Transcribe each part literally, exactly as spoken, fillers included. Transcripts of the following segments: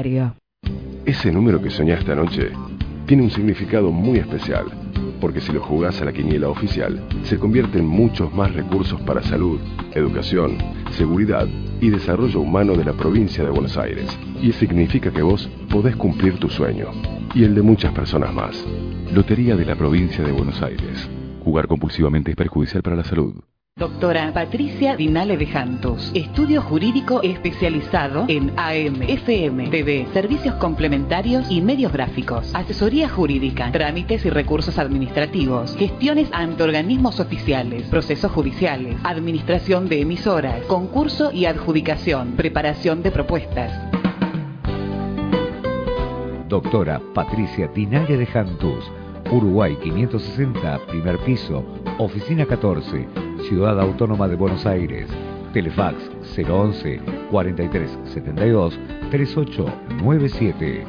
Publicitario. Ese número que soñaste anoche tiene un significado muy especial, porque si lo jugás a la quiniela oficial, se convierte en muchos más recursos para salud, educación, seguridad y desarrollo humano de la provincia de Buenos Aires. Y significa que vos podés cumplir tu sueño, y el de muchas personas más. Lotería de la provincia de Buenos Aires. Jugar compulsivamente es perjudicial para la salud. Doctora Patricia Dinale de Jantos, estudio jurídico especializado en A M, F M, T V, servicios complementarios y medios gráficos, asesoría jurídica, trámites y recursos administrativos, gestiones ante organismos oficiales, procesos judiciales, administración de emisoras, concurso y adjudicación, preparación de propuestas. Doctora Patricia Dinale de Jantos, Uruguay quinientos sesenta, primer piso, oficina catorce, Ciudad Autónoma de Buenos Aires. Telefax cero once, cuarenta y tres setenta y dos, treinta y ocho noventa y siete.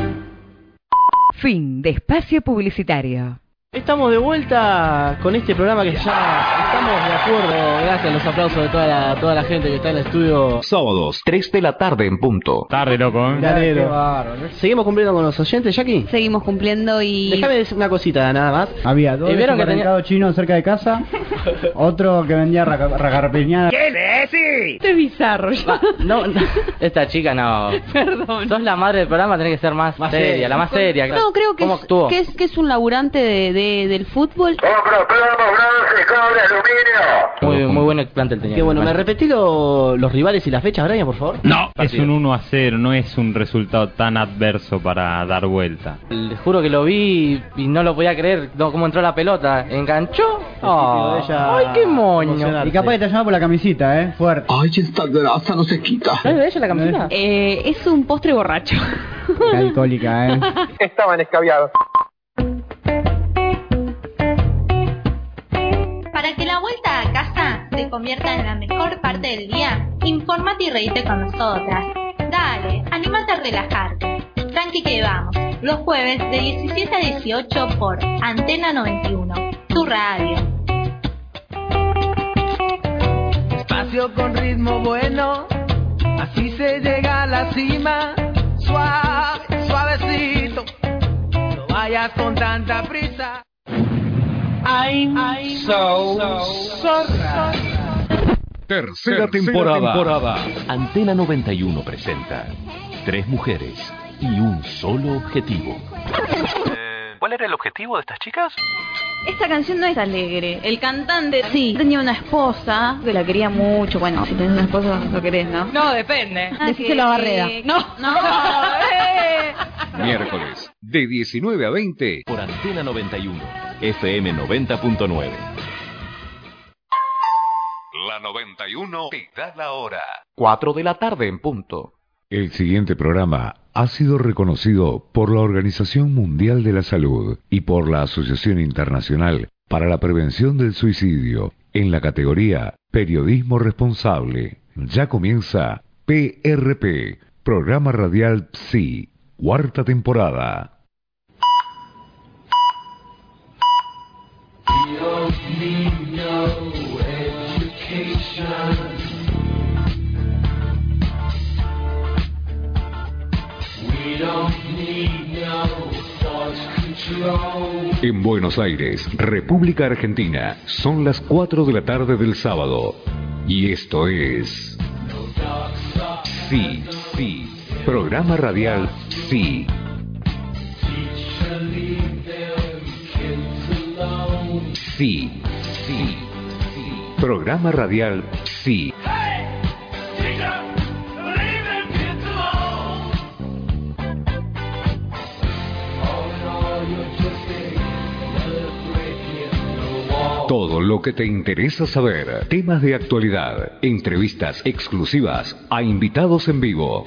Fin de espacio publicitario. Estamos de vuelta con este programa que ya estamos de acuerdo, gracias a los aplausos de toda la, toda la gente que está en el estudio. Sábados, tres de la tarde en punto. Tarde, loco, ¿eh? Tarde. Seguimos cumpliendo con los oyentes, Jackie. Seguimos cumpliendo y... Déjame decir una cosita nada más. Había dos ¿Y vieron de que supermercado tenía... chino cerca de casa, otro que vendía ragarpiñada. ¿Qué le decís? Este es bizarro ya. No, no, esta chica no. Perdón. Sos la madre del programa, tenés que ser más, más seria, seria, la más seria. No, creo que ¿Cómo es, actuó? que es que es un laburante de, de, del fútbol. Compro plomo, bronce, cobre, aluminio. Muy, muy buen explante el tenía. Qué bueno, ¿me repetí lo, los rivales y las fechas, Brian, por favor? No, es un uno a cero, no es un resultado tan adverso para dar vuelta. Les juro que lo vi y no lo podía creer, no, cómo entró la pelota. ¿Enganchó? Oh, ella ¡ay, qué moño! Y capaz que te llama por la camisita, ¿eh? Fuerte. Ay, esta grasa no se quita. ¿No es de ella la camiseta? Eh, es un postre borracho. Alcohólica, ¿eh? Estaban escabiados. Para que la vuelta a casa se convierta en la mejor parte del día, infórmate y reíte con nosotras. Dale, anímate a relajarte. Tranqui que vamos, los jueves de diecisiete a dieciocho por Antena noventa y uno, tu radio. Espacio con ritmo bueno, así se llega a la cima. Suave, suavecito, no vayas con tanta prisa. I'm, I'm so, so zorra. Tercera, Tercera temporada. temporada. Antena noventa y uno presenta Tres mujeres y un solo objetivo. Eh, ¿Cuál era el objetivo de estas chicas? Esta canción no es alegre. El cantante sí tenía una esposa que la quería mucho. Bueno, si tenés una esposa lo querés, ¿no? No, depende. Ah, Decíselo a Barreda. No, no. eh. Miércoles, de diecinueve a veinte por Antena noventa y uno, F M noventa punto nueve. La noventa y uno te da la hora. cuatro de la tarde en punto. El siguiente programa ha sido reconocido por la Organización Mundial de la Salud y por la Asociación Internacional para la Prevención del Suicidio en la categoría Periodismo Responsable. Ya comienza P R P, Programa Radial Psi, cuarta temporada. En Buenos Aires, República Argentina, son las cuatro de la tarde del sábado. Y esto es... Sí, sí. Programa radial Sí. Sí, sí, sí. Programa radial Sí. Todo lo que te interesa saber, temas de actualidad, entrevistas exclusivas a invitados en vivo.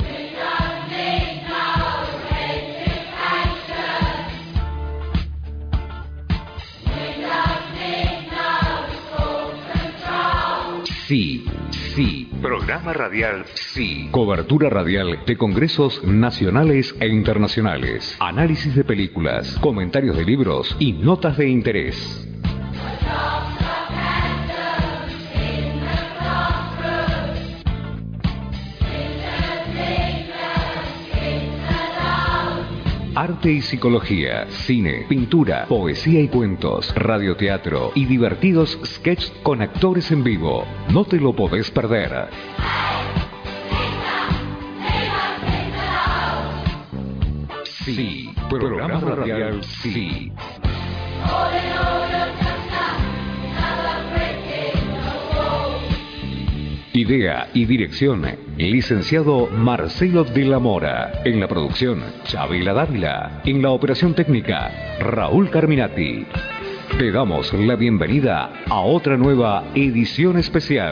Sí, sí. Programa radial Sí. Cobertura radial de congresos nacionales e internacionales. Análisis de películas, comentarios de libros y notas de interés. arte y psicología, cine, pintura, poesía y cuentos, radioteatro y divertidos sketches con actores en vivo. No te lo podés perder. Sí, programa radial Sí. Idea y dirección, licenciado Marcelo de la Mora. En la producción, Chavila Dávila. En la operación técnica, Raúl Carminati. Te damos la bienvenida a otra nueva edición especial.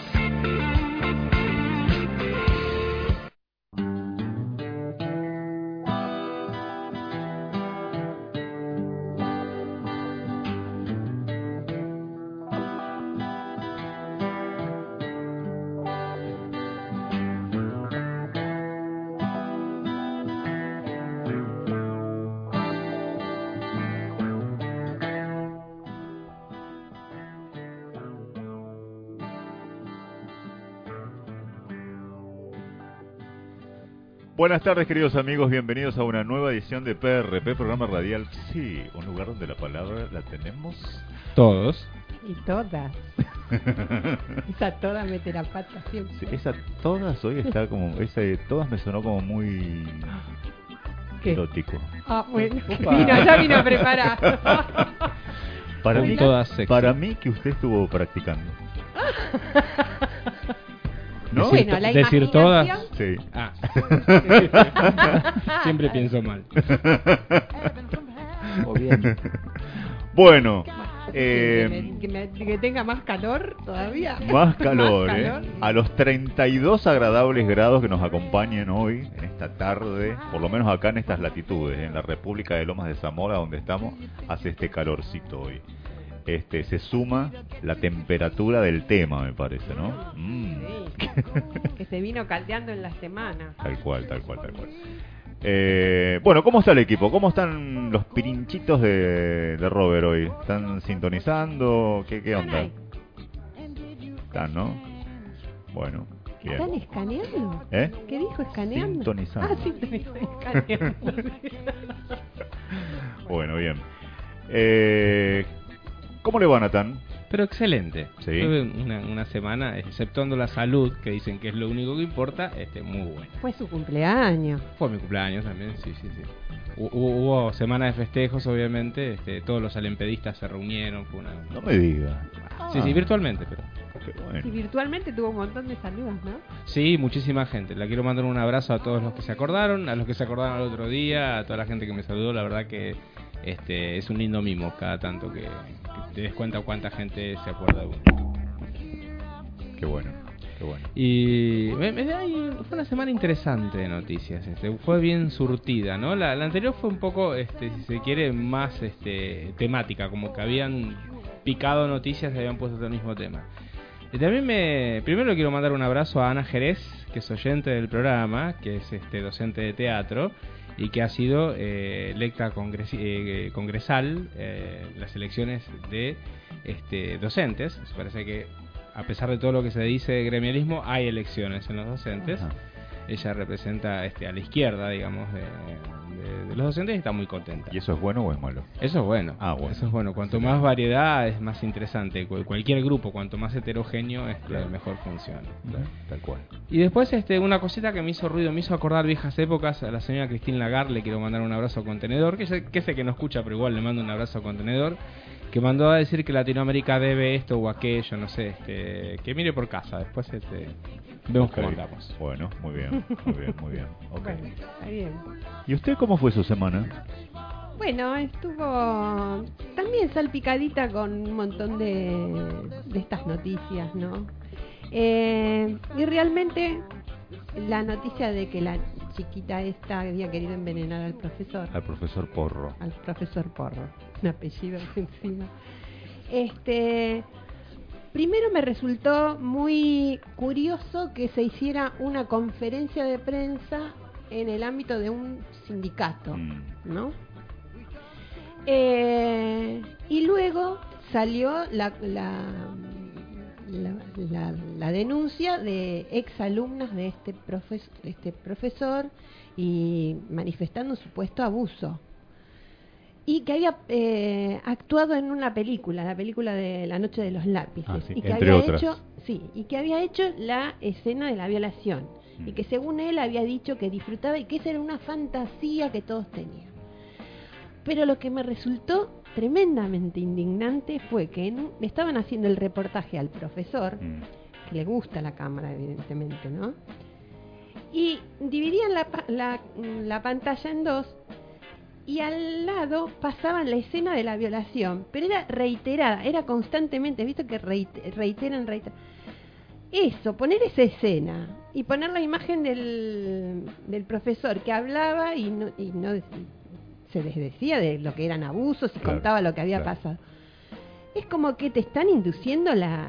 Buenas tardes, queridos amigos, bienvenidos a una nueva edición de P R P, programa radial Sí, un lugar donde la palabra la tenemos todos y todas. Esa toda mete la pata siempre. Sí, esa todas hoy está como, esa de todas me sonó como muy ¿Qué? Erótico. Ah, bueno, vino, ya vino preparado. Para mí, todas sexy. Para mí que usted estuvo practicando. ¿No? Decir, Bueno, la decir todas. Sí. Ah. Siempre pienso mal. O bien. Bueno, eh, que, me, que, me, que tenga más calor todavía. Más calor, más ¿eh? calor. A los treinta y dos agradables grados que nos acompañan hoy, en esta tarde, por lo menos acá en estas latitudes, en la República de Lomas de Zamora, donde estamos, hace este calorcito hoy. Este, se suma la temperatura del tema, me parece, ¿no? Mm. Sí, que se vino caldeando en la semana. Tal cual, tal cual, tal cual. Eh, bueno, ¿cómo está el equipo? ¿Cómo están los pirinchitos de, de Robert hoy? ¿Están sintonizando? ¿Qué, qué onda? Están, ¿no? Bueno, bien. ¿Están escaneando? ¿Eh? ¿Qué dijo escaneando? Sintonizando. Ah, sintonizando, escaneando. Bueno, bien. Eh... ¿Cómo le va, Natán? Pero excelente. Sí. Tuve una, una semana, exceptuando la salud, que dicen que es lo único que importa, este, muy buena. Fue su cumpleaños. Fue mi cumpleaños también, sí, sí, sí. Hubo, hubo semana de festejos, obviamente. Este, todos los alempedistas se reunieron. Fue una... No me diga. Sí, sí, virtualmente, pero... Bueno. Y virtualmente tuvo un montón de saludos, ¿no? Sí, muchísima gente. Le quiero mandar un abrazo a todos los que se acordaron, a los que se acordaron al otro día, a toda la gente que me saludó. La verdad que este es un lindo mimo cada tanto que, que te des cuenta cuánta gente se acuerda de uno. Qué bueno, qué bueno. Y me, me, ay, fue una semana interesante de noticias. Este, fue bien surtida, ¿no? La, la anterior fue un poco, este, si se quiere, más este, temática, como que habían picado noticias y habían puesto el mismo tema. Y también me... Primero quiero mandar un abrazo a Ana Jerez, que es oyente del programa, que es este docente de teatro y que ha sido eh, electa congres, eh, congresal eh, las elecciones de este, docentes. Me parece que, a pesar de todo lo que se dice de gremialismo, hay elecciones en los docentes. Ajá. Ella representa este, a la izquierda, digamos, de, de, de los docentes y está muy contenta. ¿Y eso es bueno o es malo? Eso es bueno. Ah, bueno. Eso es bueno. Cuanto sí, más variedad es más interesante. Cualquier grupo, cuanto más heterogéneo, este, claro, mejor funciona. Claro, tal cual. Y después este, una cosita que me hizo ruido, me hizo acordar viejas épocas. A la señora Christine Lagarde le quiero mandar un abrazo a Contenedor, que sé que, sé que no escucha, pero igual le mando un abrazo a Contenedor, que mandó a decir que Latinoamérica debe esto o aquello, no sé, este, que mire por casa. Después este, vemos okay. cómo andamos. Bueno, muy bien, muy bien, muy bien. Okay. Bueno, está bien. ¿Y usted cómo fue su semana? Bueno, estuvo también salpicadita con un montón de, de estas noticias, ¿no? Eh, y realmente la noticia de que la chiquita esta había querido envenenar al profesor. Al profesor Porro. Al profesor Porro, un apellido encima. Este... Primero me resultó muy curioso que se hiciera una conferencia de prensa en el ámbito de un sindicato, ¿no? Eh, y luego salió la, la, la, la, la denuncia de exalumnas de este, profes, de este profesor y manifestando un supuesto abuso. Y que había eh, actuado en una película, la película de La Noche de los Lápices. Ah, sí, y que entre había otras. hecho, sí, y que había hecho la escena de la violación. Mm. Y que según él había dicho que disfrutaba y que esa era una fantasía que todos tenían. Pero lo que me resultó tremendamente indignante fue que en un, le estaban haciendo el reportaje al profesor, mm. que le gusta la cámara evidentemente, ¿no? Y dividían la, la, la pantalla en dos y al lado pasaban la escena de la violación, pero era reiterada, era constantemente, visto que reiter, reiteran, reiteran. Eso, poner esa escena y poner la imagen del, del profesor que hablaba y no, y no se les decía de lo que eran abusos y claro, contaba lo que había claro. pasado. Es como que te están induciendo la...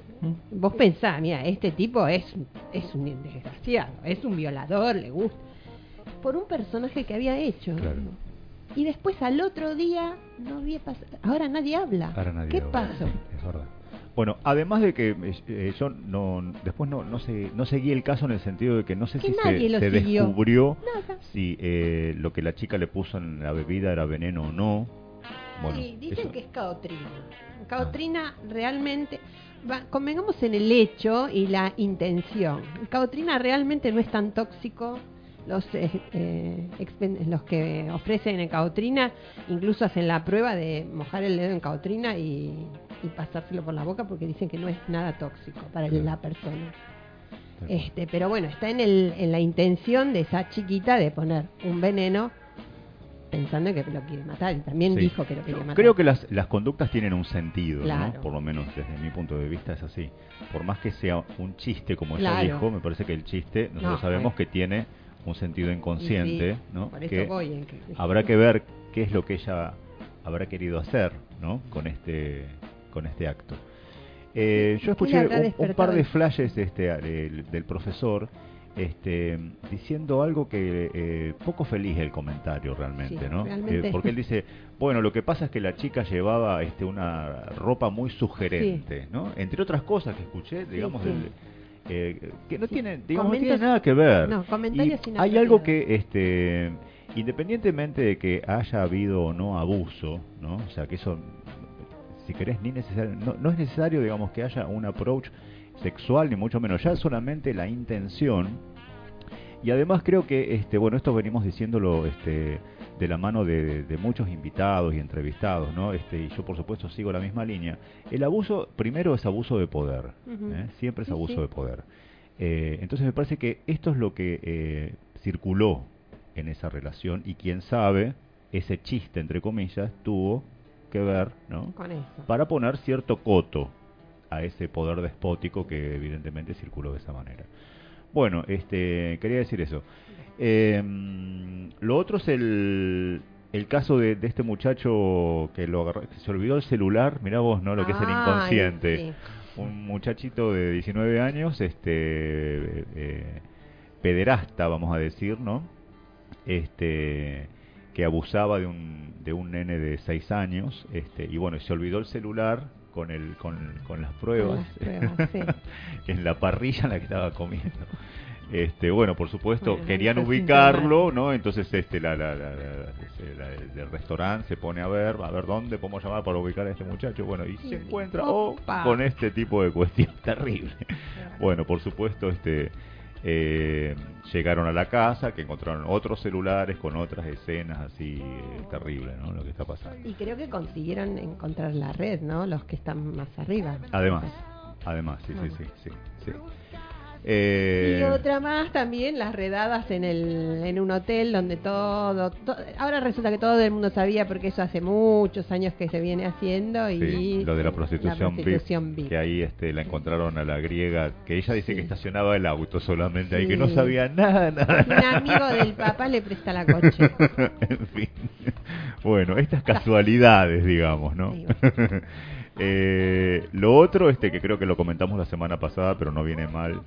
Vos pensás, mira, este tipo es, es un desgraciado, es un violador, le gusta. Por un personaje que había hecho. Claro. Y después al otro día no había pasado. Ahora nadie habla. Ahora nadie ¿Qué habla. pasó? Es verdad. Bueno, además de que eh, yo no después no no, sé, no seguí el caso en el sentido de que no sé que si se, se descubrió Nada. si eh, lo que la chica le puso en la bebida era veneno o no. Bueno, sí, dicen eso... que es caotrina. Caotrina ah. realmente... Va, convengamos en el hecho y la intención. El caotrina realmente no es tan tóxico. Los eh, eh, expen- los que ofrecen en caotrina incluso hacen la prueba de mojar el dedo en caotrina y, y pasárselo por la boca porque dicen que no es nada tóxico para sí. la persona. Sí. Este, pero bueno, está en, el, en la intención de esa chiquita de poner un veneno pensando que lo quiere matar, y también sí. dijo que lo quería Yo matar. Creo que las, las conductas tienen un sentido, claro. ¿no? Por lo menos desde mi punto de vista es así. Por más que sea un chiste, como claro. ella dijo, me parece que el chiste, nosotros no, sabemos pues. que tiene un sentido inconsciente, sí, ¿no? Por eso que voy en que... habrá que ver qué es lo que ella habrá querido hacer, ¿no? Con este, con este acto. Eh, yo escuché un, un par de flashes este, del, del profesor. Este, diciendo algo que eh, poco feliz el comentario realmente, sí, sí, ¿no? Realmente. Eh, porque él dice, bueno, lo que pasa es que la chica llevaba este una ropa muy sugerente, sí. ¿no? Entre otras cosas que escuché, digamos, sí, sí. El, eh, que no sí. tiene, digamos, no tiene nada que ver. No, comentarios y hay algo que, este, independientemente de que haya habido o no abuso, ¿no? O sea, que eso, si querés, ni necesario, no, no es necesario, digamos, que haya un approach sexual ni mucho menos, ya solamente la intención. Y además creo que este bueno, esto venimos diciéndolo este de la mano de, de muchos invitados y entrevistados, ¿no? Este y yo por supuesto sigo la misma línea. El abuso primero es abuso de poder, uh-huh. ¿eh? Siempre es abuso sí, sí. de poder. Eh, entonces me parece que esto es lo que eh, circuló en esa relación y quién sabe ese chiste entre comillas tuvo que ver, ¿no? Con eso. Para poner cierto coto a ese poder despótico que evidentemente circuló de esa manera. Bueno, este quería decir eso. Eh, lo otro es el, el caso de, de este muchacho que lo agarró, que se olvidó el celular, mirá vos, ¿no? Lo que Ay, es el inconsciente. Sí. Un muchachito de diecinueve años, este eh, eh, pederasta, vamos a decir, ¿no? Este que abusaba de un de un nene de seis años, este y bueno, se olvidó el celular con el con, con las pruebas, las pruebas sí. en la parrilla en la que estaba comiendo. Este bueno, por supuesto, bueno, querían ubicarlo, ¿no? Entonces este la la, la, la, la, la del restaurante se pone a ver, a ver dónde podemos llamar para ubicar a este muchacho. Bueno, y sí. se encuentra oh, con este tipo de cuestión terrible. Bueno, por supuesto, este Eh, llegaron a la casa, que encontraron otros celulares con otras escenas así eh, terribles, ¿no? Lo que está pasando. Y creo que consiguieron encontrar la red, ¿no? Los que están más arriba. Además, además, sí, bueno. sí, sí, sí, sí. Eh... Y otra más también, las redadas en el en un hotel donde todo, todo... Ahora resulta que todo el mundo sabía porque eso hace muchos años que se viene haciendo y... Sí, lo de la prostitución, la prostitución V I P, V I P. Que ahí este, la encontraron a la griega, que ella dice sí. que estacionaba el auto solamente sí. ahí, que no sabía nada, nada. Un amigo del papá le presta la coche. En fin. Bueno, estas casualidades, digamos, ¿no? Sí, bueno. Eh, lo otro, este que creo que lo comentamos la semana pasada, pero no viene mal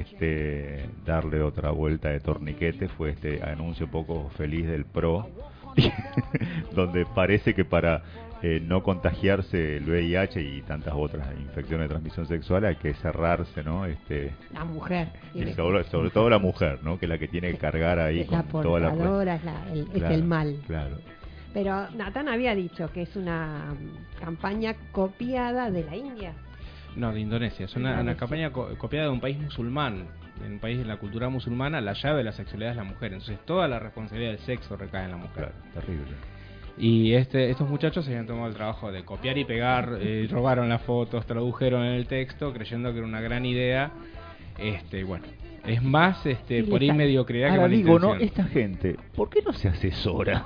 este darle otra vuelta de torniquete, fue este anuncio poco feliz del P R O, donde parece que para eh, no contagiarse el V I H y tantas otras infecciones de transmisión sexual hay que cerrarse, ¿no? Este, la mujer. Y sobre, sobre todo la mujer, ¿no? Que es la que tiene que cargar ahí es con la toda la... portadora, es, la, el, claro, es el mal. Claro. Pero Natán había dicho que es una campaña copiada de la India. No, de Indonesia. Es una, una campaña co copiada de un país musulmán. En un país de la cultura musulmana, la llave de la sexualidad es la mujer. Entonces toda la responsabilidad del sexo recae en la mujer. Claro, terrible. Y este, estos muchachos se habían tomado el trabajo de copiar y pegar, eh, robaron las fotos, tradujeron en el texto, creyendo que era una gran idea. Este, bueno, es más este, por ahí mediocridad que Ahora mala digo, intención. ¿no? Esta gente, ¿por qué no se asesora?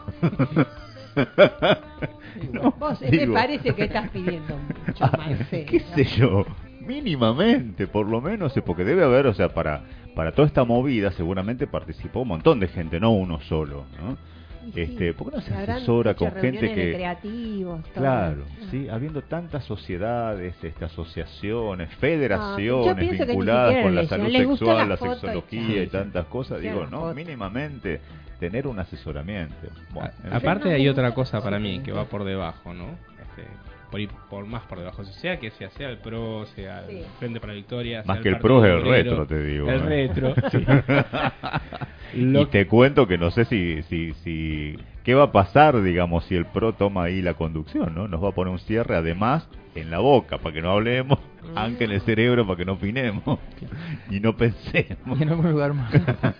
No, vos digo, me parece que estás pidiendo mucho, Marcelo. ¿Qué sé yo? Mínimamente, por lo menos, porque debe haber, o sea, para para toda esta movida seguramente participó un montón de gente, no uno solo, ¿no? Sí, este, ¿por qué no se habrán asesora hecho con gente que... de creativos, todo. Claro, Ah. sí, habiendo tantas sociedades, este, asociaciones, federaciones Ah, yo vinculadas que con la les- salud les gusta sexual, la la foto y sexología y sí. tantas cosas, Sí, digo, la no, foto. mínimamente tener un asesoramiento. Bueno, en fin. Aparte hay otra cosa para mí que va por debajo, ¿no? Este, por, ir por más por debajo, sea que sea, sea el PRO, sea el Sí. Frente para la Victoria, Más sea que el Partido PRO es el Obrero, retro, te digo. el ¿no? retro, sí. Y Lo- te cuento que no sé si, si, si, qué va a pasar, digamos, si el PRO toma ahí la conducción, ¿no? Nos va a poner un cierre, además, en la boca, para que no hablemos, aunque en el cerebro, para que no opinemos, y no pensemos. Y en algún lugar más.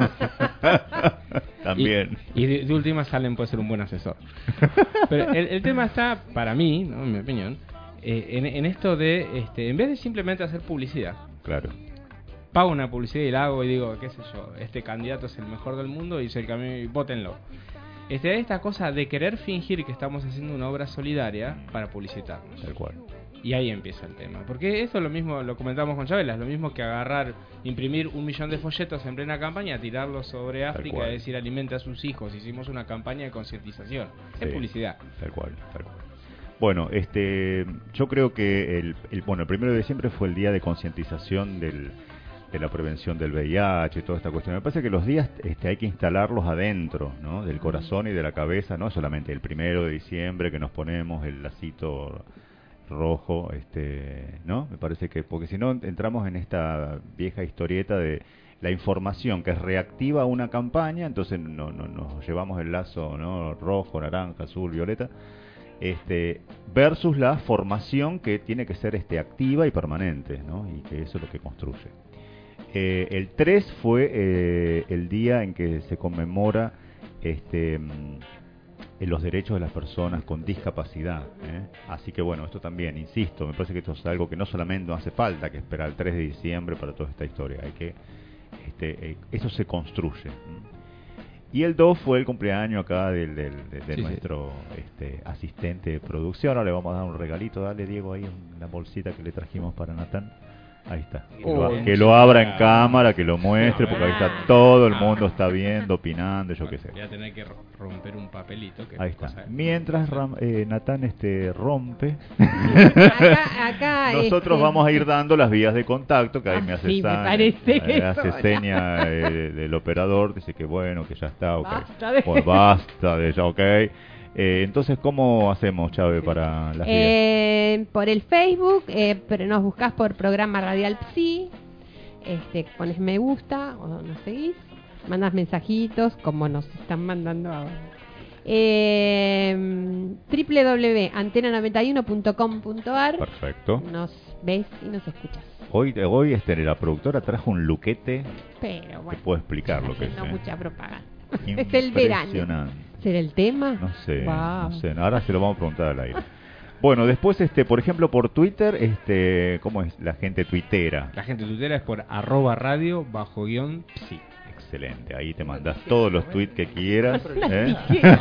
También. Y, y de, de última salen puede ser un buen asesor. Pero el, el tema está, para mí, ¿no? En mi opinión, eh, en, en esto de, este, en vez de simplemente hacer publicidad, Claro. pago una publicidad y la hago y digo, qué sé yo, este candidato es el mejor del mundo y es el camino y votenlo. Este, hay esta cosa de querer fingir que estamos haciendo una obra solidaria para publicitarnos. Tal cual. Y ahí empieza el tema. Porque eso es lo mismo, lo comentamos con Chabela, es lo mismo que agarrar, imprimir un millón de folletos en plena campaña, tirarlos sobre África, cual. y decir alimente a sus hijos. Hicimos una campaña de concientización. Sí, Es publicidad. Tal cual, tal cual. Bueno, este, yo creo que el, el, bueno, el primero de diciembre fue el día de concientización del, de la prevención del V I H y toda esta cuestión. Me parece que los días este, hay que instalarlos adentro, ¿no? Del corazón y de la cabeza, no solamente el primero de diciembre que nos ponemos el lacito rojo, este, ¿no? Me parece que, porque si no entramos en esta vieja historieta de la información que es reactiva a una campaña, entonces no, no nos llevamos el lazo, ¿no? Rojo, naranja, azul, violeta. Este, versus la formación que tiene que ser este, activa y permanente, ¿no? Y que eso es lo que construye. Eh, el tres fue eh, el día en que se conmemora este, mm, los derechos de las personas con discapacidad, ¿eh? Así que bueno, esto también, insisto, me parece que esto es algo que no solamente no hace falta que esperar el tres de diciembre para toda esta historia, hay que, este, eh, eso se construye. ¿eh? Y el dos fue el cumpleaños acá del, del, de, de Sí, nuestro este, asistente de producción. Ahora le vamos a dar un regalito. Dale, Diego, ahí una bolsita que le trajimos para Natán. Ahí está. Que, Oh, lo, que lo abra en cámara, que lo muestre, Ah. porque ahí está todo el mundo está viendo, opinando, yo qué sé. Voy a tener que ro- romper un papelito. Que Ahí es está. cosa- Mientras Ram- eh, Natán este, rompe, Acá, acá nosotros este, vamos a ir dando las vías de contacto, que ahí me hace, sí, me sa- parece eh, hace eso, seña eh, del operador, dice que bueno, que ya está, ok. Basta de- Pues basta de ya, ok. Eh, entonces, ¿cómo hacemos, Chave, para las vías? Eh, por el Facebook, eh, pero nos buscas por programa Radial Psi, este, pones me gusta o nos seguís, mandas mensajitos como nos están mandando ahora. Eh, doble u doble u doble u punto antena noventa y uno punto com punto ar. Perfecto. Nos ves y nos escuchas. Hoy, hoy este, la productora trajo un luquete Pero que bueno, puedo explicar lo que es. no ¿eh? mucha propaganda. Es el verano. Impresionante. ¿Será el tema? No sé, Wow. no sé, ahora se lo vamos a preguntar al aire. Bueno, después, este, por ejemplo, por Twitter, este, ¿cómo es la gente tuitera? La gente tuitera es por arroba radio bajo guión psi. Excelente, ahí te mandas todos los tweets que quieras. ¿eh?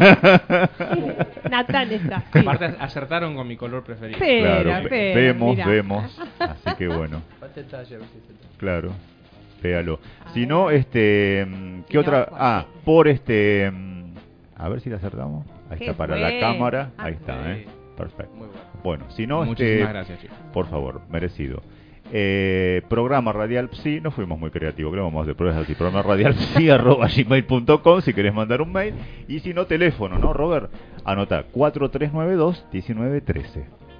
Natán está. Aparte acertaron con mi color preferido. Espera, Claro, ve- espera, vemos, mirá. vemos. Así que bueno, Falta el talle, a ver si es el talle. claro, véalo. Si no, este, mm, ¿qué otra? Ah, por este, mm, a ver si la acertamos. Ahí ¿Qué está para fue? la cámara. Ahí Ah, está, sí. ¿eh? Perfecto. Muy bueno. Bueno, si no, Muchísimas este, gracias, chicos. por favor, merecido. Eh, programa Radial Psi, no fuimos muy creativos, creo que vamos a hacer pruebas así. Programa Radial Psi arroba gmail punto com si querés mandar un mail. Y si no, teléfono, ¿no, Robert? Anota cuatro tres nueve dos uno nueve uno tres.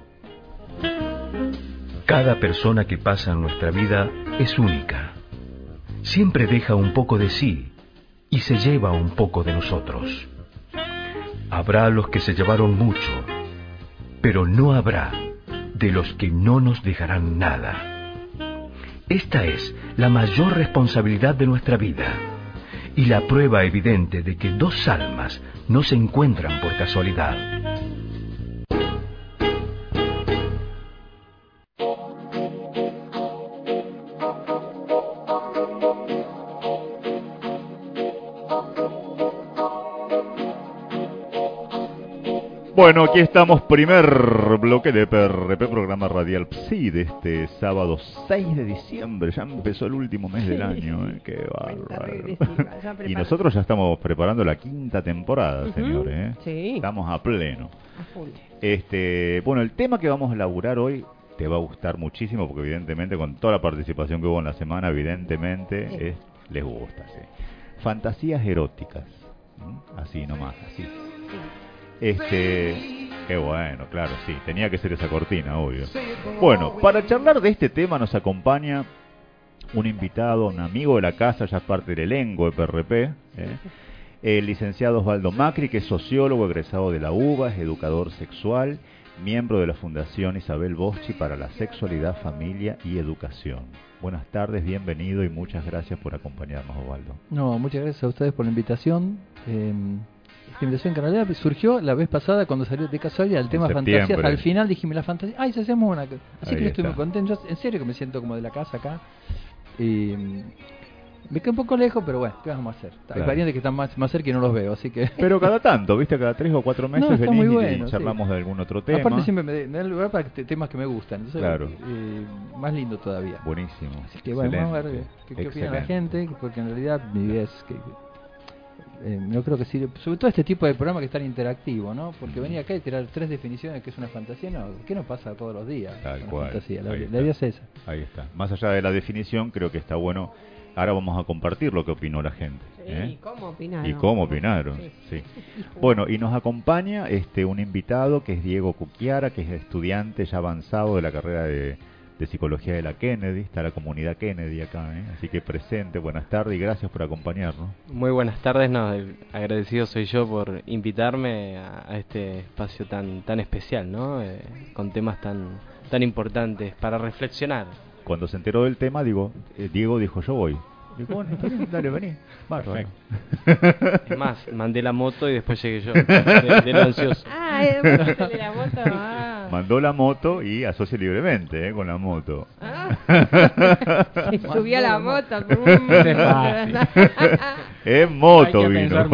Cada persona que pasa en nuestra vida es única. Siempre deja un poco de sí y se lleva un poco de nosotros. Habrá los que se llevaron mucho, pero no habrá de los que no nos dejarán nada. Esta es la mayor responsabilidad de nuestra vida y la prueba evidente de que dos almas no se encuentran por casualidad. Bueno, aquí estamos, primer bloque de P R P, programa Radial Psi, de este sábado seis de diciembre. Ya empezó el último mes del año, ¿eh? Qué bárbaro. Y nosotros ya estamos preparando la quinta temporada, uh-huh. señores, ¿eh? Sí. Estamos a pleno. A full. Este, bueno, el tema que vamos a elaborar hoy te va a gustar muchísimo, porque evidentemente con toda la participación que hubo en la semana, evidentemente sí. es, les gusta, sí. Fantasías eróticas, ¿Mm? así nomás, así. Sí. Este, qué bueno, claro, sí, tenía que ser esa cortina, obvio. Bueno, para charlar de este tema nos acompaña un invitado, un amigo de la casa, ya parte del elenco de P R P, ¿eh? el licenciado Osvaldo Macri, que es sociólogo egresado de la U B A, es educador sexual, miembro de la Fundación Isabel Boschi para la Sexualidad, Familia y Educación. Buenas tardes, bienvenido y muchas gracias por acompañarnos, Osvaldo. No, muchas gracias a ustedes por la invitación. Eh, Esta invitación que en realidad surgió la vez pasada cuando salió de casualidad el tema fantasías. Al final dijimos la fantasía, ay, si hacemos una. Así Ahí que estoy muy contento. Yo, en serio que me siento como de la casa acá. Y me quedé un poco lejos, pero bueno, ¿qué vamos a hacer? Claro. Hay parientes que están más, más cerca y no los veo, así que... Pero cada tanto, ¿viste? Cada tres o cuatro meses no, venís bueno, y charlamos sí. de algún otro tema. Aparte siempre me, me dan lugar para temas que me gustan. Entonces, claro. Eh, más lindo todavía. Buenísimo. Así que bueno, vamos a ver qué, qué opina la gente, porque en realidad mi idea es que... Eh, no creo que sirve, sobre todo este tipo de programa que es tan interactivo, ¿no? Porque venir acá y tirar tres definiciones que es una fantasía, no, ¿qué nos pasa todos los días? Tal cual. Fantasía, la, la idea es esa. Ahí está. Más allá de la definición, creo que está bueno. Ahora vamos a compartir lo que opinó la gente. ¿eh? ¿Y cómo opinaron? Y cómo opinaron, sí. sí. Bueno, y nos acompaña este un invitado que es Diego Cuquiara, que es estudiante ya avanzado de la carrera de, de Psicología de la Kennedy. Está la comunidad Kennedy acá, ¿eh? Así que presente. Buenas tardes y gracias por acompañarnos. Muy buenas tardes, no, agradecido soy yo por invitarme a, a este espacio tan tan especial, ¿no? Eh, con temas tan tan importantes para reflexionar. Cuando se enteró del tema, digo, eh, Diego dijo, yo voy. Digo, bueno, está bien, dale, vení. Bárbaro. Es más, mandé la moto y después llegué yo, de, de lo ansioso. Ah, de la moto, ah. Mandó la moto y asocia libremente, eh, con la moto. Ah. Subí a la moto. Es moto vino.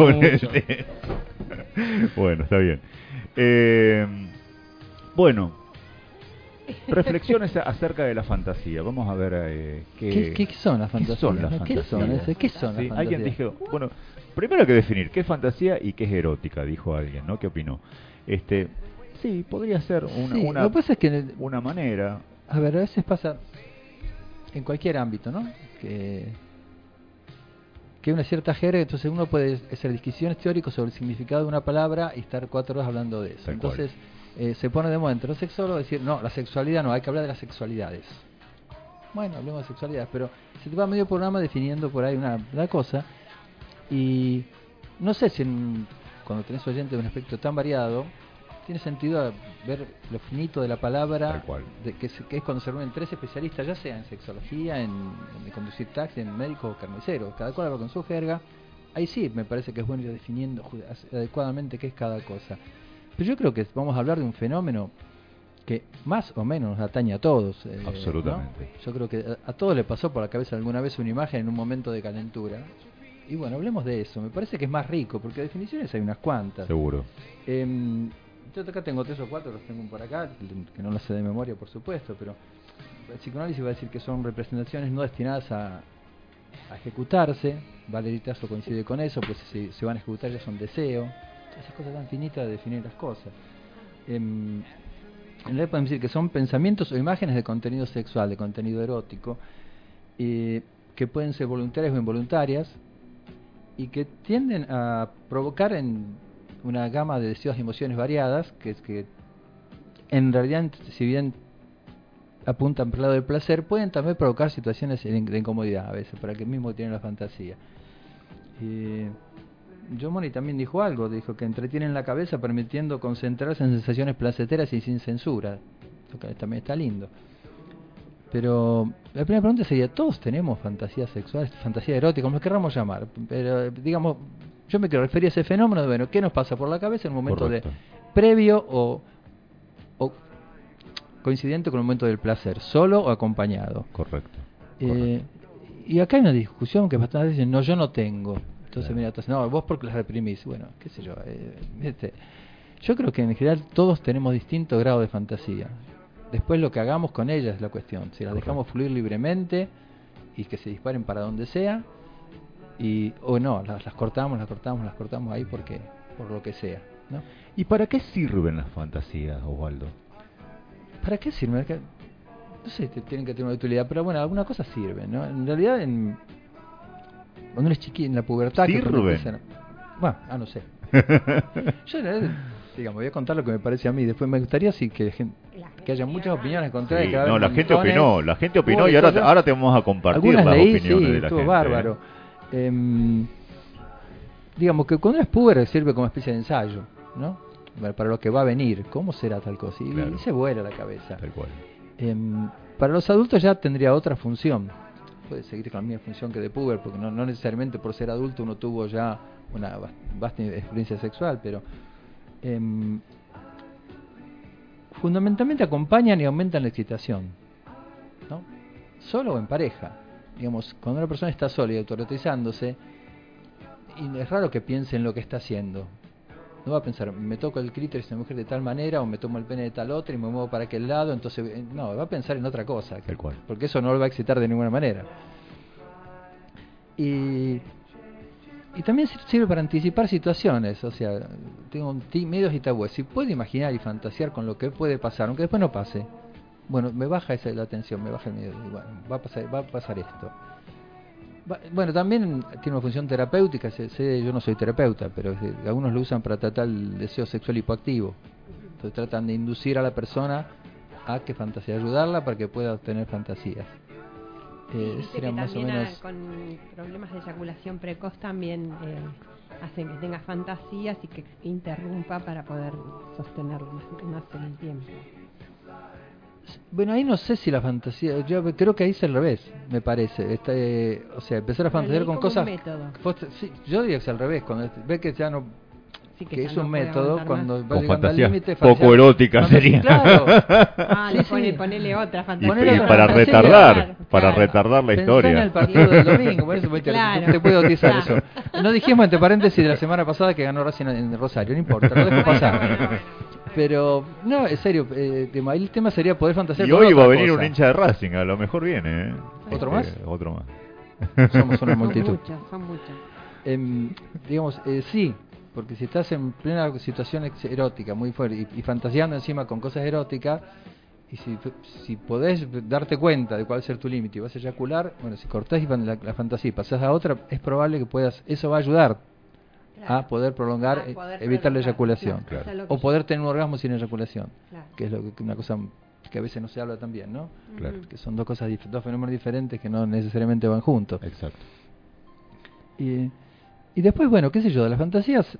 Bueno, está bien. Eh, bueno. Reflexiones acerca de la fantasía. Vamos a ver eh, qué, ¿Qué, ¿Qué son las fantasías. ¿Qué son las fantasías? ¿Qué son, ese? ¿Qué son las sí, fantasías? Alguien dijo, bueno, primero hay que definir qué es fantasía y qué es erótica, dijo alguien, ¿no? ¿Qué opinó? Este, sí, podría ser una, sí, una, lo que pasa es que el, una manera. A ver, a veces pasa en cualquier ámbito, ¿no? Que que hay una cierta jerga, entonces uno puede hacer discusiones teóricas sobre el significado de una palabra y estar cuatro horas hablando de eso. Tal entonces Eh, se pone de moda entre los sexólogos decir, no, la sexualidad no, hay que hablar de las sexualidades. Bueno, hablemos de sexualidades, pero se te va medio programa definiendo por ahí una, una cosa, y no sé si en, cuando tenés oyente de un aspecto tan variado, tiene sentido ver lo finito de la palabra, de, que, es, que es cuando se reúnen tres especialistas, ya sea en sexología, en, en conducir taxi, en médico o carnicero, cada cual habla con su jerga. Ahí sí me parece que es bueno ir definiendo adecuadamente qué es cada cosa. Pero yo creo que vamos a hablar de un fenómeno que más o menos nos atañe a todos. Eh, Absolutamente. ¿no? Yo creo que a, a todos le pasó por la cabeza alguna vez una imagen en un momento de calentura. Y bueno, hablemos de eso. Me parece que es más rico, porque definiciones hay unas cuantas. Seguro. Eh, yo acá tengo tres o cuatro, los tengo por acá, que no las sé de memoria, por supuesto, pero el psicoanálisis va a decir que son representaciones no destinadas a, a ejecutarse. Valeritazo coincide con eso, pues si se van a ejecutar ya son deseos. Esas cosas tan finitas de definir las cosas. Eh, en realidad podemos decir que son pensamientos o imágenes de contenido sexual, de contenido erótico, eh, que pueden ser voluntarias o involuntarias, y que tienden a provocar en una gama de deseos y emociones variadas, que es que en realidad, si bien apuntan por el lado del placer, pueden también provocar situaciones de, de incomodidad a veces, para que el mismo tiene la fantasía. Eh, John Money también dijo algo, dijo que entretienen la cabeza permitiendo concentrarse en sensaciones placenteras y sin censura. Eso que también está lindo. Pero la primera pregunta sería, ¿todos tenemos fantasías sexuales, fantasía erótica, como lo queramos llamar? Pero digamos, yo me quiero referir a ese fenómeno de, bueno, ¿qué nos pasa por la cabeza en un momento Correcto. de previo o, o coincidente con el momento del placer, solo o acompañado? Correcto. Eh, Correcto. Y acá hay una discusión que bastante dicen, no, yo no tengo. Entonces, Claro. mira, entonces, no, vos porque las reprimís. Bueno, qué sé yo. Eh, este, yo creo que en general todos tenemos distinto grado de fantasía. Después lo que hagamos con ellas es la cuestión. Si las dejamos fluir libremente y que se disparen para donde sea, y o no, las, las cortamos, las cortamos, las cortamos ahí porque por lo que sea, ¿no? ¿Y para qué sirven las fantasías, Osvaldo? ¿Para qué sirven? Que- No sé, te- tienen que tener una utilidad, pero bueno, alguna cosa sirve, ¿no? En realidad, en, cuando uno es chiquito, en la pubertad... que cuando ¿Sirven? empiezan a- Bueno, ah, no sé. Yo, en realidad, digamos, voy a contar lo que me parece a mí. Después me gustaría sí que, gen- que haya muchas opiniones contrarias. Sí, que va a no, haber la gente montones. opinó, la gente opinó Uy, y ahora, yo- ahora te vamos a compartir Algunas las leí, opiniones sí, de la estuvo gente. bárbaro. Em, digamos que cuando uno es puber sirve como especie de ensayo, ¿no? Para- Para lo que va a venir. ¿Cómo será tal cosa? Y, Claro. y se vuela la cabeza. Tal cual. Em, para los adultos ya tendría otra función. Puede seguir con la misma función que de puber, porque no, no necesariamente por ser adulto uno tuvo ya una bast- vasta experiencia sexual, pero em, fundamentalmente acompañan y aumentan la excitación, ¿no? Solo o en pareja. Digamos, cuando una persona está sola y autoerotizándose, y es raro que piense en lo que está haciendo. No va a pensar, me toco el clítoris de una mujer de tal manera, o me tomo el pene de tal otra y me muevo para aquel lado, entonces, eh, no, va a pensar en otra cosa. Tal cual. Porque eso no lo va a excitar de ninguna manera. Y, y también sir- sirve para anticipar situaciones, o sea, tengo un ti- miedos y tabúes. Si puedo imaginar y fantasear con lo que puede pasar, aunque después no pase, bueno, me baja esa la tensión, me baja el miedo, y bueno, va a pasar, va a pasar esto. Va- Bueno, también tiene una función terapéutica. sé- sé, yo no soy terapeuta, pero es de- algunos lo usan para tratar el deseo sexual hipoactivo. Entonces tratan de inducir a la persona a que fantasee, ayudarla para que pueda obtener fantasías. Eh, Dice sería que más o también a- menos. con problemas de eyaculación precoz también eh, hacen que tenga fantasías y que interrumpa para poder sostenerlo más, más en el tiempo. Bueno, ahí no sé si la fantasía. Yo creo que ahí es al revés, me parece. Está, eh, o sea, empezar a Pero fantasear leí con como un cosas. método. Vos- sí, yo diría que es al revés. Cuando ve que ya no. Sí, que que ya es no un puede método aguantar cuando más. va Con llegando al fantasías límite. poco fantasía- eróticas fantasía- sería. Claro. Ah, Sí, le sí. pone, ponele otra Y, fantasía. Ponele y otra para fantasía. retardar, Claro, para claro. retardar la Pensá historia. en el partido del domingo, por eso voy a- Claro. te puedo utilizar Claro. eso. No dijimos entre paréntesis de la semana pasada que ganó Racing en Rosario, no importa, lo dejo pasar. Bueno, bueno, bueno. Pero, no, en serio, eh, tema- ahí el tema sería poder fantasear Y con hoy otra va a venir cosa. un hincha de Racing, a lo mejor viene. ¿eh? ¿Otro Este, más? Otro más. Somos una Son multitud. muchas, son muchas. Em, digamos, eh, sí, porque si estás en plena situación ex- erótica muy fuerte y, y fantaseando encima con cosas eróticas, y si, si podés darte cuenta de cuál va a ser tu límite y vas a eyacular, bueno, si cortás y fan- la, la fantasía y pasás a otra, es probable que puedas, eso va a ayudar a poder prolongar, A eh, poder evitar la prolongar, eyaculación, claro, eso es lo que o yo- poder tener un orgasmo sin eyaculación, Claro. que es lo que, una cosa que a veces no se habla también, ¿no? Claro. Que son dos cosas, dif- dos fenómenos diferentes que no necesariamente van juntos. Exacto. Y, y después, bueno, qué sé yo, de las fantasías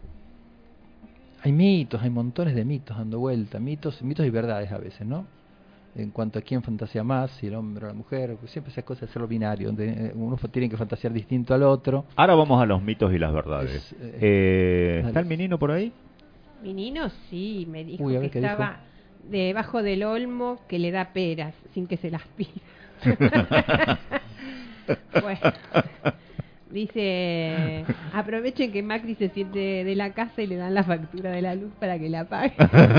hay mitos, hay montones de mitos dando vuelta, mitos, mitos y verdades a veces, ¿no? En cuanto a quién fantasea más, si el hombre o la mujer, pues siempre esas cosas de hacerlo binario, donde eh, uno tiene que fantasear distinto al otro. Ahora vamos a los mitos y las verdades. Es, eh, Eh, dale. ¿Está el menino por ahí? Mi nino sí, me dijo Uy, a ver que qué estaba debajo del olmo que le da peras sin que se las pida. Bueno, dice, aprovechen que Macri se siente de la casa y le dan la factura de la luz para que la pague.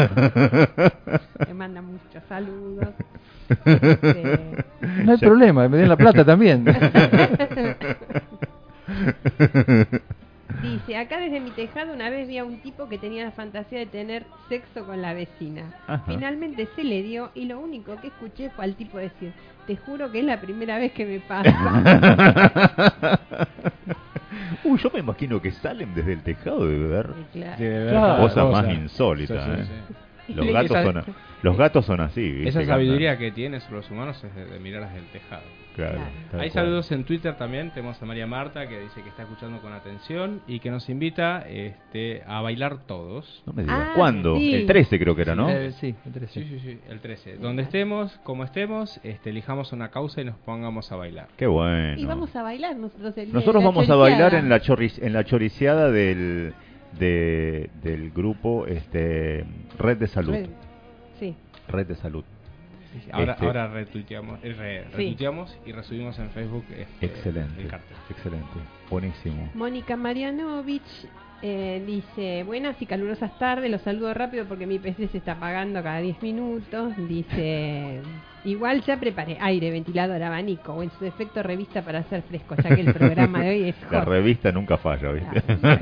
Le manda muchos saludos. Este, No hay problema, me den la plata también. Dice, acá desde mi tejado una vez vi a un tipo que tenía la fantasía de tener sexo con la vecina. Ajá. Finalmente se le dio y lo único que escuché fue al tipo decir, te juro que es la primera vez que me pasa. Uy, yo me imagino que salen desde el tejado de ver, Claro. De ver cosas cosas. más insólitas. Sí, sí, ¿eh? sí. Los gatos Esa- son, los gatos son así, ¿viste? Esa Que sabiduría andan- que tienen sobre los humanos es de, de mirar desde el tejado. Claro, tal Hay cual. saludos en Twitter también. Tenemos a María Marta que dice que está escuchando con atención y que nos invita este, a bailar todos. No me digas. Ah, ¿Cuándo? sí. El trece creo que era, ¿no? Eh, sí, el trece. Sí, sí, sí, el trece. Donde estemos, como estemos, este, elijamos una causa y nos pongamos a bailar. Qué bueno. Y vamos a bailar nosotros el día Nosotros de la vamos a bailar choriciada. en la chorri- en la choriciada del de, del grupo este Red de Salud. Red. Sí. Red de Salud. Sí, sí. Ahora, Este- ahora retuiteamos, eh, re- Sí. retuiteamos y resubimos en Facebook este, Excelente, el cartel. excelente, buenísimo. Mónica Marianovich eh, dice, buenas y calurosas tardes, los saludo rápido porque mi P C se está apagando cada diez minutos. Dice, igual ya preparé aire, ventilador, abanico o en su defecto revista para hacer fresco, ya que el programa de hoy es La hot. revista nunca falla, ¿viste?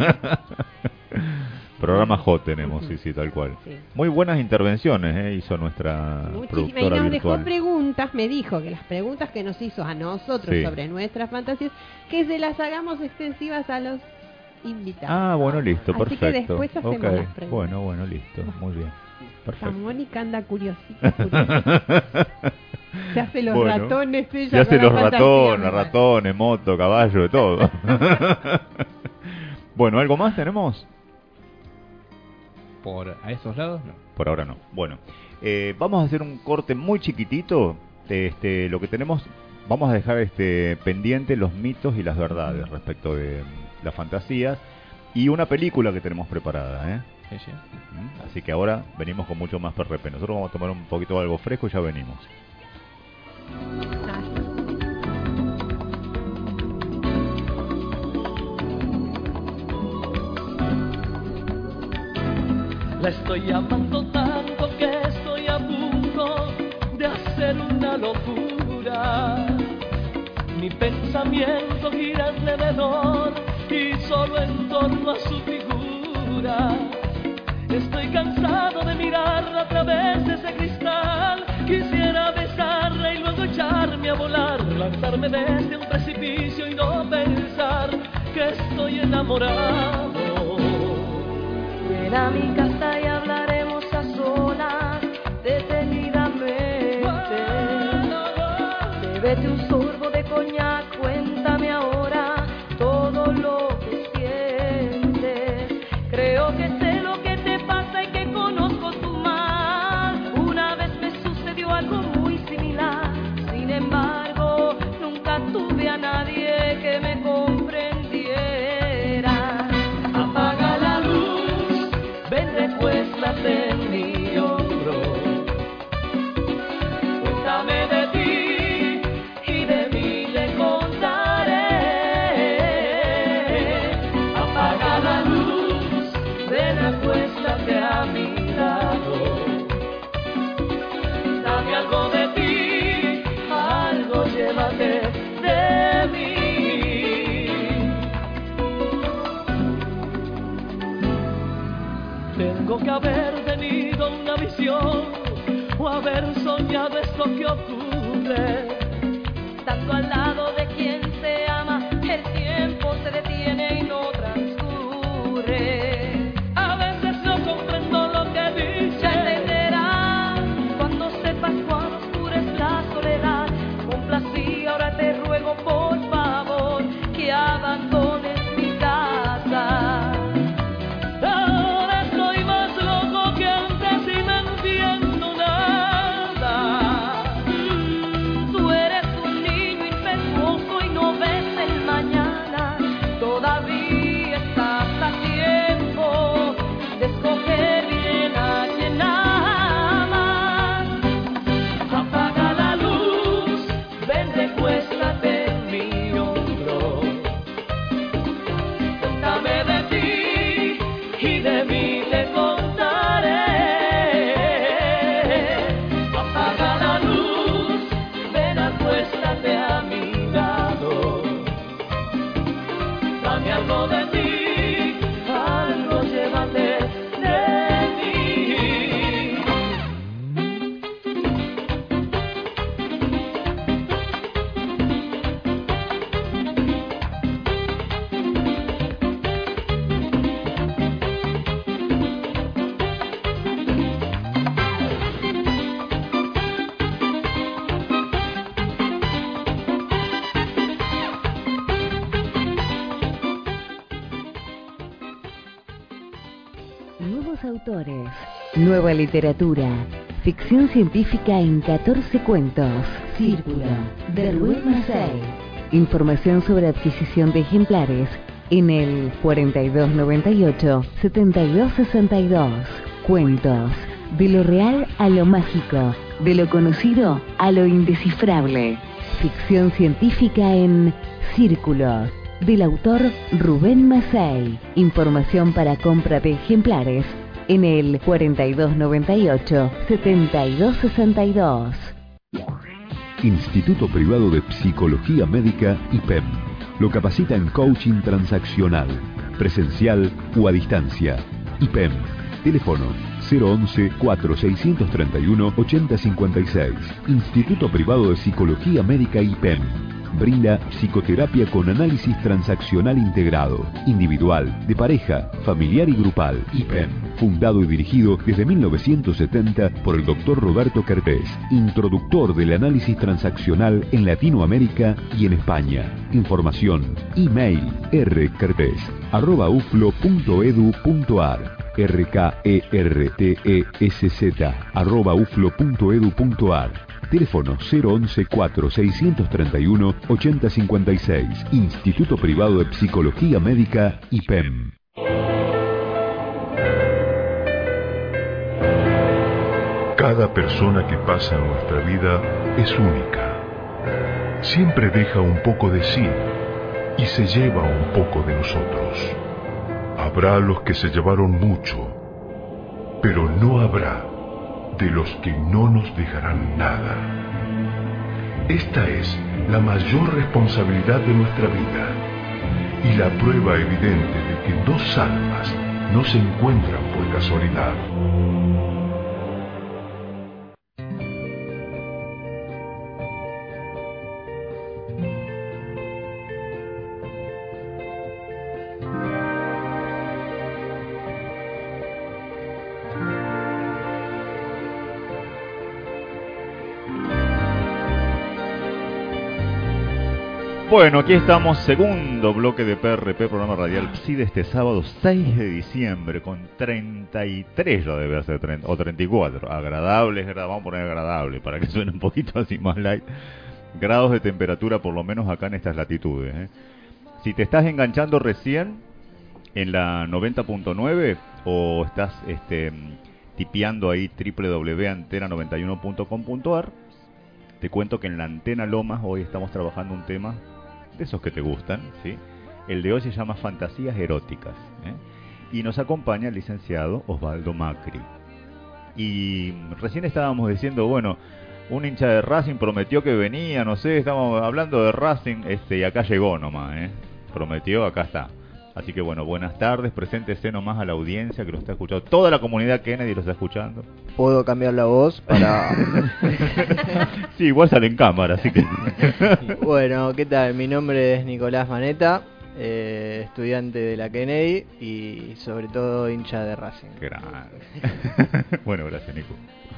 Programa Hot tenemos, sí, sí, tal cual. Sí. Muy buenas intervenciones, ¿eh? Hizo nuestra Muchísimas, y productora nos virtual. dejó preguntas, me dijo que las preguntas que nos hizo a nosotros Sí. sobre nuestras fantasías, que se las hagamos extensivas a los invitados. Ah, bueno, listo, Así que perfecto. después hacemos Ok, las preguntas. bueno, bueno, listo, muy bien. Esta Perfecto. Mónica anda curiosita, curiosita. Se hace los Bueno, ratones, ella se hace con la los fantasía, ratones, muy bueno. ratones, moto, caballo, de todo. Bueno, ¿algo más tenemos? Por a estos lados, no. Por ahora no. Bueno, eh, vamos a hacer un corte muy chiquitito. De este, lo que tenemos, vamos a dejar este pendiente los mitos y las verdades respecto de mm, las fantasías y una película que tenemos preparada, ¿eh? Sí, sí. Mm, Así que ahora venimos con mucho más P R P. Nosotros vamos a tomar un poquito de algo fresco y ya venimos. La estoy amando tanto que estoy a punto de hacer una locura. Mi pensamiento gira alrededor y solo en torno a su figura. Estoy cansado de mirarla a través de ese cristal. Quisiera besarla y luego echarme a volar, lanzarme desde un precipicio y no pensar que estoy enamorado. Ven a mi casa y hablaremos a solas, detenidamente. Bébete un sorbo de coñac, cuéntame ahora todo lo que sientes. Creo que sé lo que te pasa y que conozco tu mal. Una vez me sucedió algo muy similar. Sin embargo, nunca tuve a nadie que me comprendiera. Apaga la luz, ven, recuéstate en mi hombro. Cuéntame de ti y de mí le contaré. Apaga la luz, ven, acuéstate a mi lado. Dame algo de ti, algo llévate de mí. Tengo que haber tenido una visión o haber soñado esto que ocurre. Estando al lado de quien se ama, el tiempo se detiene y no transcurre. A veces no comprendo lo que dices. Ya entenderás cuando sepas cuán oscura es la soledad. Complací, ahora te ruego por favor que abandones mi casa. Ahora estoy más loco que antes y no entiendo nada. Mm, Tú eres un niño impetuoso y no Nuevos autores, nueva literatura, ficción científica en catorce cuentos. Círculo, de Rubén Macei. Información sobre adquisición de ejemplares en el cuarenta y dos noventa y ocho, setenta y dos sesenta y dos. Cuentos, de lo real a lo mágico, de lo conocido a lo indescifrable. Ficción científica en Círculo, del autor Rubén Macei. Información para compra de ejemplares en el cuarenta y dos noventa y ocho, setenta y dos sesenta y dos. Instituto Privado de Psicología Médica I P E M. Lo capacita en coaching transaccional, presencial o a distancia. I P E M. Teléfono cero once, cuatro seiscientos treinta y uno, ochenta cincuenta y seis. Instituto Privado de Psicología Médica I P E M. Brinda psicoterapia con análisis transaccional integrado, individual, de pareja, familiar y grupal. I P E M. Fundado y dirigido desde mil novecientos setenta por el doctor Roberto Kertész, introductor del análisis transaccional en Latinoamérica y en España. Información, email, rkertész arroba uflo punto edu punto ar. R K E R T E S Z arroba uflo punto edu punto ar. Teléfono cero once, cuatro seiscientos treinta y uno, ochenta cincuenta y seis. Instituto Privado de Psicología Médica I P E M. Cada persona que pasa en nuestra vida es única. Siempre deja un poco de sí y se lleva un poco de nosotros. Habrá los que se llevaron mucho, pero no habrá de los que no nos dejarán nada. Esta es la mayor responsabilidad de nuestra vida y la prueba evidente de que dos almas no se encuentran por casualidad. Bueno, aquí estamos, segundo bloque de P R P, programa radial Psi de este sábado seis de diciembre, con treinta y tres, lo debe hacer, treinta, o treinta y cuatro, agradables, vamos a poner agradable, para que suene un poquito así más light, grados de temperatura por lo menos acá en estas latitudes, ¿eh? Si te estás enganchando recién en la noventa punto nueve, o estás este, tipeando ahí doble u doble u doble u punto antena noventa y uno punto com punto ar, te cuento que en la Antena Lomas hoy estamos trabajando un tema de esos que te gustan, ¿sí? El de hoy se llama Fantasías Eróticas, ¿eh? Y nos acompaña el licenciado Osvaldo Macri. Y recién estábamos diciendo, bueno, un hincha de Racing prometió que venía, no sé, estamos hablando de Racing, este, y acá llegó nomás, ¿eh? Prometió, acá está. Así que bueno, buenas tardes, preséntese nomás a la audiencia que lo está escuchando. Toda la comunidad Kennedy lo está escuchando. ¿Puedo cambiar la voz para...? Sí, igual sale en cámara, así que... Bueno, ¿qué tal? Mi nombre es Nicolás Maneta, eh, estudiante de la Kennedy y sobre todo hincha de Racing. Grande. Bueno, gracias, Nico.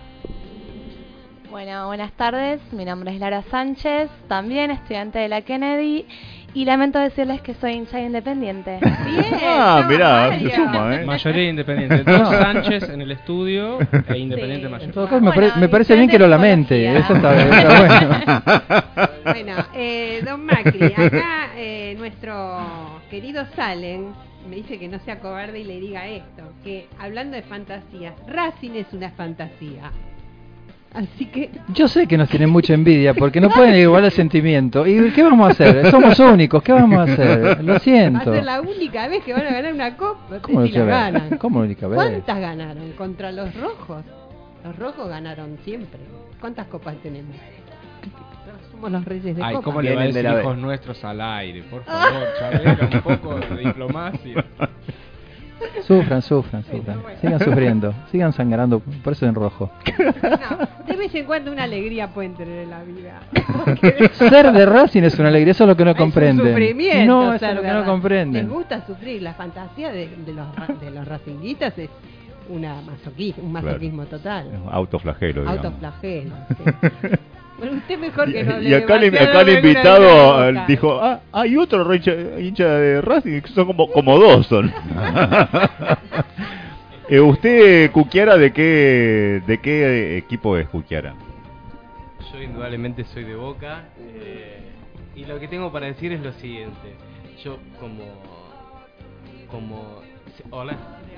Bueno, buenas tardes, mi nombre es Lara Sánchez, también estudiante de la Kennedy. Y lamento decirles que soy hincha independiente. Bien. Ah, mirá, se suma, ¿eh? Mayoría independiente. Dos Sánchez en el estudio e independiente Sí. mayor. En todo caso, me, Bueno, pare- me parece bien que lo lamente. Eso está, está bueno. Bueno, eh, don Macri, acá eh, nuestro querido Salen me dice que no sea cobarde y le diga esto, que hablando de fantasías, Racing es una fantasía. Así que... Yo sé que nos tienen mucha envidia porque no pueden igualar el sentimiento. ¿Y qué vamos a hacer? Somos únicos, ¿qué vamos a hacer? Lo Va siento. a ser la única vez que van a ganar una copa. ¿Cómo si la la ganan. ¿Cómo la única vez? ¿Cuántas ganaron? Contra los rojos. Los rojos ganaron siempre. ¿Cuántas copas tenemos? Somos los reyes de Ay, copa. ¿cómo le va a decir Vienen de la hijos B. nuestros al aire? Por favor, charlela un poco de diplomacia. Sufran, sufran, sufran. Sigan sufriendo, sigan sangrando, por eso en rojo. No, de vez en cuando una alegría pueden tener en la vida. Ser de Racing es una alegría, eso es lo que no Es un comprenden. sufrimiento. No, eso ser es lo de que no Racing. comprenden. Les gusta sufrir. La fantasía de, de los ra- de los racinguistas es una masoquismo, un masoquismo total. Autoflagelo, digamos. Autoflagelo. Sí. Bueno, usted mejor que no hable Y acá, el, demasiado acá el de una invitado de eh, la dijo, ah, hay otro hincha, hincha de Racing, que son como, como dos son. Eh, ¿Usted, Cuquiara, de qué, de qué equipo es Cuquiara? Yo indudablemente soy de Boca. Eh, y lo que tengo para decir es lo siguiente. Yo como... como hola.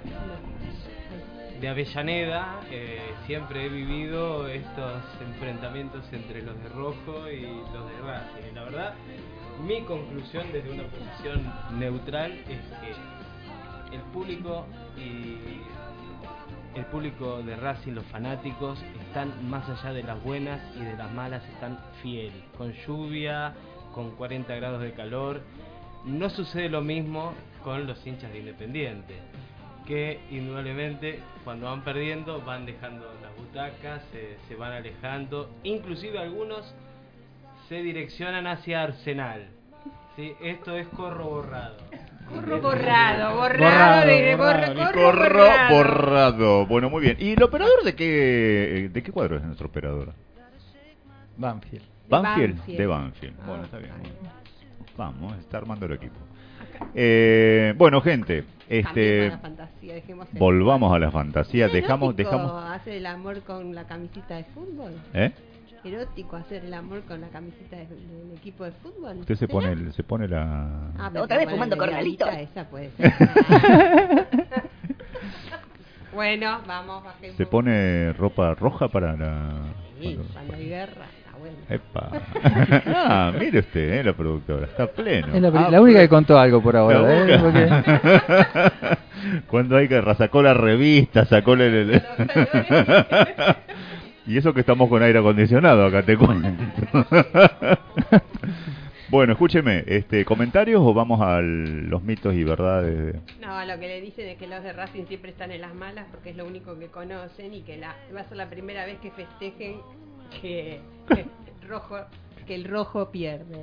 De Avellaneda, eh, siempre he vivido estos enfrentamientos entre los de rojo y los de Racing. Y la verdad, mi conclusión desde una posición neutral es que el público y el público de Racing, los fanáticos, están más allá de las buenas y de las malas, están fieles. Con lluvia, con cuarenta grados de calor. No sucede lo mismo con los hinchas de Independiente, que indudablemente cuando van perdiendo van dejando las butacas, se, se van alejando, inclusive algunos se direccionan hacia Arsenal. ¿Sí? Esto es corro borrado. Corro borrado, borrado, Borrado, de borrado, borro, corro, corro borrado. borrado. Bueno, muy bien. ¿Y el operador de qué de qué cuadro es nuestro operador? Banfield. Banfield, Banfield. de Banfield. Ah, Bueno, está bien. está bien. Vamos, está armando el equipo. Eh, bueno, gente, este Cambiemos a la fantasía, dejemos el- volvamos a la fantasía, ¿Es dejamos erótico dejamos hacer el amor con la camiseta de fútbol? ¿Eh? Erótico hacer el amor con la camiseta de- del equipo de fútbol. Usted se ¿Será? pone el- se pone la Ah, pero Otra vez bueno, fumando de corralito. Esa puede ser. Bueno, vamos, bajemos. se pone ropa roja para la Sí, cuando- cuando hay guerra, está bueno. Epa. Ah, mire usted, eh, la productora, está pleno. Es la, pri- Ah, la única pleno. que contó algo por ahora. La ¿eh? única. Porque- Cuando hay guerra, sacó la revista, sacó el... el- el- y eso que estamos con aire acondicionado acá, te cuento. Bueno, escúcheme, este, ¿comentarios o vamos a los mitos y verdades? de- No, lo que le dicen es que los de Racing siempre están en las malas porque es lo único que conocen y que la, va a ser la primera vez que festejen que, que el rojo que el rojo pierde.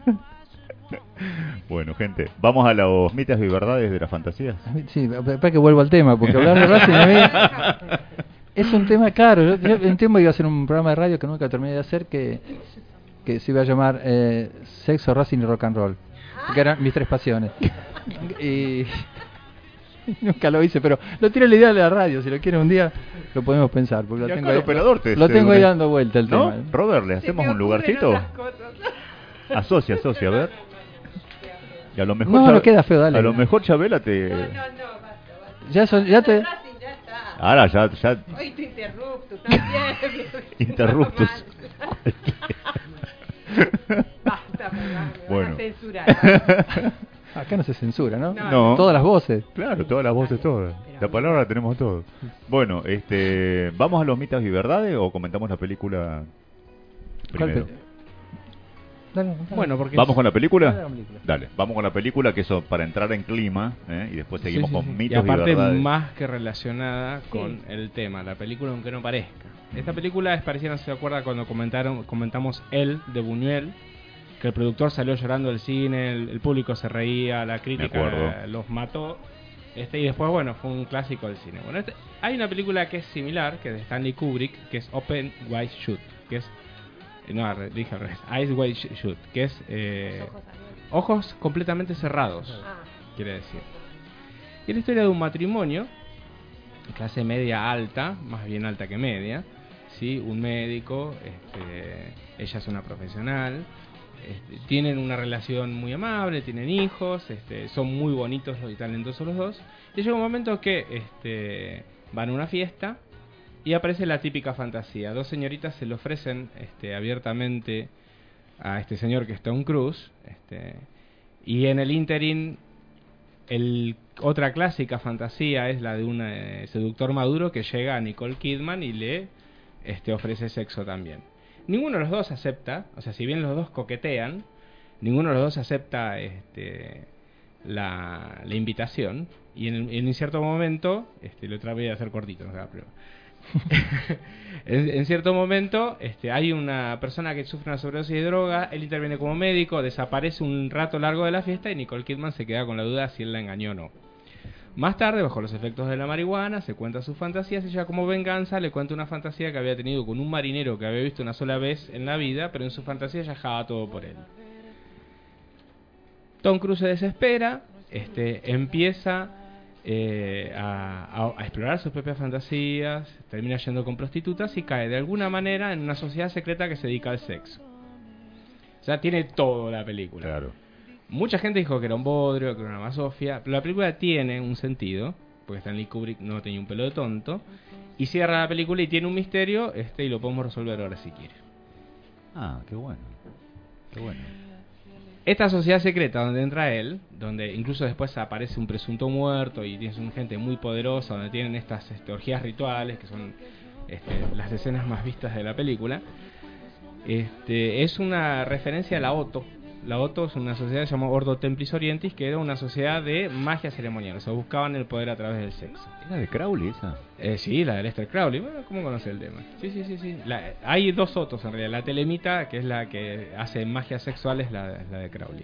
Bueno, gente, vamos a los mitos y verdades de las fantasías. Sí, para que vuelvo al tema, porque hablar de Racing a mí es un tema caro. Yo, yo en tiempo iba a hacer un programa de radio que nunca terminé de hacer, que, que se iba a llamar eh, Sexo, Racing y Rock and Roll, que eran mis tres pasiones. Y nunca lo hice, pero lo tiro la idea de la radio. Si lo quiere un día, lo podemos pensar. Porque lo Y acá tengo el ahí, operador te- lo te- tengo ahí dando vuelta el ¿No? tema. Robert, ¿le hacemos un lugarcito? Asocia, asocia, a ver. Y a lo mejor No, Chab- no queda feo, dale. A lo mejor Chabela te... Ya, son, ya te... Ahora ya... ya... Hoy te interrupto también. Interruptus. Basta, perdón, me Bueno. van a censurar. Acá no se censura, ¿no? No, No. Todas las voces. Claro, todas las voces, todas. La palabra la tenemos todos. Bueno, este, ¿vamos a los mitos y verdades o comentamos la película ¿Cuál primero? pe- Dale, dale. Bueno, porque ¿Vamos con la película? Dale, la película. Dale, vamos con la película, que eso para entrar en clima, ¿eh? Y después seguimos Sí, sí, con sí. mitos y aparte verdades. más que relacionada con el tema, la película aunque no parezca. Esta película es parecida, no se acuerda cuando comentaron comentamos El de Buñuel, que el productor salió llorando del cine, el, el público se reía, la crítica acuerdo. eh, los mató. Este y después bueno, fue un clásico del cine. Bueno, este, hay una película que es similar, que es de Stanley Kubrick, que es Open Wide Shut, que es no, al re- dije al revés, Eyes Wide Shut, que es eh, ojos completamente cerrados, quiere decir. Y es la historia de un matrimonio, clase media alta, más bien alta que media, ¿sí? Un médico, este, ella es una profesional, este, tienen una relación muy amable, tienen hijos, este, son muy bonitos y talentosos los dos, y llega un momento que este, van a una fiesta y aparece la típica fantasía. Dos señoritas se le ofrecen este, abiertamente a este señor que es Tom Cruise, este, y en el ínterin el, otra clásica fantasía es la de un eh, seductor maduro que llega a Nicole Kidman y le este, ofrece sexo también. Ninguno de los dos acepta, o sea, si bien los dos coquetean, ninguno de los dos acepta este, la, la invitación, y en, en un cierto momento, este, lo otra voy a hacer cortito, no se haga prueba. en, en cierto momento este, hay una persona que sufre una sobredosis de droga, él interviene como médico, desaparece un rato largo de la fiesta y Nicole Kidman se queda con la duda si él la engañó o no. Más tarde, bajo los efectos de la marihuana, se cuenta sus fantasías y ella como venganza le cuenta una fantasía que había tenido con un marinero que había visto una sola vez en la vida, pero en su fantasía ella dejaba todo por él. Tom Cruise se desespera, este, empieza eh, a, a, a explorar sus propias fantasías, termina yendo con prostitutas y cae de alguna manera en una sociedad secreta que se dedica al sexo. O sea, tiene todo la película. Claro. Mucha gente dijo que era un bodrio, que era una basofia, pero la película tiene un sentido, porque Stanley Kubrick no tenía un pelo de tonto, y cierra la película y tiene un misterio, este y lo podemos resolver ahora si quiere. Ah, qué bueno. Qué bueno. Esta sociedad secreta donde entra él, donde incluso después aparece un presunto muerto y tienes una gente muy poderosa, donde tienen estas este, orgías rituales, que son este, las escenas más vistas de la película, este, es una referencia a la Otto. La Otto es una sociedad llamada Ordo Templis Orientis, que era una sociedad de magia ceremonial, o sea, buscaban el poder a través del sexo. ¿Era de Crowley esa? Eh, sí, la de Lester Crowley. Bueno, ¿cómo conoce el tema? Sí, sí, sí, sí. La, hay dos Otos en realidad. La Telemita, que es la que hace magia sexual, es la, la de Crowley.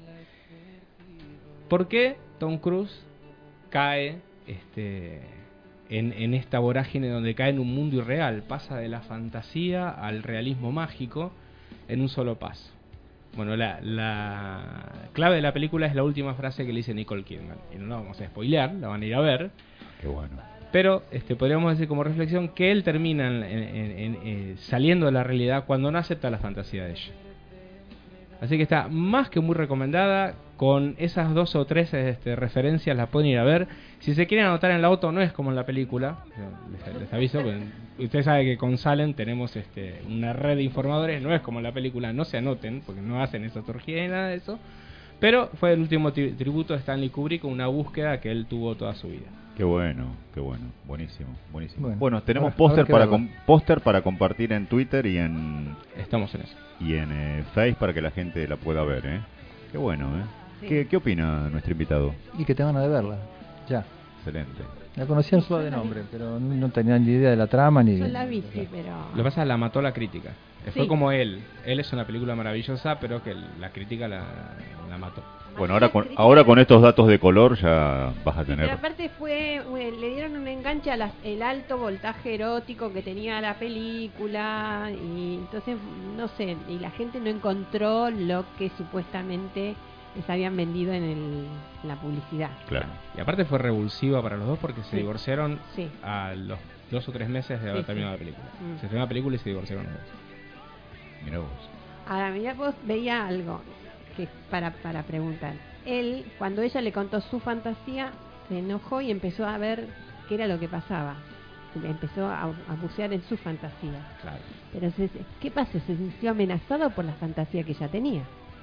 ¿Por qué Tom Cruise cae este, en, en esta vorágine donde cae en un mundo irreal? Pasa de la fantasía al realismo mágico en un solo paso. Bueno, la, la clave de la película es la última frase que le dice Nicole Kidman. Y no la vamos a spoilear, la van a ir a ver. Qué bueno. Pero este, podríamos decir como reflexión que él termina en, en, en, en, eh, saliendo de la realidad cuando no acepta la fantasía de ella. Así que está más que muy recomendada. Con esas dos o tres este, referencias las pueden ir a ver. Si se quieren anotar en la auto, no es como en la película. Les, les aviso, usted sabe que con Salem tenemos este, una red de informadores. No es como en la película, no se anoten, porque no hacen esa orgía y nada de eso. Pero fue el último tri- tributo de Stanley Kubrick, una búsqueda que él tuvo toda su vida. Qué bueno, qué bueno, buenísimo, buenísimo. Bueno, Bueno, tenemos ahora- póster ahora qué para verlo. com- póster para compartir en Twitter y en Estamos en eso. y en eh, Face para que la gente la pueda ver, ¿eh? Qué bueno, ¿eh? Sí. ¿Qué, ¿Qué opina nuestro invitado? Y que tengan ganas de verla. Ya. Excelente. La conocían solo de nombre, pero no, no tenían ni idea de la trama ni. Yo la vi, sí, pero... Lo que pasa es que la mató la crítica. Eh, Fue Sí. como él. Él es una película maravillosa, pero que la crítica la, la mató. Bueno, ahora con ahora con estos datos de color ya vas a Pero tener. aparte fue, eh, le dieron un enganche al el alto voltaje erótico que tenía la película y entonces, no sé, y la gente no encontró lo que supuestamente les habían vendido en, el, en la publicidad. Claro. Y aparte fue revulsiva para los dos porque se Sí. divorciaron Sí. a los dos o tres meses de haber Sí, terminado sí. la película. Mm. Se estrenó la película y se divorciaron los dos. Mirá vos. Ahora, mira, vos veía algo que para, para preguntar. Él, cuando ella le contó su fantasía, se enojó y empezó a ver qué era lo que pasaba. Empezó a, a bucear en su fantasía. Claro. Pero, se- ¿qué pasa? Se sintió amenazado por la fantasía que ella tenía.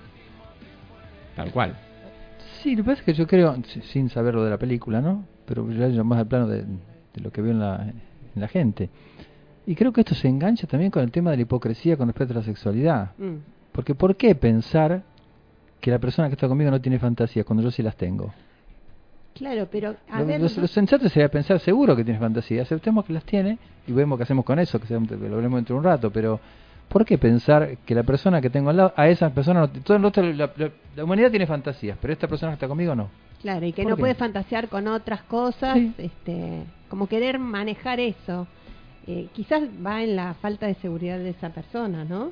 Tal cual. Sí, lo que pasa es que yo creo, si- sin saber lo de la película, ¿no? Pero ya yo más al plano de, de lo que veo en la, en la gente. Y creo que esto se engancha también con el tema de la hipocresía con respecto a la sexualidad. Mm. Porque ¿por qué pensar que la persona que está conmigo no tiene fantasías cuando yo sí las tengo? Claro, pero a Lo, ver, lo- ¿no? lo sensato sería pensar seguro que tiene fantasías, aceptemos que las tiene y vemos qué hacemos con eso, que, sea- que lo veremos dentro de un rato, pero ¿por qué pensar que la persona que tengo al lado, a esa persona, no, todo el otro, la, la- la humanidad tiene fantasías, pero esta persona que está conmigo no? Claro, y que ¿Por no qué? puede fantasear con otras cosas, Sí. este, como querer manejar eso. Eh, quizás va en la falta de seguridad de esa persona, ¿no?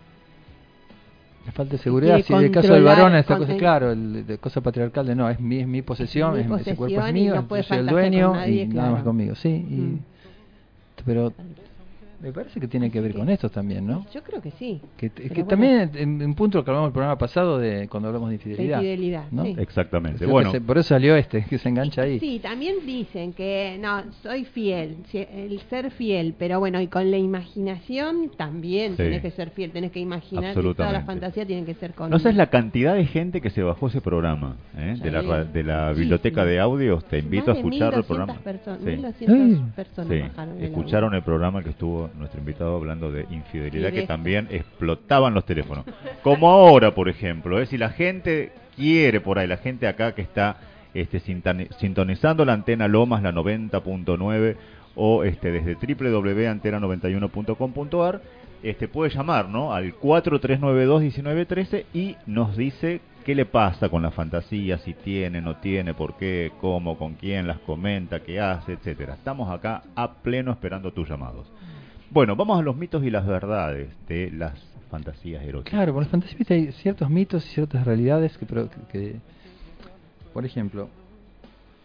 La falta de seguridad, quiere si en el caso del controlar, varón, esta con- cosa, claro, el, de cosa patriarcal de no, es mi, es mi posesión, mi es mi- ese cuerpo es posesión y mío, no puede yo soy el fantasear con dueño nadie, y nada claro. más conmigo, sí. Y, Mm. Pero me parece que tiene que ver con esto también, ¿no? Yo creo que sí. Que, Pero que bueno. también en un punto lo que hablamos en el programa pasado de cuando hablamos de infidelidad. De infidelidad, ¿no? sí. Exactamente. Creo que Bueno, se- por eso salió este, que se engancha ahí. Sí, también dicen que no, soy fiel, si- el ser fiel, pero bueno, y con la imaginación también Sí. tenés que ser fiel, tenés que imaginar que toda la Absolutamente. fantasía tiene que ser con... no sabes la cantidad de gente que se bajó ese programa, ¿eh? Ya de la veo. ra- de la Muchísimo. biblioteca de audios. Te invito a Más de escuchar el mil programa. doscientas personas, Sí. mil doscientas Sí. personas Sí, bajaron el escucharon audio. el programa que estuvo nuestro invitado hablando de infidelidad, Y de que esto. también explotaban los teléfonos. Como ahora, por ejemplo, ¿eh? si la gente quiere por ahí, la gente acá que está este, sintani- sintonizando la antena Lomas, la noventa punto nueve, o este, desde doble u doble u doble u punto antena noventa y uno punto com punto a r, este, puede llamar, ¿no? al cuatro tres nueve dos, uno nueve uno tres y nos dice qué le pasa con la fantasía, si tiene, no tiene, por qué, cómo, con quién, las comenta, qué hace, etcétera. Estamos acá a pleno esperando tus llamados. Bueno, vamos a los mitos y las verdades de las fantasías eróticas. Claro, por las fantasías viste, hay ciertos mitos y ciertas realidades que, pero, que, que, por ejemplo,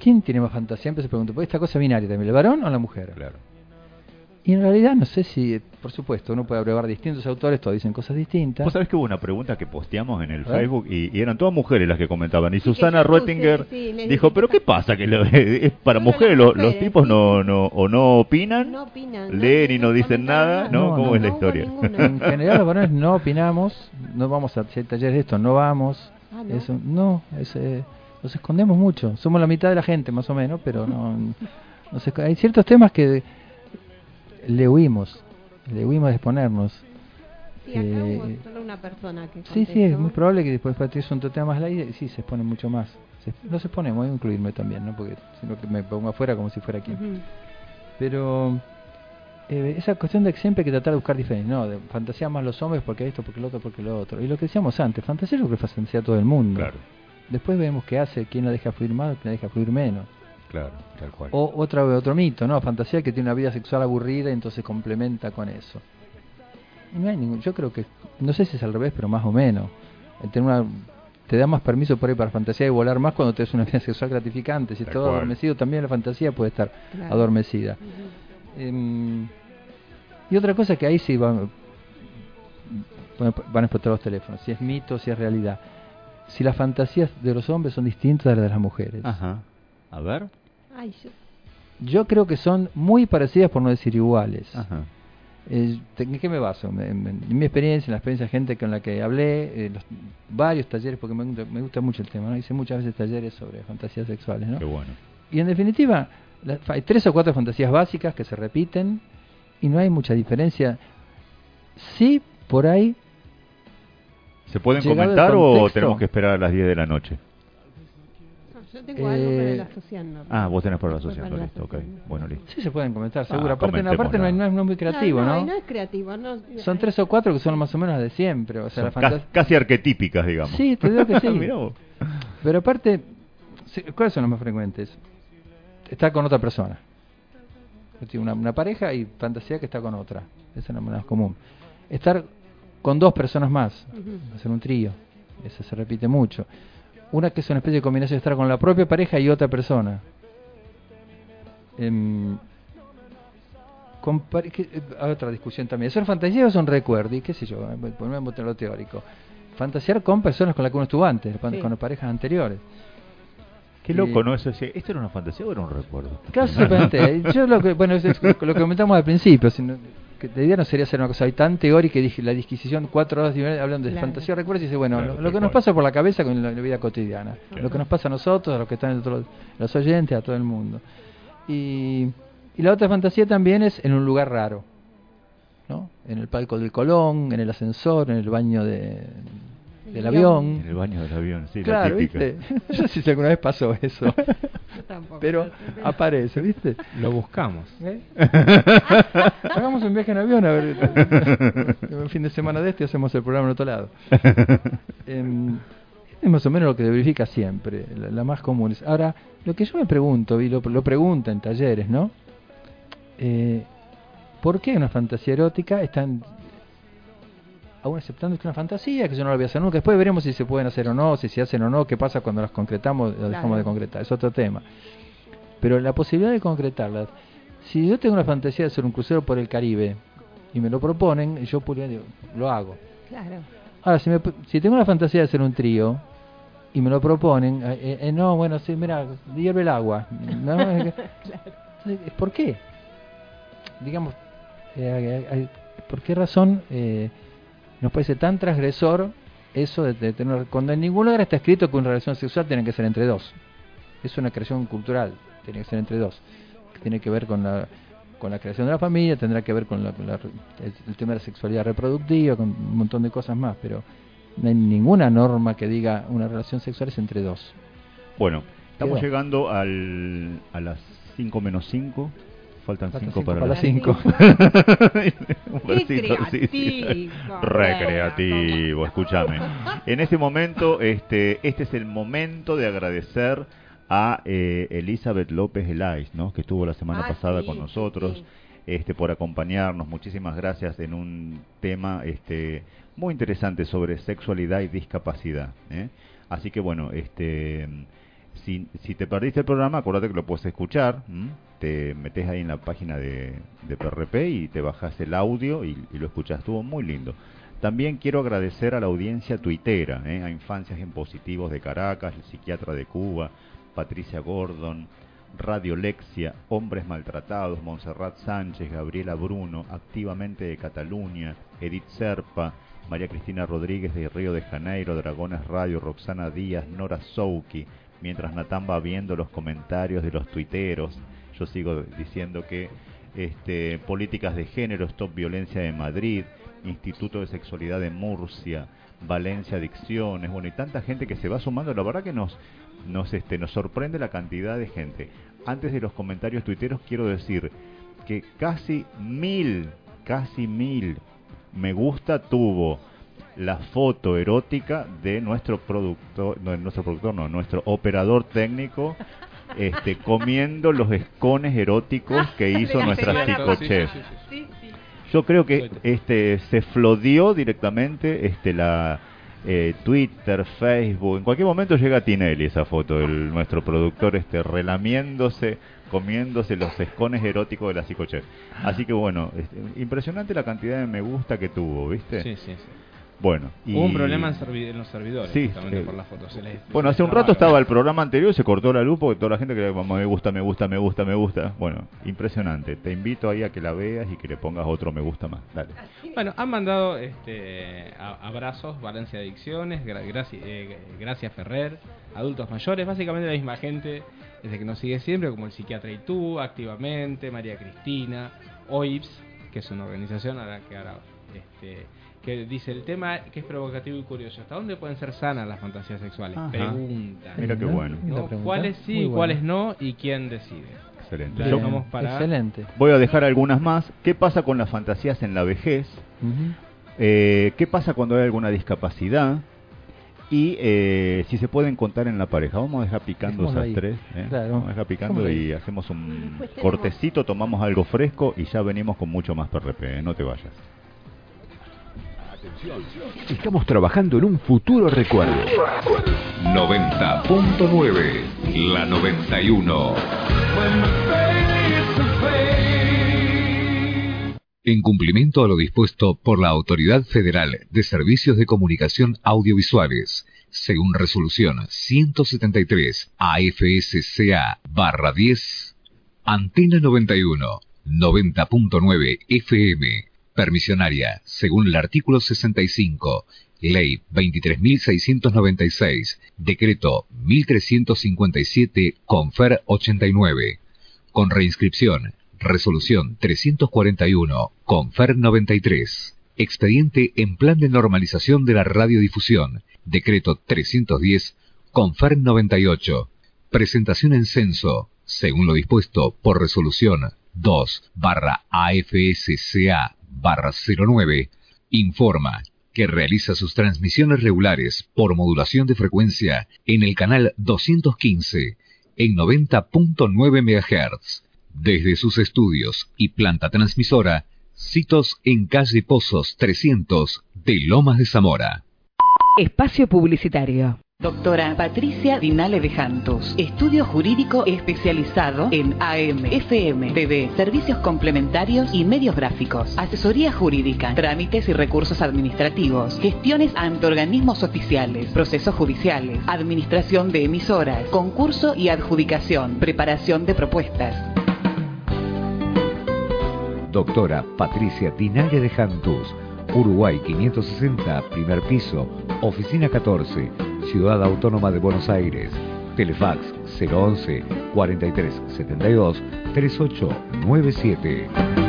¿quién tiene más fantasía? Siempre se pregunta, ¿por esta cosa binaria también, el varón o la mujer? Claro. Y en realidad no sé si, por supuesto, uno puede abrevar distintos autores, todos dicen cosas distintas. Vos sabés que hubo una pregunta que posteamos en el ¿Eh? Facebook y, y eran todas mujeres las que comentaban. Y Sí, Susana que yo puse, Röttinger sí, le dijo, dije pero que ¿qué pasa? que lo- es para Solo mujeres, las lo- los mujeres, tipos sí, no, sí. no o no opinan, No opinan, leen y no, no dicen comentan nada, nada. ¿no? No, ¿Cómo no, es la no hubo historia? ninguna. En general los varones no opinamos, no vamos a si hay talleres de esto, no vamos. Ah, ¿no? Eso, no, es, eh, nos escondemos mucho. Somos la mitad de la gente, más o menos, pero no. Nos esco- hay ciertos temas que le huimos, le huimos de exponernos. Sí, acá Eh, hubo solo una persona que Sí, sí, es contestó. muy probable que después Patricio un tema más al aire y sí, se expone mucho más. Se, nos exponemos, voy a incluirme también, ¿no? Porque sino que me pongo afuera como si fuera aquí. Ujú. Pero eh, esa cuestión de que siempre hay que tratar de buscar diferencia, no, de fantasía más los hombres porque esto, porque lo otro, porque lo otro. Y lo que decíamos antes, fantasía es lo que fantasía todo el mundo. Claro, Después vemos qué hace, quién la deja fluir más, quién la deja fluir menos. claro, tal cual. O otra, otro mito, ¿no? Fantasía que tiene una vida sexual aburrida y entonces complementa con eso. Y no hay ningún, yo creo que, no sé si es al revés, pero más o menos. El tener una, te da más permiso por ahí para fantasía y volar más cuando tienes una vida sexual gratificante. Si Tal todo cual. adormecido, también la fantasía puede estar Claro. adormecida. Em, y otra cosa que ahí sí van, van a explotar los teléfonos, si es mito, si es realidad. Si las fantasías de los hombres son distintas de las de las mujeres. Ajá. A ver. Ay, yo- Yo creo que son muy parecidas por no decir iguales. Ajá. Eh, te- ¿En qué me baso? Me- me- en mi experiencia, en la experiencia de gente con la que hablé, eh, los- varios talleres, porque me, gusta- me gusta mucho el tema, ¿no? Hice muchas veces talleres sobre fantasías sexuales, ¿no? Qué bueno. Y en definitiva, la- hay tres o cuatro fantasías básicas que se repiten y no hay mucha diferencia. Sí, por ahí. ¿Se pueden Llegado el comentar o contexto. tenemos que esperar a las diez de la noche? no, yo tengo algo para Eh, la asociación. Ah, vos tenés para la Después asociación, para la listo, ok. asociación. Bueno, listo. Sí se pueden comentar, Ah, seguro. aparte, no, aparte no, hay- no es, no es muy creativo, no, ¿no? no, y no es creativo, no. Son tres o cuatro que son más o menos las de siempre. O sea, Son la ca- fantasía. casi arquetípicas, digamos. Sí, te digo que sí. Mirá vos. Pero aparte, sí, ¿cuáles son las más frecuentes? Estar con otra persona. Tiene una, una pareja y fantasía que está con otra. Esa es la más común. Estar con dos personas más. Ujú. Hacer un trío. Esa se repite mucho. Una que es una especie de combinación de estar con la propia pareja y otra persona. Em, con pare- que- eh, otra discusión también. ¿Son fantasías o son recuerdos? Y qué sé yo, eh, ponemos en lo teórico. Fantasear con personas con las que uno estuvo antes, con Sí. con las parejas anteriores. Qué loco, Eh, ¿no? Eso, sí, ¿esto era una fantasía o era un recuerdo? Claro, exactamente. Yo lo que, bueno, es, es lo que comentamos al principio. Sino, que la idea no sería hacer una cosa ahí tan teórica y dije la disquisición cuatro horas de- hablando de Claro. fantasía, recuerdos y dice, bueno, Claro, lo, tal lo que nos cual. pasa por la cabeza con la, la vida cotidiana, Claro. lo que nos pasa a nosotros, a los que están dentro de los oyentes, a todo el mundo. Y, y la otra fantasía también es en un lugar raro, ¿no? En el palco del Colón, en el ascensor, en el baño de, del avión. En el baño del avión, sí, Claro, la típica. ¿viste? No sé si alguna vez pasó eso. Yo tampoco. Pero aparece, ¿viste? Lo buscamos. ¿Eh? Hagamos un viaje en avión a ver. Un fin de semana de este hacemos el programa en otro lado. Em, es más o menos lo que se verifica siempre, la, la más común. es- Ahora, lo que yo me pregunto, y lo, lo pregunto en talleres, ¿no? Eh, ¿Por qué una fantasía erótica están aún aceptando que es una fantasía, que yo no la voy a hacer nunca? Después veremos si se pueden hacer o no, si se hacen o no, qué pasa cuando las concretamos o dejamos Claro. de concretar, es otro tema. Pero la posibilidad de concretarlas, si yo tengo una fantasía de hacer un crucero por el Caribe y me lo proponen, y yo podría, digo, lo hago. Claro. Ahora, si, me, si tengo una fantasía de hacer un trío y me lo proponen, eh, eh, no, bueno, sí, mira, hierve el agua. ¿No? Entonces, ¿por qué? Digamos, eh, eh, ¿por qué razón eh, nos parece tan transgresor eso de, de tener... Cuando en ningún lugar está escrito que una relación sexual tiene que ser entre dos. Es una creación cultural, tiene que ser entre dos. Que tiene que ver con la, con la creación de la familia, tendrá que ver con, la, con la- el, el tema de la sexualidad reproductiva, con un montón de cosas más, pero no hay ninguna norma que diga una relación sexual es entre dos. Bueno, estamos Quedó. llegando al, a las cinco menos cinco. Faltan Faltan cinco cinco para, para las las cinco. Un Qué versito, sí, sí. creativo. Recreativo, escúchame. En este momento, este, este es el momento de agradecer a eh, Elizabeth López Elais, ¿no? Que estuvo la semana Ah, pasada sí, con nosotros, sí. este, por acompañarnos. Muchísimas gracias en un tema, este, muy interesante sobre sexualidad y discapacidad, ¿eh? Así que bueno, este, Si, si te perdiste el programa, acuérdate que lo puedes escuchar. ¿m? Te metes ahí en la página de, de P R P y te bajas el audio y, y lo escuchas. Estuvo muy lindo. También quiero agradecer a la audiencia tuitera, ¿eh? a Infancias en Positivos de Caracas, el Psiquiatra de Cuba, Patricia Gordon, Radio Lexia, Hombres Maltratados, Montserrat Sánchez, Gabriela Bruno, Activamente de Cataluña, Edith Serpa, María Cristina Rodríguez de Río de Janeiro, Dragones Radio, Roxana Díaz, Nora Souki. Mientras Natán va viendo los comentarios de los tuiteros, yo sigo diciendo que este, Políticas de Género, Stop Violencia de Madrid, Instituto de Sexualidad de Murcia, Valencia Adicciones, bueno, y tanta gente que se va sumando. La verdad que nos nos este nos sorprende la cantidad de gente. Antes de los comentarios tuiteros quiero decir que casi mil, casi mil me gusta tuvo la foto erótica de nuestro productor, no, nuestro productor no, nuestro operador técnico, este, comiendo los escones eróticos que hizo nuestra psicochef. Sí, sí, sí, sí. Yo creo que este se flodió directamente este la eh, Twitter, Facebook, en cualquier momento llega Tinelli esa foto, el, nuestro productor este relamiéndose, comiéndose los escones eróticos de la psicochef. Así que bueno, este, impresionante la cantidad de me gusta que tuvo, ¿viste? Sí, sí, sí. Bueno, y... hubo un problema en, servi en los servidores, sí, justamente eh, por las fotos. Se les, bueno, se hace un rato estaba el programa anterior y se cortó la luz porque toda la gente que me gusta, me gusta, me gusta, me gusta. Bueno, impresionante. Te invito ahí a que la veas y que le pongas otro me gusta más. Dale. Bueno, han mandado este, a, abrazos, Valencia Adicciones, gra, gracias, eh, gracias Ferrer, adultos mayores, básicamente la misma gente desde que nos sigue siempre, como el Psiquiatra y tú, Activamente, María Cristina, O I P S, que es una organización a la que ahora... Este, que dice el tema que es provocativo y curioso. ¿Hasta dónde pueden ser sanas las fantasías sexuales? Ajá. Pregunta. Mira qué bueno. ¿No? ¿Cuáles sí, bueno. cuáles no y quién decide? Excelente. Yo, vamos para... Excelente. Voy a dejar algunas más. ¿Qué pasa con las fantasías en la vejez? Uh-huh. eh, ¿Qué pasa cuando hay alguna discapacidad? Y eh, si se pueden contar en la pareja. Vamos a dejar picando esas ahí. tres. ¿eh? Claro. Vamos a dejar picando y hacemos un cortecito, tomamos algo fresco y ya venimos con mucho más P R P. ¿eh? No te vayas. Estamos trabajando en un futuro recuerdo. noventa punto nueve, la noventa y uno. En cumplimiento a lo dispuesto por la Autoridad Federal de Servicios de Comunicación Audiovisuales, según resolución ciento setenta y tres A F S C A barra diez, Antena noventa y uno, noventa punto nueve F M, permisionaria, según el artículo sesenta y cinco, Ley veintitrés mil seiscientos noventa y seis, Decreto mil trescientos cincuenta y siete, Confer ochenta y nueve, con reinscripción, Resolución trescientos cuarenta y uno, Confer noventa y tres, expediente en plan de normalización de la radiodifusión, Decreto trescientos diez, Confer noventa y ocho, presentación en censo, según lo dispuesto por Resolución dos barra A F S C A barra cero nueve, informa que realiza sus transmisiones regulares por modulación de frecuencia en el canal doscientos quince en noventa punto nueve megahertz, desde sus estudios y planta transmisora, sitos en calle Pozos trescientos de Lomas de Zamora. Espacio publicitario. Doctora Patricia Dinale de Jantos, estudio jurídico especializado en A M, F M, T V, servicios complementarios y medios gráficos, asesoría jurídica, trámites y recursos administrativos, gestiones ante organismos oficiales, procesos judiciales, administración de emisoras, concurso y adjudicación, preparación de propuestas. Doctora Patricia Dinale de Jantos, Uruguay quinientos sesenta, primer piso, oficina catorce, Ciudad Autónoma de Buenos Aires. Telefax cero once, cuarenta y tres setenta y dos, treinta y ocho noventa y siete.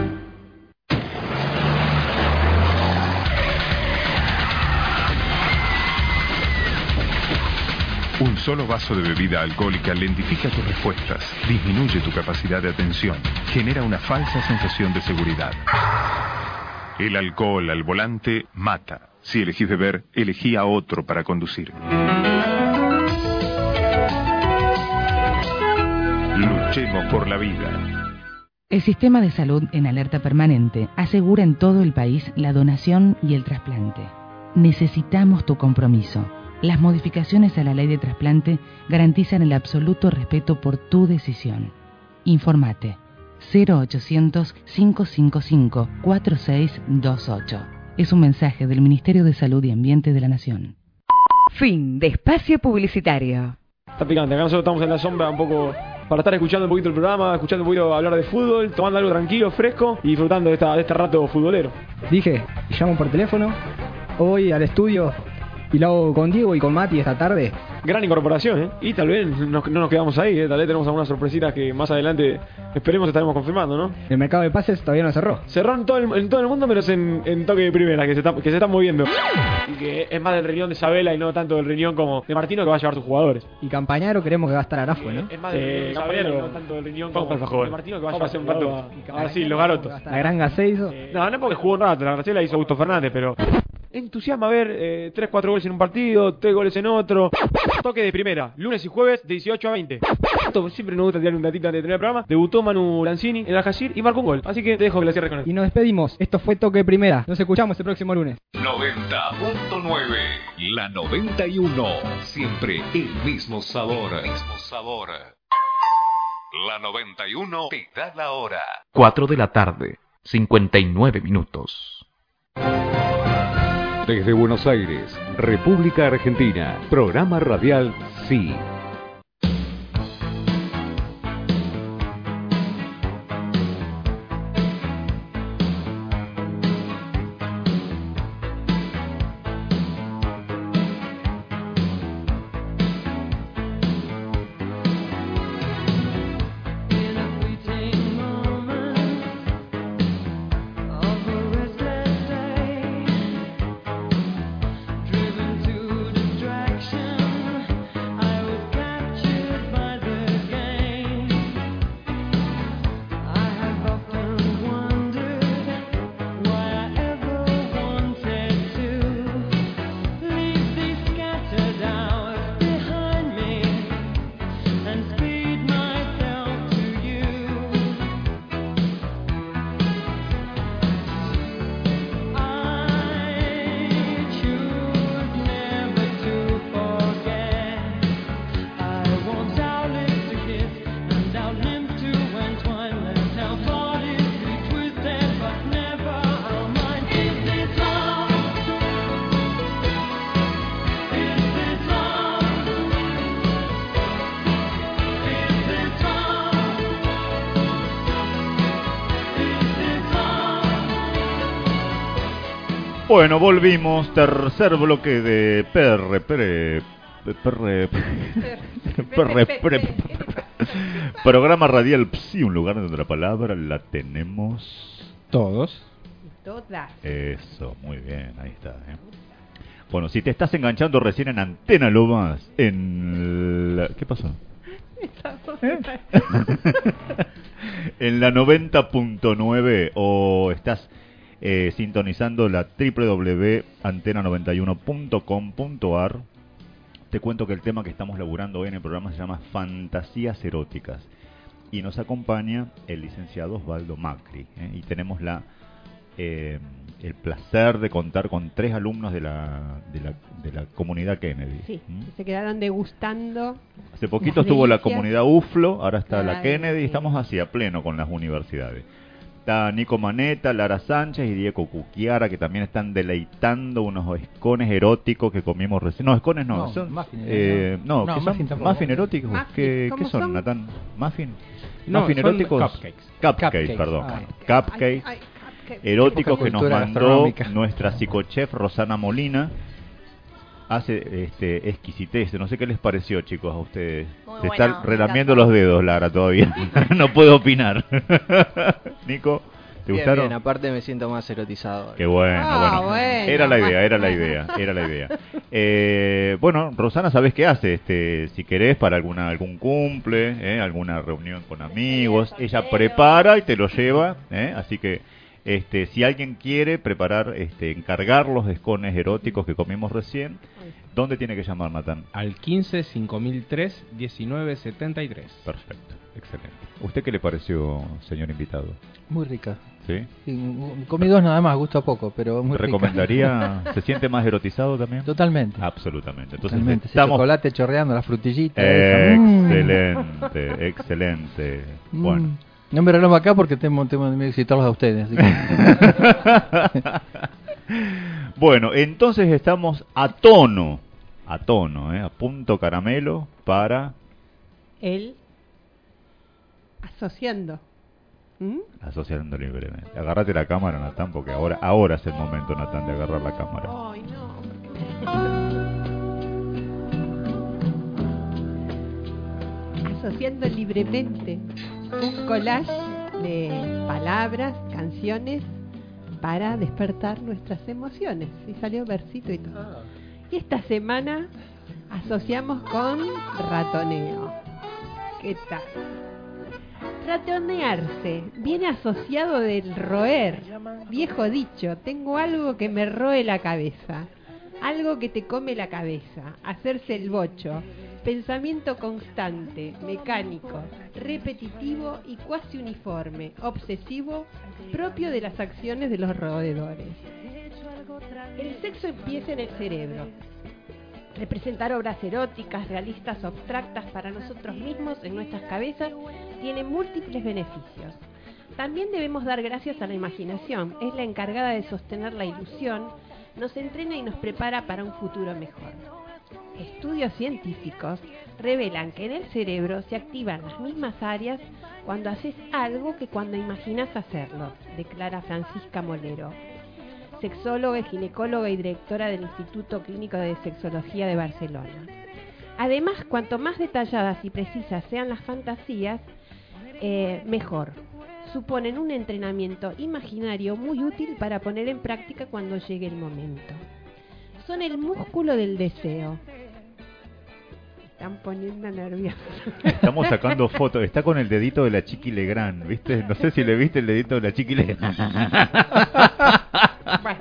Un solo vaso de bebida alcohólica lentifica tus respuestas, disminuye tu capacidad de atención, genera una falsa sensación de seguridad. El alcohol al volante mata. Si elegís beber, elegí a otro para conducir. Luchemos por la vida. El Sistema de Salud en Alerta Permanente asegura en todo el país la donación y el trasplante. Necesitamos tu compromiso. Las modificaciones a la ley de trasplante garantizan el absoluto respeto por tu decisión. Informate cero ochocientos, cinco cinco cinco, cuatro seis dos ocho. Es un mensaje del Ministerio de Salud y Ambiente de la Nación. Fin de espacio publicitario. Está picante, acá nosotros estamos en la sombra un poco para estar escuchando un poquito el programa, escuchando un poquito hablar de fútbol, tomando algo tranquilo, fresco y disfrutando de, esta, de este rato futbolero. Dije, llamo por teléfono, voy al estudio y lo hago con Diego y con Mati esta tarde. Gran incorporación, ¿eh? Y tal vez no, no nos quedamos ahí, ¿eh? Tal vez tenemos algunas sorpresitas que más adelante esperemos estaremos confirmando, ¿no? El mercado de pases todavía no cerró. Cerró en todo el, en todo el mundo, menos en, en toque de primera, que se, está, que se está moviendo. Y que es más del riñón de Isabela y no tanto del riñón como de Martino, que va a llevar sus jugadores. Y Campañaro creemos que va a estar Arafue, ¿no? Es más del riñón de Isabela y no tanto del riñón como de Martino, que va a llevar sus jugadores. Ah, sí, los garotos. La gran Gaceizo. Eh, no, no porque jugó un rato, la Graciela hizo Augusto Fernández, pero... Entusiasma ver eh, tres cuatro goles en un partido, tres goles en otro. Toque de primera, lunes y jueves de dieciocho a veinte. Siempre nos gusta tirar un datito antes de tener el programa. Debutó Manu Lanzini en el Al-Jazir y marcó un gol. Así que te dejo que la cierres con él. Y nos despedimos. Esto fue Toque de Primera. Nos escuchamos el próximo lunes. noventa punto nueve. La noventa y uno. Siempre el mismo sabor. El mismo sabor. La noventa y uno te da la hora. cuatro de la tarde, cincuenta y nueve minutos. Desde Buenos Aires, República Argentina, programa radial Sí. Bueno, volvimos, tercer bloque de P R, P R, P R, P R, programa radial Psi, un lugar donde la palabra la tenemos todos. Todas. Eso, muy bien, ahí está. ¿eh? Bueno, si te estás enganchando recién en Antena Lomas, en la... ¿Qué pasó? ¿Eh? En la noventa punto nueve o estás eh, sintonizando la doble u doble u doble u punto antena noventa y uno punto com punto a r, te cuento que el tema que estamos laburando hoy en el programa se llama Fantasías Eróticas y nos acompaña el licenciado Osvaldo Macri, ¿eh? y tenemos la eh, el placer de contar con tres alumnos de la de la, de la comunidad Kennedy. Sí, ¿Mm? se quedaron degustando. Hace poquito estuvo la comunidad U F L O, ahora está Ay, la Kennedy, sí. Estamos así a pleno con las universidades. Está Nico Manetta, Lara Sánchez y Diego Cuquiara, que también están deleitando unos escones eróticos que comimos recién. No, escones no, No, son muffin, eh, no, no, ¿qué muffin son? tampoco. Muffin eróticos. Muffin, ¿Qué, ¿cómo ¿qué son, son? Natán? Muffin. No, Muffin son eróticos. cupcakes. Cupcakes, Cupcakes, perdón. ah. Cupcakes. Ay, ay, cupcakes. Eróticos que nos Cultura mandó gastronómica. nuestra psicochef Rosana Molina. Hace este exquisitez. No sé qué les pareció, chicos, a ustedes. Muy Se bueno, están me relamiendo encantó. los dedos, Lara, todavía. No puedo opinar. Nico, ¿te Bien, gustaron? bien, aparte me siento más erotizado. Qué bueno, Ah, bueno. bueno, Era la idea, bueno. era la idea, era la idea. Eh, bueno, Rosana, ¿sabés qué hace? Este, si querés para alguna algún cumple, eh, alguna reunión con amigos, ella prepara y te lo lleva, eh, así que este, si alguien quiere preparar, este, encargar los escones eróticos que comimos recién, ¿dónde tiene que llamar, Natán? Al quince cinco mil tres diecinueve setenta y tres. Perfecto, excelente. ¿Usted qué le pareció, señor invitado? Muy rica. ¿Sí? Sí, comí dos nada más, gusto a poco, pero muy rica. ¿Recomendaría? ¿Se siente más erotizado también? Totalmente. Absolutamente. Entonces Totalmente. Ese estamos... chocolate chorreando, las frutillitas. esa. Excelente, mm. excelente. Mm. Bueno. No me relamo acá porque tengo, tengo que visitarlos a ustedes. Así que... Bueno, entonces estamos a tono, a tono, ¿eh? A punto caramelo para... El asociando. ¿Mm? Asociando libremente. Agárrate la cámara, Natán, porque ahora, ahora es el momento, Natán, de agarrar la cámara. Ay, no. Asociando libremente un collage de palabras, canciones para despertar nuestras emociones. Y salió versito y todo. Y esta semana asociamos con ratoneo. ¿Qué tal? Ratonearse viene asociado del roer, viejo dicho, tengo algo que me roe la cabeza, algo que te come la cabeza, hacerse el bocho, pensamiento constante, mecánico, repetitivo y cuasi uniforme, obsesivo, propio de las acciones de los roedores. El sexo empieza en el cerebro. Representar obras eróticas, realistas o abstractas para nosotros mismos en nuestras cabezas tiene múltiples beneficios. También debemos dar gracias a la imaginación, es la encargada de sostener la ilusión, nos entrena y nos prepara para un futuro mejor. Estudios científicos revelan que en el cerebro se activan las mismas áreas cuando haces algo que cuando imaginas hacerlo, declara Francisca Molero, sexóloga, ginecóloga y directora del Instituto Clínico de Sexología de Barcelona. Además, cuanto más detalladas y precisas sean las fantasías, eh, mejor. Suponen un entrenamiento imaginario muy útil para poner en práctica cuando llegue el momento. Son el músculo del deseo. Me están poniendo nerviosos. Estamos sacando fotos. Está con el dedito de la Chiqui Legrand, ¿viste? No sé si le viste el dedito de la Chiqui Legrand. Bueno.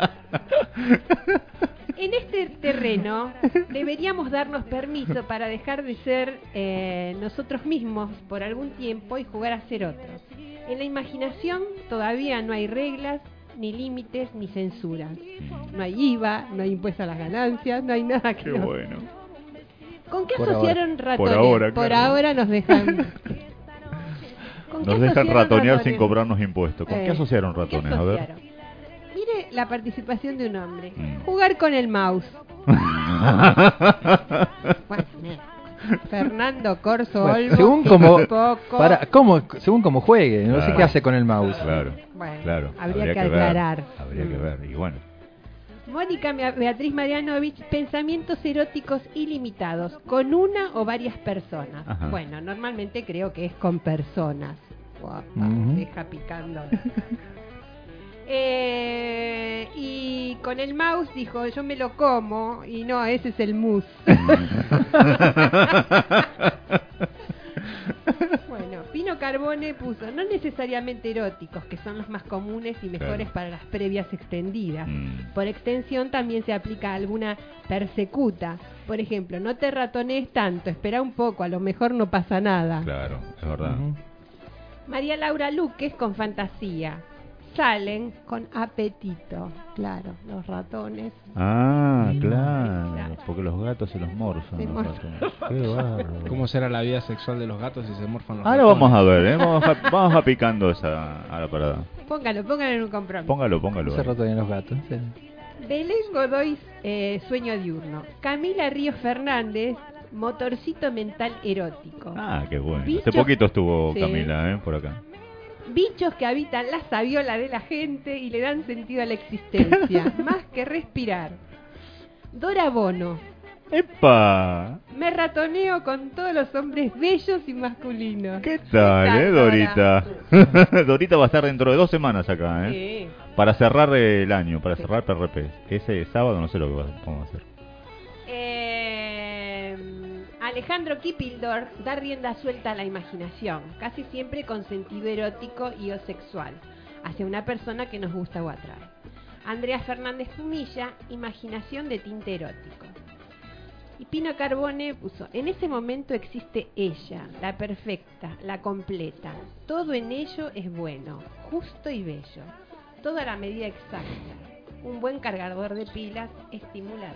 En este terreno deberíamos darnos permiso para dejar de ser eh, nosotros mismos por algún tiempo y jugar a ser otros. En la imaginación todavía no hay reglas, ni límites, ni censuras. No hay I V A, no hay impuesto a las ganancias, no hay nada que... Qué no. bueno. ¿Con qué Por asociaron ahora. ratones? Por ahora, Por claro. ahora nos dejan... ¿Con qué Nos dejan asociaron ratonear ratones? sin cobrarnos impuestos. ¿Con Eh, qué asociaron ¿con qué ratones? A ver. asociaron? Mire la participación de un hombre. Mm. Jugar con el mouse. Bueno, Fernando Corso Bueno, Olmo. según como, poco... para, ¿cómo, según como juegue, no sé Claro. qué hace con el mouse. Claro, Bueno, claro. habría que ver, aclarar. habría que Mm. ver. Y bueno. Mónica Beatriz Marianovich, pensamientos eróticos ilimitados, con una o varias personas. Ajá. Bueno, normalmente creo que es con personas. Guapa, Ujú. deja picando. Eh, y con el mouse dijo, yo me lo como, y no, ese es el mousse. Bueno, Pino Carbone puso, no necesariamente eróticos, que son los más comunes y mejores Claro. para las previas extendidas. Mm. Por extensión también se aplica a alguna persecuta. Por ejemplo, no te ratonees tanto, espera un poco, a lo mejor no pasa nada. Claro, es verdad. Ujú. María Laura Luques con fantasía. Salen con apetito. Claro, los ratones. Ah, Sí, claro. claro. Porque los gatos se los morfan. Se los morfan. ratones. Qué bárbaro. ¿Cómo será la vida sexual de los gatos si se morfan los Ahora ratones? vamos a ver, ¿eh? Vamos a, vamos a picando esa a la parada. Póngalo, póngalo en un compromiso. Póngalo, póngalo. Hace ahí. rato en los gatos. Sí. Belén Godoy, eh, sueño diurno. Camila Ríos Fernández, motorcito mental erótico. Ah, qué bueno. Bicho- Hace poquito estuvo Sí. Camila, ¿eh? Por acá. Bichos que habitan la saviola de la gente y le dan sentido a la existencia. Más que respirar. Dora Bono. ¡Epa! Me ratoneo con todos los hombres bellos y masculinos. ¿Qué tal, eh, Dora? Dorita? Dorita va a estar dentro de dos semanas acá, ¿eh? Sí. Para cerrar el año, para cerrar P R P. Ese sábado no sé lo que va- vamos a hacer. Eh, Alejandro Kipildor da rienda suelta a la imaginación, casi siempre con sentido erótico y o sexual, hacia una persona que nos gusta o atrae. Andrea Fernández Fumilla, imaginación de tinte erótico. Y Pino Carbone puso, en ese momento existe ella, la perfecta, la completa. Todo en ello es bueno, justo y bello. Toda a la medida exacta. Un buen cargador de pilas estimulador.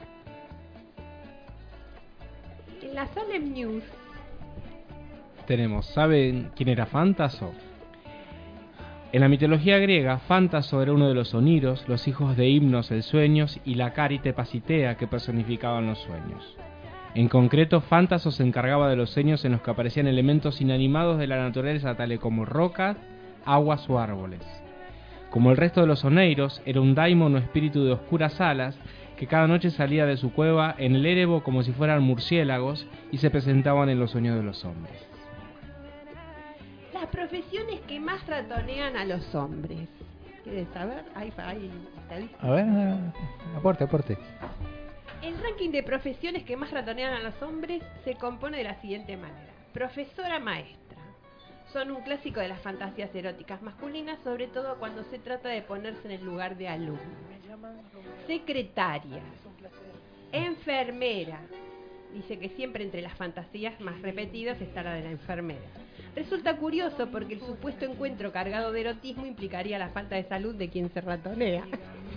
En la Salem News tenemos, ¿saben quién era Fantaso? En la mitología griega, Fantaso era uno de los Oniros, los hijos de Himnos el Sueños y la Carite Pasitea que personificaban los sueños. En concreto, Fantaso se encargaba de los sueños en los que aparecían elementos inanimados de la naturaleza tales como rocas, aguas o árboles. Como el resto de los Oneiros, era un daimon o espíritu de oscuras alas que cada noche salía de su cueva en el Erebo como si fueran murciélagos y se presentaban en los sueños de los hombres. Las profesiones que más ratonean a los hombres. ¿Quieres saber? Hay, hay estadísticas. A ver, aporte, aporte. El ranking de profesiones que más ratonean a los hombres se compone de la siguiente manera. Profesora maestra. Son un clásico de las fantasías eróticas masculinas, sobre todo cuando se trata de ponerse en el lugar de alumno. Secretaria. Enfermera. Dice que siempre entre las fantasías más repetidas está la de la enfermera. Resulta curioso porque el supuesto encuentro cargado de erotismo implicaría la falta de salud de quien se ratonea.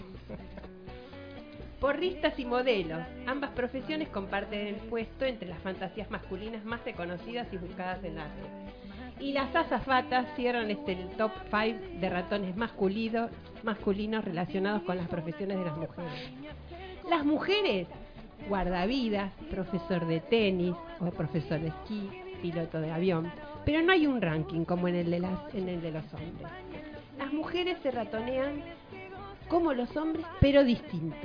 Porristas y modelos. Ambas profesiones comparten el puesto entre las fantasías masculinas más reconocidas y buscadas en arte. Y las azafatas cierran este el top cinco de ratones masculinos, masculinos relacionados con las profesiones de las mujeres. Las mujeres, guardavidas, profesor de tenis o profesor de esquí, piloto de avión, pero no hay un ranking como en el de las en el de los hombres. Las mujeres se ratonean como los hombres, pero distinto.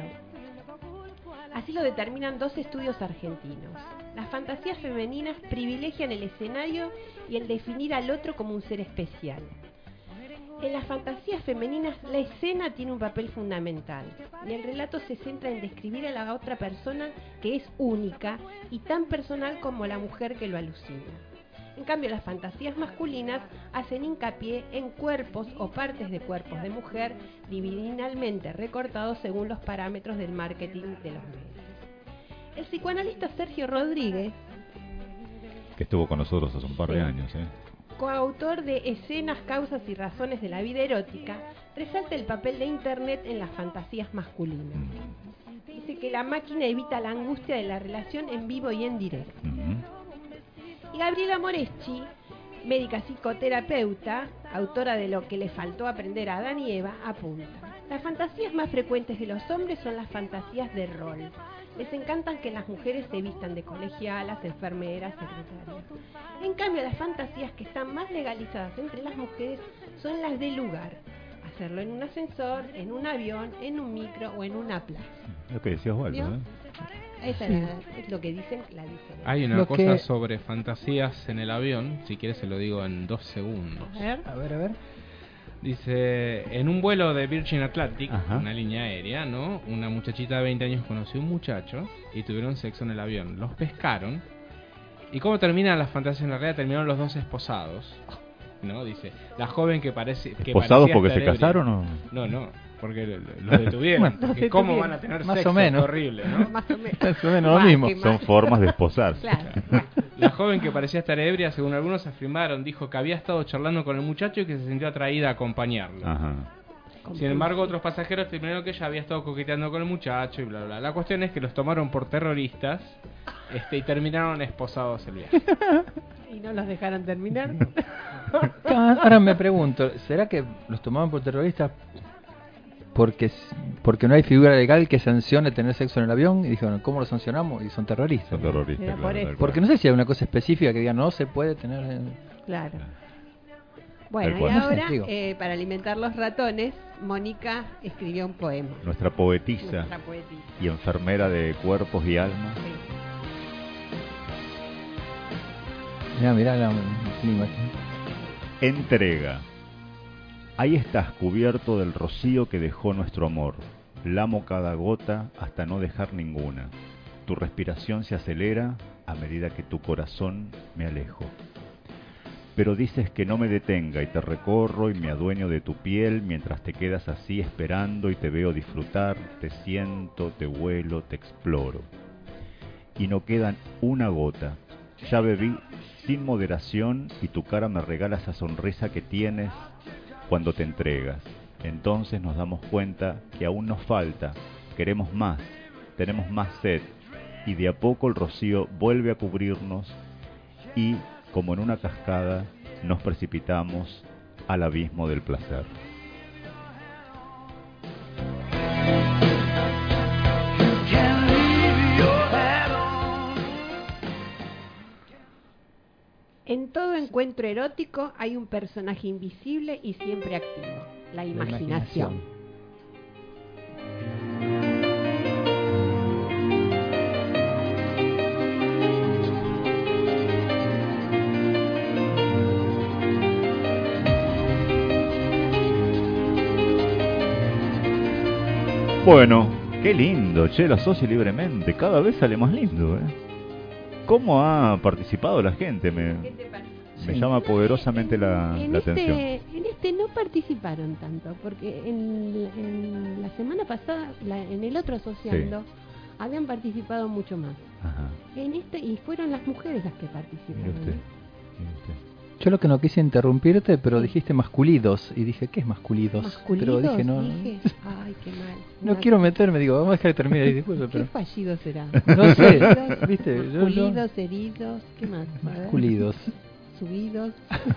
Así lo determinan dos estudios argentinos. Las fantasías femeninas privilegian el escenario y el definir al otro como un ser especial. En las fantasías femeninas, la escena tiene un papel fundamental y el relato se centra en describir a la otra persona que es única y tan personal como la mujer que lo alucina. En cambio, las fantasías masculinas hacen hincapié en cuerpos o partes de cuerpos de mujer divinalmente recortados según los parámetros del marketing de los medios. El psicoanalista Sergio Rodríguez, que estuvo con nosotros hace un par de años, ¿eh? coautor de Escenas, Causas y Razones de la Vida Erótica, resalta el papel de Internet en las fantasías masculinas. Dice que la máquina evita la angustia de la relación en vivo y en directo. Y Gabriela Moreschi, médica psicoterapeuta, autora de Lo que le faltó aprender a Adán y Eva, apunta: las fantasías más frecuentes de los hombres son las fantasías de rol. Les encantan que las mujeres se vistan de colegialas, enfermeras, secretarias. En cambio, las fantasías que están más legalizadas entre las mujeres son las de lugar. Hacerlo en un ascensor, en un avión, en un micro o en una plaza. Lo que decías, Waldo, ¿eh? Esa Sí. es, la- es lo que dicen la diferencia. Hay una Lo cosa que- sobre fantasías en el avión, si quieres se lo digo en dos segundos. A ver. A ver, a ver. Dice, en un vuelo de Virgin Atlantic, Ajá. una línea aérea, ¿no? Una muchachita de veinte años conoció a un muchacho y tuvieron sexo en el avión. Los pescaron. ¿Y cómo terminan las fantasías en la realidad? Terminaron los dos esposados, ¿no? Dice, la joven que parece... Que ¿Esposados parecía porque estar se ebria. casaron o...? No, no, porque lo- los detuvieron. Bueno, porque los ¿cómo detuvieron. van a tener Más sexo? o menos. Horrible, ¿no? Más o menos. Más o menos lo Más mismo. que Son más. formas de esposarse. Claro. La joven que parecía estar ebria, según algunos afirmaron, dijo que había estado charlando con el muchacho y que se sintió atraída a acompañarlo. Ajá. Sin embargo, otros pasajeros afirmaron que ella había estado coqueteando con el muchacho y bla bla. La cuestión es que los tomaron por terroristas, este, y terminaron esposados el viaje. Y no los dejaron terminar. Ahora me pregunto, ¿será que los tomaban por terroristas porque porque no hay figura legal que sancione tener sexo en el avión? Y dijeron, ¿cómo lo sancionamos? Y son terroristas. Son terroristas, Era claro, por eso. tal cual. Porque no sé si hay una cosa específica que diga no se puede tener... en- Claro. Bueno, Tal y cual. ahora, Digo. eh, para alimentar los ratones, Mónica escribió un poema. Nuestra poetisa Nuestra poetisa. y enfermera de cuerpos y almas. Mirá, mirá la, el clima aquí. Entrega. Ahí estás cubierto del rocío que dejó nuestro amor. Lamo cada gota hasta no dejar ninguna. Tu respiración se acelera a medida que tu corazón me alejo. Pero dices que no me detenga y te recorro y me adueño de tu piel mientras te quedas así esperando y te veo disfrutar, te siento, te vuelo, te exploro. y no quedan una gota. Ya bebí sin moderación y tu cara me regala esa sonrisa que tienes cuando te entregas. Entonces nos damos cuenta que aún nos falta, queremos más, tenemos más sed, y de a poco el rocío vuelve a cubrirnos y, como en una cascada, nos precipitamos al abismo del placer. En todo encuentro erótico hay un personaje invisible y siempre activo, la imaginación. Bueno, qué lindo, che, lo asocio libremente, cada vez sale más lindo, ¿eh? ¿Cómo ha participado la gente? Me, me Sí. llama poderosamente la, En la este, atención. en este no participaron tanto, porque en, en la semana pasada, la- en el otro asociando, habían participado mucho más. Ajá. En este y fueron las mujeres las que participaron. Mire usted, ¿eh? mire usted. Yo lo que no quise interrumpirte, pero dijiste masculidos. Y dije, ¿qué es masculidos? Masculidos, Pero dije, no, dije. Ay, qué mal. no Una- quiero meterme. Digo, vamos a dejar que termine. Y disculpe, ¿Qué pero... fallido será? No sé, Masculidos, viste, yo- yo- masculidos, heridos, ¿qué más? A ver. Masculidos. Subidos.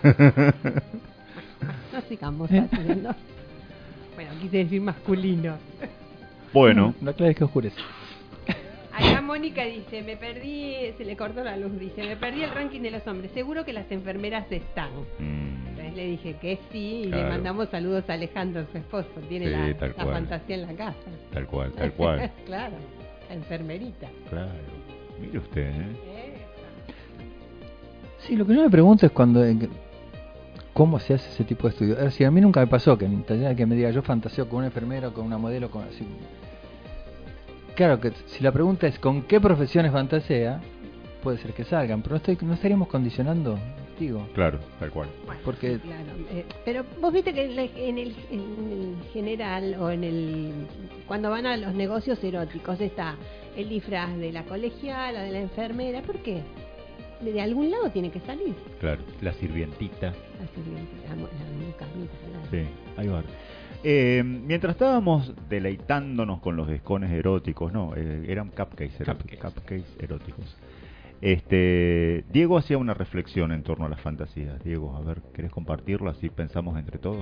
No sigamos haciendo. Bueno, quise decir masculino. Bueno. La clave es que oscurece. Acá Mónica dice, me perdí, se le cortó la luz, dice, me perdí el ranking de los hombres, seguro que las enfermeras están. Mm, Entonces le dije que sí y Claro. le mandamos saludos a Alejandro, su esposo, tiene Sí, la, tal la cual. fantasía en la casa. tal cual, tal cual. Claro, la enfermerita. Claro. Mire usted, ¿eh? Sí, lo que yo me pregunto es cuando... en- ¿Cómo se hace ese tipo de estudio? Es decir, a mí nunca me pasó que en taller que me diga yo fantaseo con una enfermera o con una modelo, con así. Claro que si la pregunta es ¿con qué profesiones fantasea? Puede ser que salgan, pero no, estoy, no estaríamos condicionando, digo. Claro, tal cual. Porque Claro, eh, pero vos viste que en, la- en el, en el general o en el cuando van a los negocios eróticos está el disfraz de la colegiala, de la enfermera, ¿por qué? De, de algún lado tiene que salir. Claro, la sirvientita. La sirvienta, la, mo- la mucamita, la- Sí, ahí va. Eh, mientras estábamos deleitándonos con los escones eróticos, no, eh, eran cupcakes eróticos, cupcakes eróticos. Este, Diego hacía una reflexión en torno a las fantasías. Diego, a ver, ¿querés compartirlo así pensamos entre todos?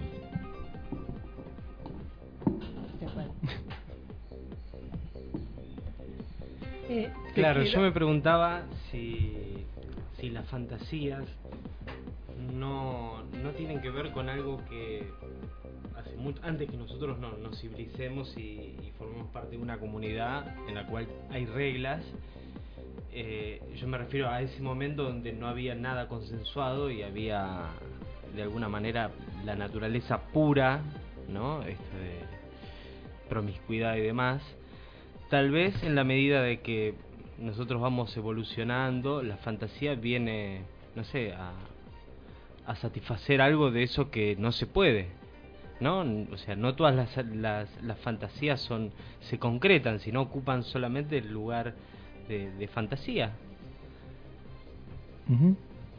se fue. Eh, se Claro, quedó- yo me preguntaba si, si las fantasías no, no tienen que ver con algo que hace mucho, antes que nosotros no, nos civilicemos y, y formemos parte de una comunidad en la cual hay reglas. Eh, yo me refiero a ese momento donde no había nada consensuado y había de alguna manera la naturaleza pura, ¿no? Esto de promiscuidad y demás. Tal vez en la medida de que nosotros vamos evolucionando, la fantasía viene, no sé, a, a satisfacer algo de eso que no se puede, ¿no? O sea, no todas las, las, las fantasías son se concretan, sino ocupan solamente el lugar de, de fantasía. Ujú.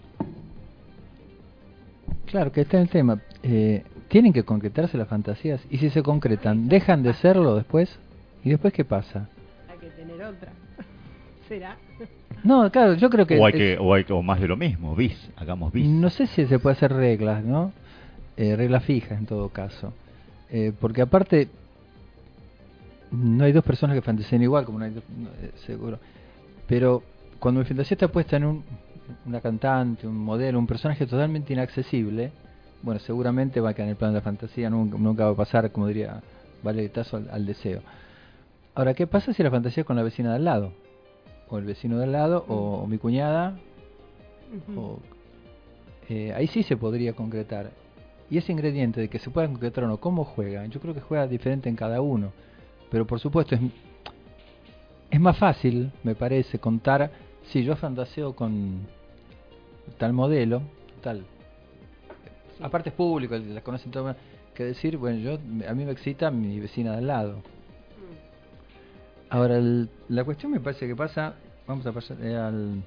Claro, que está el tema. Eh, ¿Tienen que concretarse las fantasías? Y si se concretan, ¿dejan de serlo después? ¿Y después qué pasa? Hay que tener otra. ¿Será? No, claro, yo creo que... O hay es- que, o hay que- o más de lo mismo, bis, hagamos bis. No sé si se puede hacer reglas, ¿no? Eh, reglas fijas en todo caso. Eh, porque aparte, no hay dos personas que fantaseen igual, como no hay dos, no, eh, seguro. Pero cuando mi fantasía está puesta en un, una cantante, un modelo, un personaje totalmente inaccesible, bueno, seguramente va a quedar en el plano de la fantasía, nunca, nunca va a pasar, como diría Valetazo, al, al deseo. Ahora, ¿qué pasa si la fantasía es con la vecina de al lado? O el vecino de al lado, o, o mi cuñada, Ujú. o, eh, ahí sí se podría concretar. Y ese ingrediente de que se pueda concretar o no, ¿cómo juega? Yo creo que juega diferente en cada uno. Pero por supuesto es, es más fácil, me parece, contar, si yo fantaseo con tal modelo, tal. Aparte es público, la conocen todo, que decir, bueno, yo a mí me excita mi vecina de al lado. Ahora, el- la cuestión me parece que pasa vamos a pasar eh, al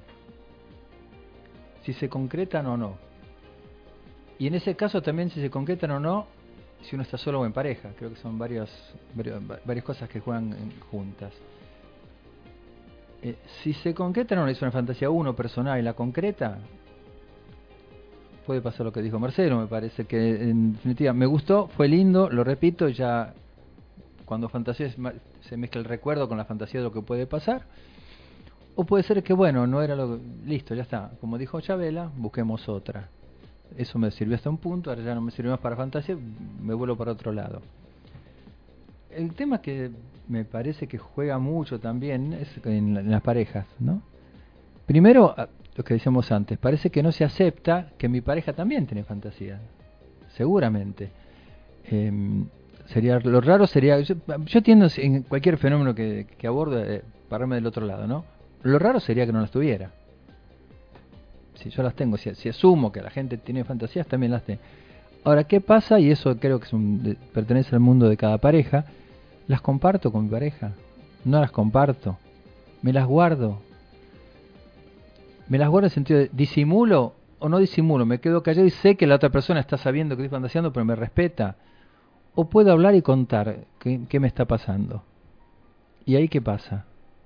si se concretan o no. Y en ese caso también si se concretan o no, si uno está solo o en pareja. Creo que son varias, varias, varias cosas que juegan en, juntas. Eh, si se concreta o no, es una fantasía uno personal y la concreta, puede pasar lo que dijo Marcelo, me parece que en definitiva me gustó, fue lindo, lo repito, ya cuando fantasía se mezcla el recuerdo con la fantasía de lo que puede pasar. O puede ser que bueno, no era lo listo, ya está, como dijo Chabela, busquemos otra. Eso me sirvió hasta un punto, ahora ya no me sirve más para fantasía, me vuelvo para otro lado. El tema que me parece que juega mucho también es en, en las parejas, ¿no? Primero, lo que decíamos antes, parece que no se acepta que mi pareja también tiene fantasía. Seguramente. Eh, sería lo raro sería, yo, yo tiendo en cualquier fenómeno que, que abordo, eh, pararme del otro lado, ¿no? Lo raro sería que no las tuviera. Si yo las tengo, si, si asumo que la gente tiene fantasías, también las tengo. Ahora, ¿qué pasa? Y eso creo que es un, de, pertenece al mundo de cada pareja. ¿Las comparto con mi pareja? No las comparto. ¿Me las guardo? ¿Me las guardo en el sentido de disimulo o no disimulo? ¿Me quedo callado y sé que la otra persona está sabiendo que estoy fantaseando pero me respeta? ¿O puedo hablar y contar qué, qué me está pasando? ¿Y ahí qué pasa?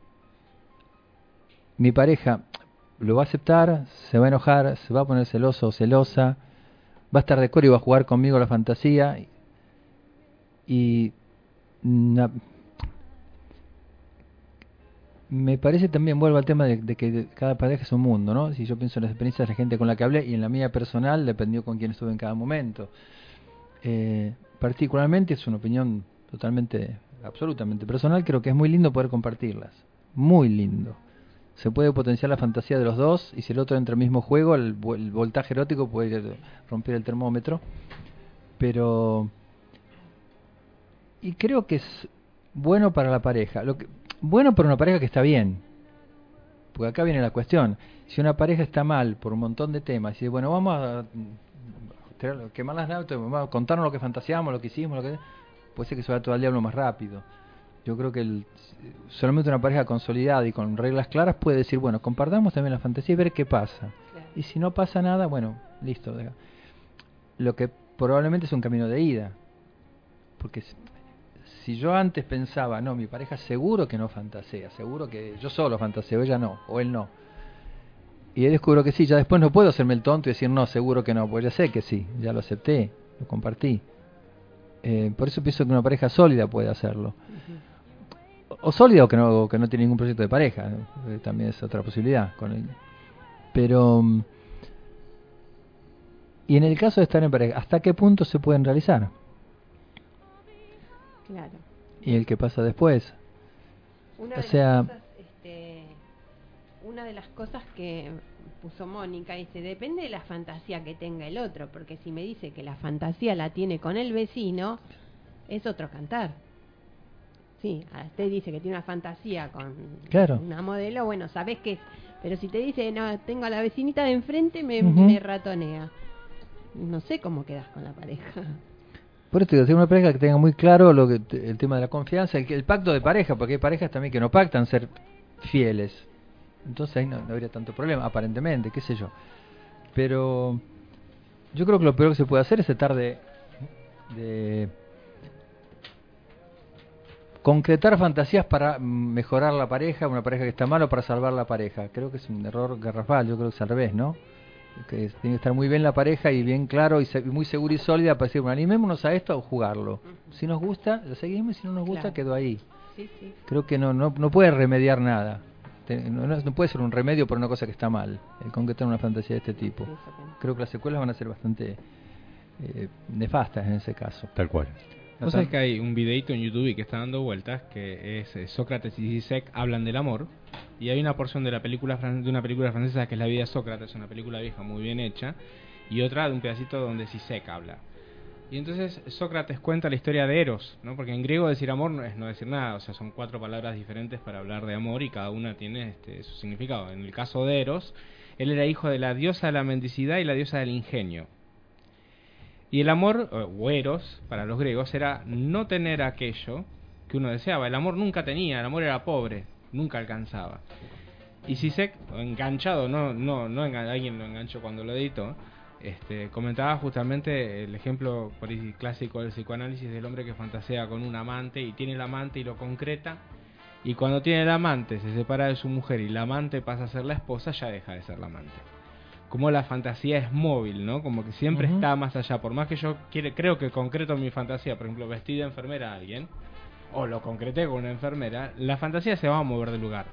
Mi pareja lo va a aceptar, se va a enojar, se va a poner celoso o celosa, va a estar de acuerdo y va a jugar conmigo la fantasía. Y na, me parece también, vuelvo al tema de, de que cada pareja es un mundo, ¿no? Si yo pienso en las experiencias de la gente con la que hablé y en la mía personal, dependió con quién estuve en cada momento. Eh, particularmente, es una opinión totalmente, absolutamente personal, creo que es muy lindo poder compartirlas. Muy lindo. Se puede potenciar la fantasía de los dos y si el otro entra en el mismo juego, el, el voltaje erótico puede romper el termómetro. Pero... Y creo que es bueno para la pareja. Lo que, bueno para una pareja que está bien. Porque acá viene la cuestión. Si una pareja está mal por un montón de temas, y dice, bueno, vamos a quemar las naves, vamos a contarnos lo que fantaseamos, lo que hicimos, lo que puede ser que se vaya todo al diablo más rápido. Yo creo que el, solamente una pareja consolidada y con reglas claras puede decir, bueno, compartamos también la fantasía y ver qué pasa. Claro. Y si no pasa nada, bueno, listo. Deja. Lo que probablemente es un camino de ida. Porque si, si yo antes pensaba, no, mi pareja seguro que no fantasea, seguro que yo solo fantaseo, ella no, o él no. Y él descubro que sí, ya después no puedo hacerme el tonto y decir, no, seguro que no, pues ya sé que sí, ya lo acepté, lo compartí. Eh, por eso pienso que una pareja sólida puede hacerlo. Uh-huh. O sólido que no que no tiene ningún proyecto de pareja, eh, también es otra posibilidad con él. Pero y en el caso de estar en pareja, ¿hasta qué punto se pueden realizar? Claro. Y el que pasa después. Una o de sea, las cosas, este, una de las cosas que puso Mónica dice, depende de la fantasía que tenga el otro, porque si me dice que la fantasía la tiene con el vecino, es otro cantar. Sí, usted dice que tiene una fantasía con claro. una modelo, bueno, sabés que es, pero si te dice, no, tengo a la vecinita de enfrente, me, uh-huh. me ratonea. No sé cómo quedas con la pareja. Por eso te digo, una pareja que tenga muy claro lo que el tema de la confianza, el, el pacto de pareja, porque hay parejas también que no pactan ser fieles. Entonces ahí no, no habría tanto problema, aparentemente, qué sé yo. Pero yo creo que lo peor que se puede hacer es tratar de... de concretar fantasías para mejorar la pareja, una pareja que está mal o para salvar la pareja. Creo que es un error garrafal, yo creo que es al revés, ¿no? Que es, tiene que estar muy bien la pareja y bien claro y se, muy segura y sólida para decir, bueno, animémonos a esto o jugarlo. Uh-huh. Si nos gusta, lo seguimos y si no nos gusta, claro. Quedó ahí. Sí, sí. Creo que no, no, no puede remediar nada. No, no, no puede ser un remedio por una cosa que está mal, el concretar una fantasía de este tipo. Creo que las secuelas van a ser bastante eh, nefastas en ese caso. Tal cual. ¿Vos sabés que hay un videito en YouTube que está dando vueltas que es eh, Sócrates y Zizek hablan del amor y hay una porción de la película de una película francesa que es La vida de Sócrates, una película vieja muy bien hecha, y otra de un pedacito donde Zizek habla. Y entonces Sócrates cuenta la historia de Eros, ¿no? Porque en griego decir amor no es no decir nada, o sea, son cuatro palabras diferentes para hablar de amor y cada una tiene este, su significado. En el caso de Eros, él era hijo de la diosa de la mendicidad y la diosa del ingenio. Y el amor, o eros, para los griegos, era no tener aquello que uno deseaba. El amor nunca tenía, el amor era pobre, nunca alcanzaba. Y Zizek, enganchado, no, no, no engan- alguien lo enganchó cuando lo editó, este, comentaba justamente el ejemplo por ahí clásico del psicoanálisis del hombre que fantasea con un amante y tiene el amante y lo concreta, y cuando tiene el amante se separa de su mujer y la amante pasa a ser la esposa, ya deja de ser la amante. Como la fantasía es móvil, ¿no? Como que siempre Ujú. está más allá. Por más que yo quiere, creo que concreto mi fantasía, por ejemplo, vestir de enfermera a alguien, o lo concreté con una enfermera, la fantasía se va a mover de lugar.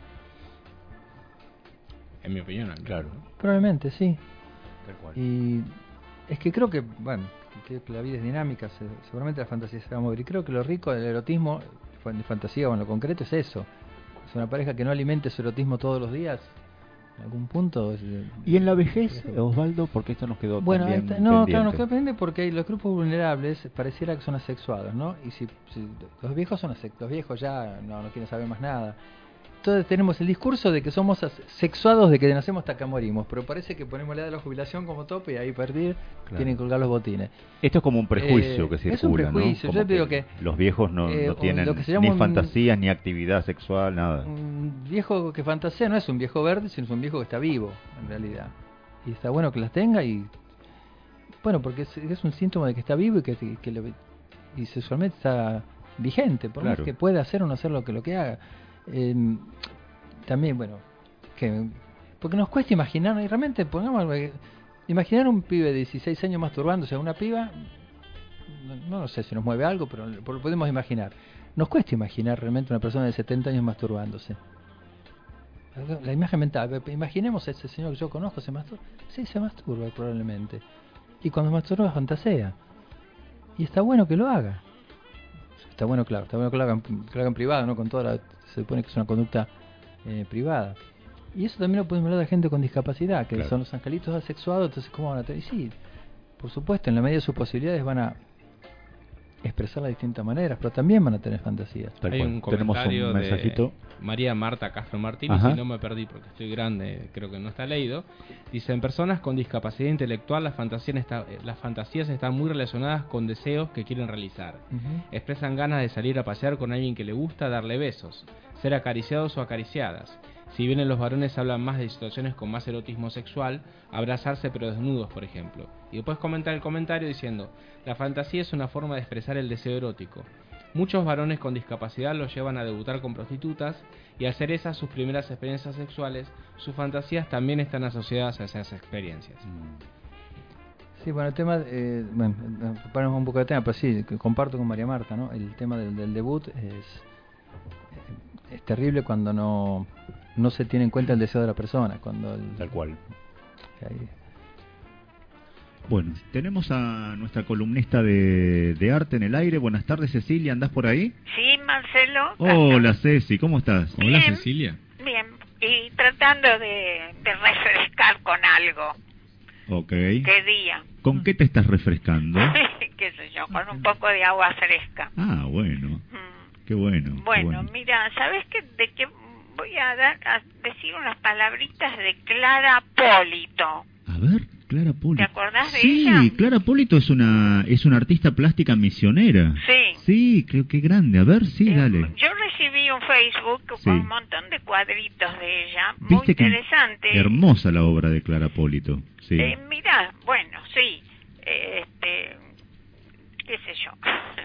En mi opinión, al menos, Claro. ¿no? Probablemente, sí. Tal cual. Y es que creo que, bueno, que la vida es dinámica, se- seguramente la fantasía se va a mover. Y creo que lo rico del erotismo, de fantasía o en lo concreto, es eso. Es una pareja que no alimente su erotismo todos los días. En algún punto. es- Y en la vejez, Osvaldo, porque esto nos quedó Bueno, también esta- no, claro, nos pendiente. queda pendiente porque los grupos vulnerables pareciera que son asexuados, ¿no? Y si, si los viejos son asexuados, los viejos ya no, no quieren saber más nada. Entonces tenemos el discurso de que somos sexuados de que nacemos hasta que morimos, pero parece que ponemos la edad de la jubilación como tope y ahí perder Claro. tienen que colgar los botines. Esto es como un prejuicio Eh, que circula, es un prejuicio, ¿no? yo Como digo que, los viejos no, eh, no o tienen lo que se llama ni un- fantasías, ni actividad sexual, nada. Un viejo que fantasea no es un viejo verde, sino es un viejo que está vivo, en realidad. Y está bueno que las tenga y... Bueno, porque es, es un síntoma de que está vivo y que, que lo- y sexualmente está vigente, por Claro. más que pueda hacer o no hacer lo que lo que haga. Eh, también, bueno, que porque nos cuesta imaginar, y realmente, pongamos, imaginar un pibe de dieciséis años masturbándose a una piba, no, no sé si nos mueve algo, pero lo podemos imaginar. Nos cuesta imaginar realmente una persona de setenta años masturbándose. La imagen mental, imaginemos a ese señor que yo conozco, se masturba. Sí, se masturba probablemente. Y cuando masturba fantasea. Y está bueno que lo haga. Está bueno, claro, está bueno que lo hagan, que lo hagan privado, ¿no? Con toda la, se supone que es una conducta eh, privada. Y eso también lo podemos hablar de gente con discapacidad, que Claro. son los angelitos asexuados, entonces ¿cómo van a tener? Y sí, por supuesto, en la medida de sus posibilidades van a expresarla de distintas maneras, pero también van a tener fantasías. Hay un Tenemos comentario un mensajito. de María Marta Castro Martínez, Ajá. y no me perdí porque estoy grande, creo que no está leído. Dice, en personas con discapacidad intelectual las fantasías, está, las fantasías están muy relacionadas con deseos que quieren realizar. Ujú. Expresan ganas de salir a pasear con alguien que le gusta, darle besos, ser acariciados o acariciadas. Si bien en los varones hablan más de situaciones con más erotismo sexual, abrazarse pero desnudos, por ejemplo. Y después comenta el comentario diciendo, la fantasía es una forma de expresar el deseo erótico. Muchos varones con discapacidad los llevan a debutar con prostitutas y al ser esas sus primeras experiencias sexuales, sus fantasías también están asociadas a esas experiencias. Sí, bueno, el tema, eh, bueno, eh, paramos un poco de tema, pero sí, que comparto con María Marta, ¿no? El tema del, del debut es, es terrible cuando no, no se tiene en cuenta el deseo de la persona, cuando el, Tal cual. ahí- Bueno, tenemos a nuestra columnista de, de arte en el aire. Buenas tardes, Cecilia, ¿andás por ahí? Sí, Marcelo. Hola, Ceci, ¿cómo estás? Bien. Cecilia. Bien, y tratando de, de refrescar con algo. Ok. ¿Qué día? ¿Con qué te estás refrescando? ¿Qué sé yo? Con un poco de agua fresca. Ah, bueno. Qué bueno. qué Bueno, bueno. mira, ¿sabes qué? De qué voy a dar a decir unas palabritas de Clara Polito. A ver, Clara Polito. ¿Te acordás de Sí, ella? Clara Polito es una es una artista plástica misionera. Sí. Sí, creo que grande. A ver, sí, dale. Yo recibí un Facebook Sí. con un montón de cuadritos de ella, muy Viste que interesante. hermosa la obra de Clara Polito. Sí. Eh, mirá, bueno, sí, eh, este, qué sé yo.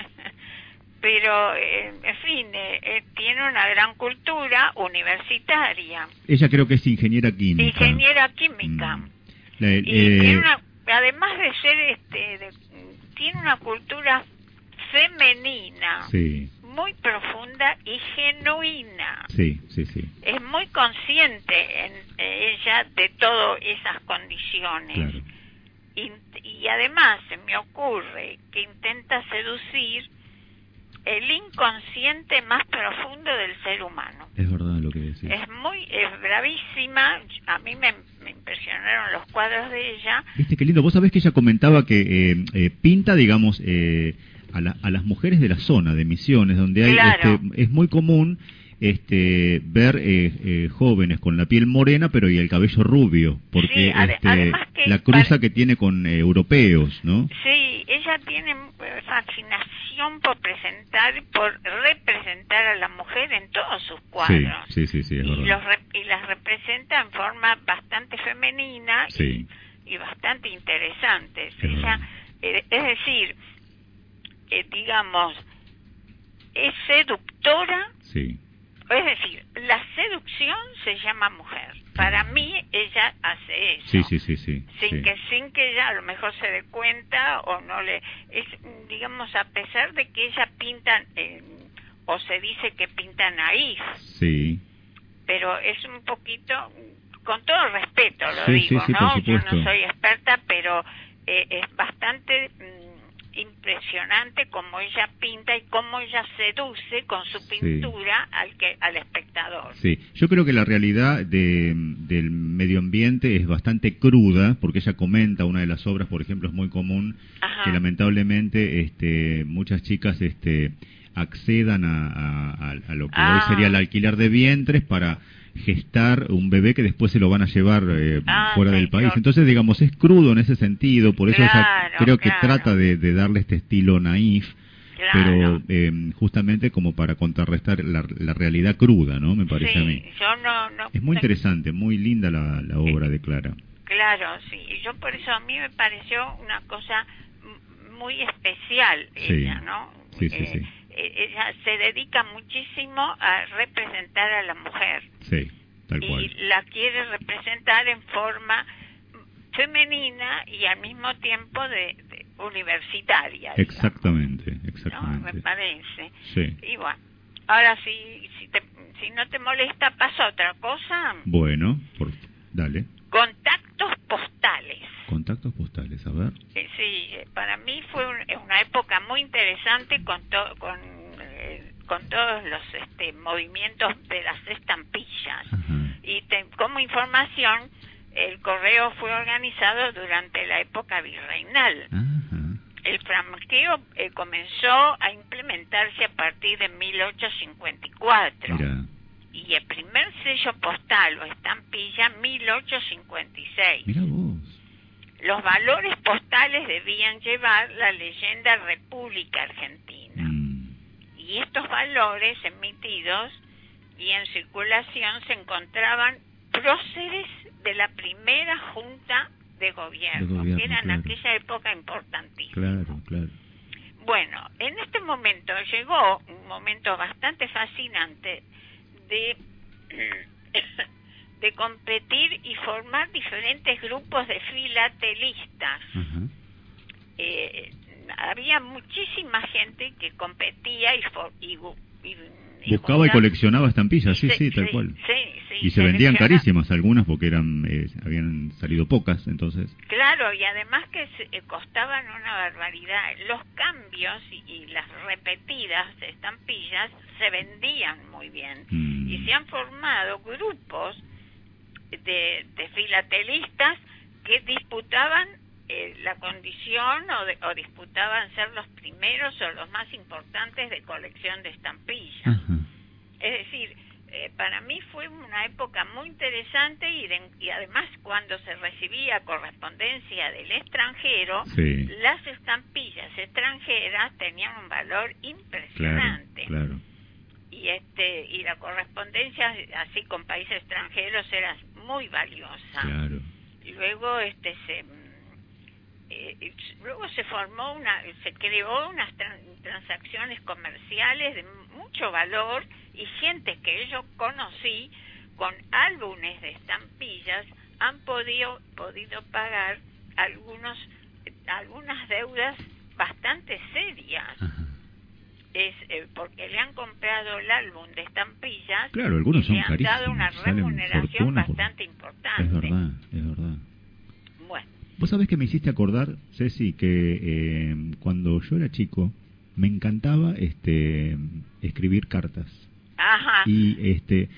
Pero, eh, en fin, eh, eh, tiene una gran cultura universitaria, Ella creo que es ingeniera química. ingeniera química. La- Y eh, tiene una, además de ser, este, de- tiene una cultura femenina Sí, muy profunda y genuina. sí, sí, sí. Es muy consciente en eh, ella de todas esas condiciones. Claro. Y, y además se me ocurre que intenta seducir el inconsciente más profundo del ser humano. Es verdad lo que decís. Es muy, es bravísima. A mí me, me impresionaron los cuadros de ella. Viste qué lindo. Vos sabés que ella comentaba que eh, eh, pinta, digamos, eh, a, la- a las mujeres de la zona de Misiones, donde hay, Claro. este, es muy común este, ver eh, eh, jóvenes con la piel morena, pero y el cabello rubio, porque Sí, ade- este, además que la cruza que tiene con eh, europeos, ¿no? Sí, ella tiene eh, fascinación pasión por presentar, por representar a la mujer en todos sus cuadros. Sí, sí, sí, sí, es y, verdad. los re- y las representa en forma bastante femenina Sí. y, y bastante interesantes. Es Ella, eh, es decir, eh, digamos, es seductora. Sí. Es decir, la seducción se llama mujer. Para mí ella hace eso. Sí, sí, sí, sí. Sin sí. que sin que ella a lo mejor se dé cuenta o no le es, digamos, a pesar de que ella pinta eh, o se dice que pinta naif, Sí. pero es un poquito, con todo respeto lo Sí, digo, sí, sí, ¿no? por Yo supuesto. no soy experta, pero eh, es bastante mm, impresionante cómo ella pinta y cómo ella seduce con su pintura al que al espectador. Sí, yo creo que la realidad de, del medio ambiente es bastante cruda, porque ella comenta, una de las obras, por ejemplo, es muy común, Ajá. que lamentablemente este, muchas chicas este, accedan a, a, a lo que Ah. hoy sería el alquiler de vientres para gestar un bebé que después se lo van a llevar eh, Ah, fuera sí, del país. yo- Entonces, digamos, es crudo en ese sentido, por eso Claro, ella creo que claro. trata de, de darle este estilo naif, Claro. pero eh, justamente como para contrarrestar la, la realidad cruda, ¿no? Me parece Sí, a mí. yo no, no Es muy te- interesante, muy linda la, la obra de Clara. Claro, sí. Y yo por eso a mí me pareció una cosa m- muy especial Sí. ella, ¿no? Sí, sí, Eh, sí. eh, ella se dedica muchísimo a representar a la mujer Sí, tal y cual. la quiere representar en forma femenina y al mismo tiempo de, de universitaria. Exactamente, ¿no? Me exactamente. parece. Sí. Y bueno, ahora si, si, te, si no te molesta, paso a otra cosa. Bueno, por, dale. Contactos postales. Contactos postales, a ver. Eh, Sí, eh, para mí fue un- eh, una época muy interesante con, to- con, eh, con todos los este, movimientos de las estampillas. Y te- como información, el correo fue organizado durante la época virreinal. El franqueo eh, comenzó a implementarse a partir de mil ochocientos cincuenta y cuatro. Mira, Y el primer sello postal o estampilla mil ochocientos cincuenta y seis. mira vos. Los valores postales debían llevar la leyenda República Argentina. Mm. Y estos valores emitidos y en circulación se encontraban próceres de la primera junta de gobierno, De gobierno, que era en claro. aquella época importantísima. Claro, claro. Bueno, en este momento llegó un momento bastante fascinante de, de competir y formar diferentes grupos de filatelistas. Eh, había muchísima gente que competía y, for- y, gu- y- y Buscaba y juntaba- coleccionaba estampillas, sí, se- sí, tal sí, cual. sí, sí, Y se vendían selecciona- carísimas algunas porque eran eh, habían salido pocas, entonces. Claro, y además que se- eh, costaban una barbaridad. Los cambios y, y las repetidas estampillas se vendían muy bien. Mm. Y se han formado grupos de, de filatelistas que disputaban eh, la condición o, de- o disputaban ser los primeros o los más importantes de colección de estampillas. Es decir, eh, para mí fue una época muy interesante y, de- y además cuando se recibía correspondencia del extranjero, Sí. las estampillas extranjeras tenían un valor Claro, impresionante. claro. Y este y la correspondencia así con países extranjeros era muy valiosa. Claro. Y luego este se eh, eh, luego se formó una se creó unas tran- transacciones comerciales de mucho valor y gente que yo conocí con álbumes de estampillas han podido podido pagar algunos eh, algunas deudas bastante serias. Es eh, porque le han comprado el álbum de estampillas Claro, algunos y son le han dado carísimos, una salen remuneración fortuna por- bastante importante. Es verdad, es verdad. Bueno, Vos sabés que me hiciste acordar, Ceci, que eh, cuando yo era chico me encantaba este escribir cartas. ajá. Y este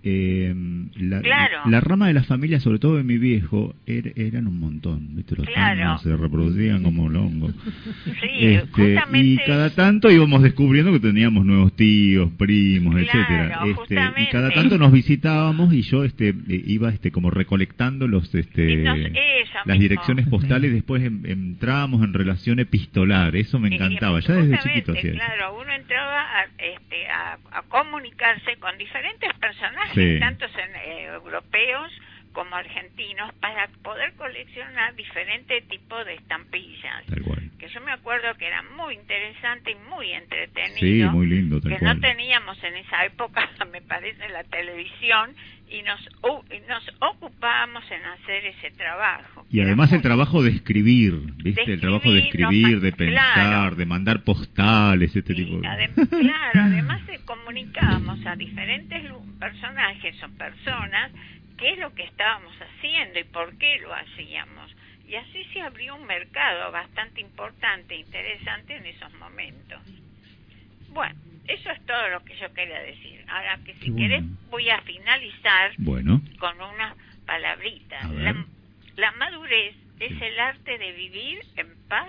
Eh, la, Claro. la rama de la familia, sobre todo de mi viejo, er- eran un montón, ¿viste? Los Claro. años se reproducían como longos. Sí, Este, y cada tanto íbamos descubriendo que teníamos nuevos tíos, primos, etcétera. Este, y cada tanto nos visitábamos y yo este eh, iba este como recolectando los este nos- eso las mismo. direcciones postales y después em- entrábamos en relación epistolar. Eso me encantaba, ya desde Justamente, chiquito hacía eso. claro, uno entraba a, este, a, a comunicarse con diferentes personajes, Sí. tanto en, eh, europeos como argentinos, para poder coleccionar diferentes tipos de estampillas. Tal cual. Que yo me acuerdo que era muy interesante y muy entretenido. Sí, muy lindo, tal que cual. no teníamos en esa época, me parece, la televisión, y nos, u- y nos ocupábamos en hacer ese trabajo. Y además el trabajo de escribir, ¿viste? De el trabajo de escribir, escribir, nos de ma- pensar, claro. de mandar postales, este tipo de... Adem- claro, además de comunicábamos a diferentes lu- personajes o personas qué es lo que estábamos haciendo y por qué lo hacíamos. Y así se abrió un mercado bastante importante e interesante en esos momentos. Bueno, eso es todo lo que yo quería decir. Ahora que si Qué querés bueno. voy a finalizar Bueno. con unas palabritas. A ver. La, la madurez es el arte de vivir en paz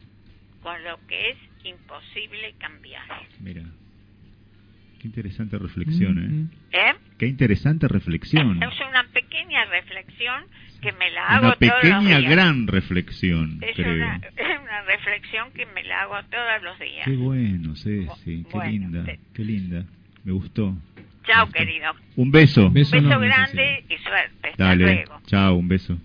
con lo que es imposible cambiar. Mira, qué interesante reflexión, ¿eh? ¿Eh? Qué interesante reflexión. Es una pequeña reflexión que me la hago Una todos los pequeña, días. gran reflexión, Es creo. una, es una reflexión que me la hago todos los días. Qué bueno, Ceci, qué Bueno, linda, te- qué linda. Me gustó. Chao, querido. Un beso. Un beso grande y suerte. Hasta Dale, luego. chao, un beso.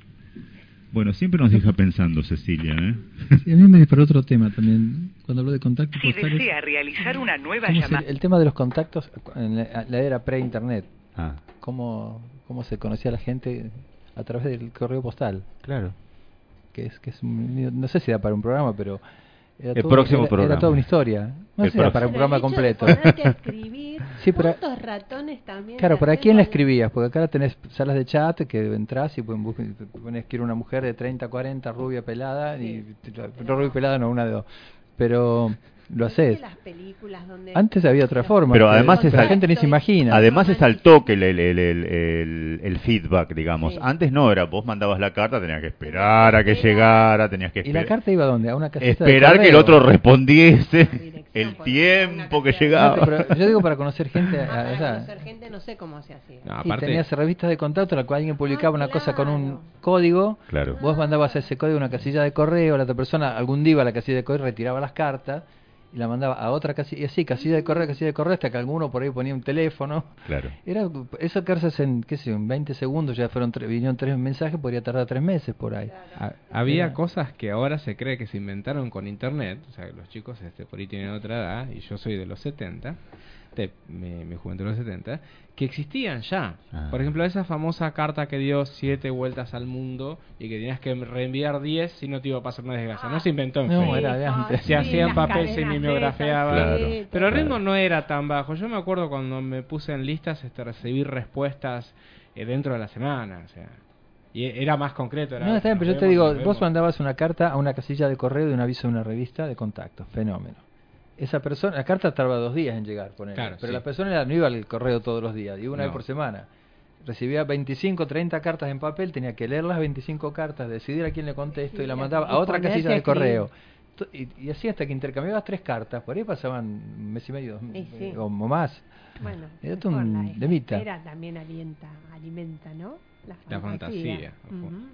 Bueno, siempre nos deja pensando, Cecilia, ¿eh? Sí, a mí me disparó otro tema también. Cuando habló de contactos Si postales. desea realizar una nueva ¿Cómo llamada... se- el tema de los contactos en la, la era pre-internet. Ah. ¿Cómo, ¿Cómo se conocía la gente a través del correo postal? Claro. Que es, que es un- no sé si da para un programa, pero era, El todo- próximo era- programa. era toda una historia. No El sé si da próximo. para un programa Pero el hecho completo. de ponerte a escribir, Sí, pero- ¿cuántos ratones también? Claro, te ¿para hacen quién la con- escribías? Porque acá tenés salas de chat que entras y pueden buscar, pones que era una mujer de treinta, cuarenta, rubia, pelada, y no rubia y pelada no, una de dos. Pero lo haces. Las películas donde Antes había otra forma. Pero que- además que es la al- gente ni se imagina. Además es al toque el, el, el, el, el- el feedback, digamos. Sí. Antes no era, vos mandabas la carta, tenías que esperar a que llegara, tenías que ¿Y la esperar. carta iba a dónde? A una casita de Esperar que el correo. otro respondiese el tiempo que llegaba. No, pero yo digo para conocer gente. Ah, para o sea, conocer gente no sé cómo se hacía. No, sí, aparte, tenías revistas de contacto en la cual alguien publicaba Ah, una cosa con un código. Claro. Vos mandabas a ese código una casilla de correo, la otra persona algún día iba a la casilla de correo, retiraba las cartas y la mandaba a otra casilla, y así, casilla de correo, casilla de correo, hasta que alguno por ahí ponía un teléfono. Claro. Era eso que haces en, qué sé, en veinte segundos, ya fueron tre- vinieron tres mensajes, podría tardar tres meses por ahí. ha- había Era- cosas que ahora se cree que se inventaron con internet, o sea, los chicos este por ahí tienen otra edad y yo soy de los setenta, de mi, mi juventud de los setenta, que existían ya. Ah. Por ejemplo, esa famosa carta que dio siete vueltas al mundo y que tenías que reenviar diez si no te iba a pasar una desgracia. No se inventó en No, Facebook. era de antes. Se hacía en las papel, se cadenas mimeografiaba. esas, sí, Pero el claro. ritmo no era tan bajo. Yo me acuerdo cuando me puse en listas este, recibir respuestas eh, dentro de la semana. O sea, y era más concreto. Era, No, está bien, pero yo nos te vemos, digo, nos vos vemos. mandabas una carta a una casilla de correo de un aviso de una revista de contactos, fenómeno. Esa persona, la carta tardaba dos días en llegar, ponele, Claro, pero sí. la persona no iba al correo todos los días, iba una No. vez por semana. Recibía veinticinco, treinta cartas en papel, tenía que leer las veinticinco cartas, decidir a quién le contesto y la mandaba y a otra ponerse casilla a de escribir. correo. To- Y, y así hasta que intercambiabas tres cartas, por ahí pasaban un mes y medio Y sí. o, o más. Bueno, Era todo mejor un la demita. espera también alienta, alimenta, ¿no? La La fantasía. fantasía. Ujú.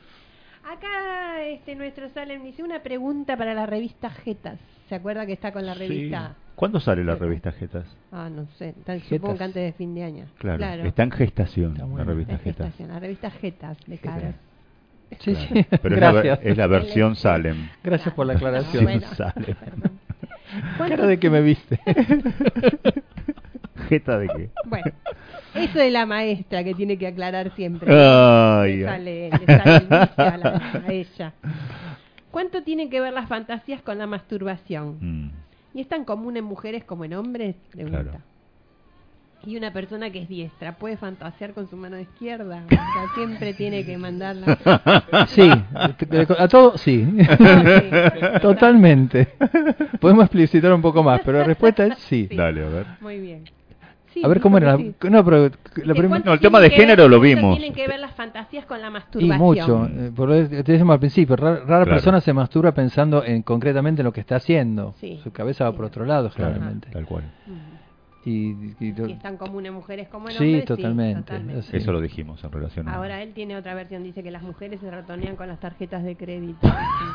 Acá este nuestro Salem dice una pregunta para la revista Jetas. ¿Se acuerda que está con la revista? ¿Cuándo sale la revista Jetas? Ah, no sé, tal- supongo Jetas. que antes de fin de año. Claro, está en gestación la revista En Jetas. gestación, la revista Jetas de Caras. Sí, Claro. sí. Pero es la, ver- Gracias. es la versión Salem. Gracias por la aclaración. Sí, Bueno, Salem. Cara de que me viste. ¿Jeta de qué? Bueno, eso de la maestra que tiene que aclarar siempre. Ay, le ay. sale, le sale el vicio a, la- a ella. ¿Cuánto tienen que ver las fantasías con la masturbación? Mm, ¿Y es tan común en mujeres como en hombres? Pregunta. claro. Y una persona que es diestra, ¿puede fantasear con su mano izquierda? O sea, siempre tiene que mandarla. Sí, a todo sí. Totalmente. Podemos explicitar un poco más, pero la respuesta es sí. Dale, a ver. Muy bien. Sí, a ver cómo dijo era. que sí. No, pero la ¿Que prim- cuánto No, el tema tiene de que género ver- lo cuánto vimos. Tienen que ver las fantasías con la Y masturbación. mucho, eh, por eso te decíamos al principio, ra- rara Claro. persona se masturba pensando en concretamente en lo que está haciendo. Sí. Su cabeza va por otro lado, Claro, generalmente. tal cual. Y, y lo- Si es tan común en mujeres como en Sí, hombres, totalmente, totalmente. eso sí. Eso lo dijimos en relación a... Ahora él tiene otra versión, dice que las mujeres se ratonean con las tarjetas de crédito.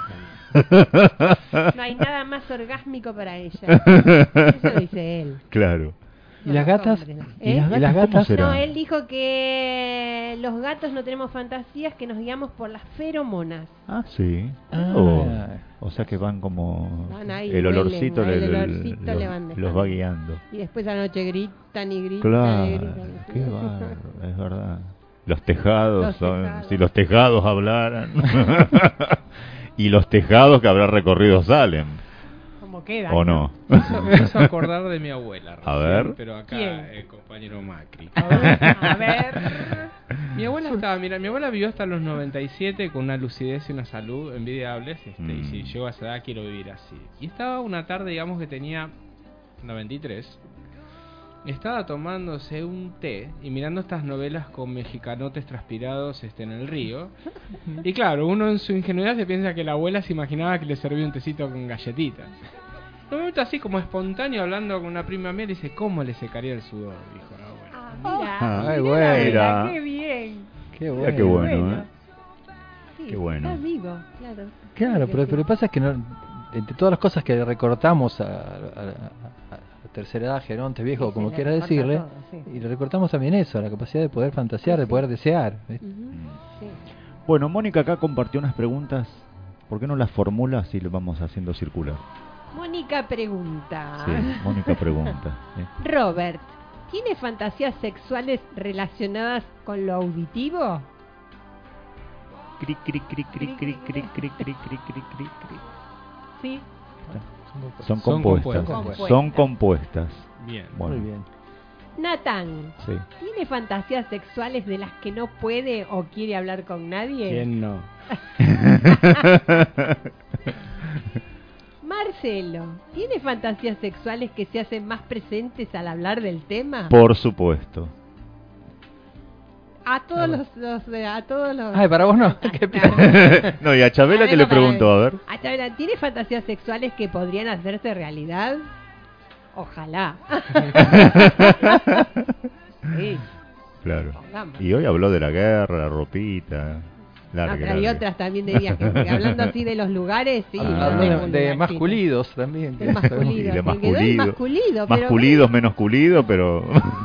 No hay nada más orgásmico para ella. Eso dice él. Claro. ¿Y las gatas? hombres, ¿Y ¿eh? las ¿Y las gatas? gatas cómo será? No, él dijo que los gatos no tenemos fantasías, que nos guiamos por las feromonas. Ah, sí. Ah. Oh, o sea que van como... Van ahí, el olorcito, huelen, le- el le- olorcito los, le van los dejando. va guiando. Y después a la noche gritan y gritan y Claro, gritan. qué bárbaro, es verdad. Los tejados, Los son- tejados. si los tejados hablaran. Y los tejados que habrá recorrido salen. Como queda. ¿O no? Me hizo, me hizo acordar de mi abuela. A recién, ver. Pero acá ¿Quién? el compañero Macri. A ver, a ver. Mi abuela estaba, mira, mi abuela vivió hasta los noventa y siete con una lucidez y una salud envidiables, este, y Mm. si llego a esa edad quiero vivir así. Y estaba una tarde, digamos que tenía noventa y tres, estaba tomándose un té y mirando estas novelas con mexicanotes transpirados este, en el río. Y claro, uno en su ingenuidad se piensa que la abuela se imaginaba que le servía un tecito con galletitas. En un momento así como espontáneo hablando con una prima mía, le dice, ¿cómo le secaría el sudor? Dijo la abuela. Mira, Ah, Ay, mira, bueno. mira, qué bien. Qué Mira qué bueno, Bueno. ¿eh? Sí, Qué bueno. está amigo, claro. Claro, pero, pero pasa que no, entre todas las cosas que le recortamos a, a- a- a la tercera edad, geronte, viejo, Sí, como se le quiera recorta decirle, todo, sí. y le recortamos también eso, la capacidad de poder fantasear, de poder desear. ¿viste? Ujú, sí. Bueno, Mónica acá compartió unas preguntas. ¿Por qué no las formula si le vamos haciendo circular? Mónica pregunta. Sí, Mónica pregunta. ¿eh? Robert, ¿tiene fantasías sexuales relacionadas con lo auditivo? Cri, cri, cri, cri, cri, cri, cri, cri, cri, cri, cri, cri. Sí. Son Son compuestas. compuestas. Son compuestas. Bien. Bueno, Muy bien. Natán, sí. ¿tiene fantasías sexuales de las que no puede o quiere hablar con nadie? ¿Quién no? Marcelo, ¿tiene fantasías sexuales que se hacen más presentes al hablar del tema? Por supuesto. A todos los, los- eh, a todos los. Ay, para vos no. Qué No, y a Chabela que le preguntó, a ver. A Chabela, ¿tiene fantasías sexuales que podrían hacerse realidad? Ojalá. Sí. Claro. Pongamos. Y hoy habló de la guerra, la ropita. No, Largue, pero hay largue. otras también de viaje, porque hablando así de los lugares, sí. Ah. Hablando tenemos de, un de lugarcito. masculidos también. De masculido, Y de sí, quedó masculido. el masculido, pero Masculidos, menos culido, pero...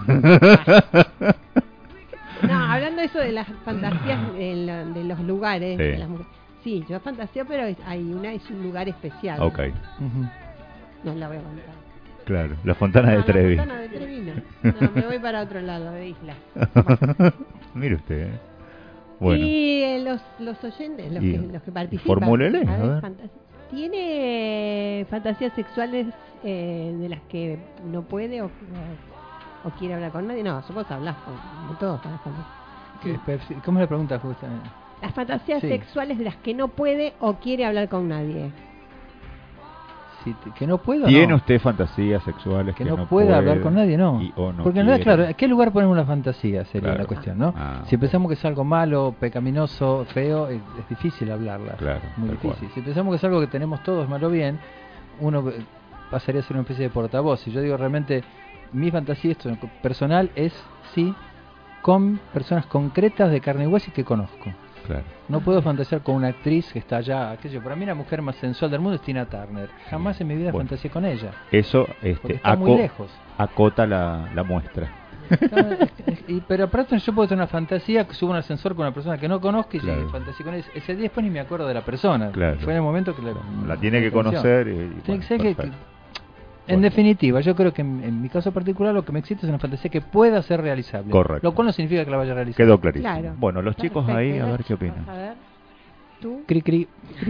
No, hablando de eso de las fantasías de, la- de los lugares, Sí. de las mujeres. Sí, yo fantaseo, pero es- hay una es un lugar especial. Ok, Ujú. No la voy a contar. claro. La Fontana de No, Trevi. La Fontana de Trevi no. No, me voy para otro lado de isla. Mire usted, ¿eh? Bueno. Y eh, los, los oyentes, los, Y que, los que participan. formúlele, a a ver, ver. fantas- ¿Tiene fantasías sexuales eh, de las que no puede o, o quiere hablar con nadie? No, vos hablás con de todos. con- con- ¿Qué- pero sí, ¿Cómo es la pregunta justamente? Las fantasías Sí. sexuales de las que no puede o quiere hablar con nadie. Si te- que no puedo, ¿Tiene no. usted fantasías sexuales Que que, no, no puede hablar puede con nadie, no. y- o no Porque en realidad, quiere? claro, ¿a qué lugar ponemos la fantasía? Sería Claro. la cuestión, ¿no? Ah, Si pensamos que es algo malo, pecaminoso, feo, es, es difícil hablarla. Claro, Muy tal difícil. cual. Si pensamos que es algo que tenemos todos, mal o bien, uno eh, pasaría a ser una especie de portavoz. Si yo digo realmente, mi fantasía esto, personal es, sí, con personas concretas de carne y hueso y que conozco. Claro. No puedo fantasear con una actriz que está allá, aquello. Para mí la mujer más sensual del mundo es Tina Turner. Jamás en mi vida Bueno. fantaseé con ella. Eso Porque este, está muy aco- lejos. acota la, la muestra. Claro, es- es- y, pero aparte yo puedo tener una fantasía que subo un ascensor con una persona que no conozco y Claro. yo fantasía con ella. Ese día después ni me acuerdo de la persona. Claro. Fue en el momento que la, La tiene que atención. conocer y- y Tiene bueno, que ser que, perfecto. que- en definitiva, yo creo que en, en mi caso particular lo que me excita es una fantasía que pueda ser realizable. Correcto. Lo cual no significa que la vaya a realizar. Quedó clarísimo. Claro. Bueno, los chicos Perfecto, ahí, a los ver qué chicos, opinan. A ver, tú. Cri cri.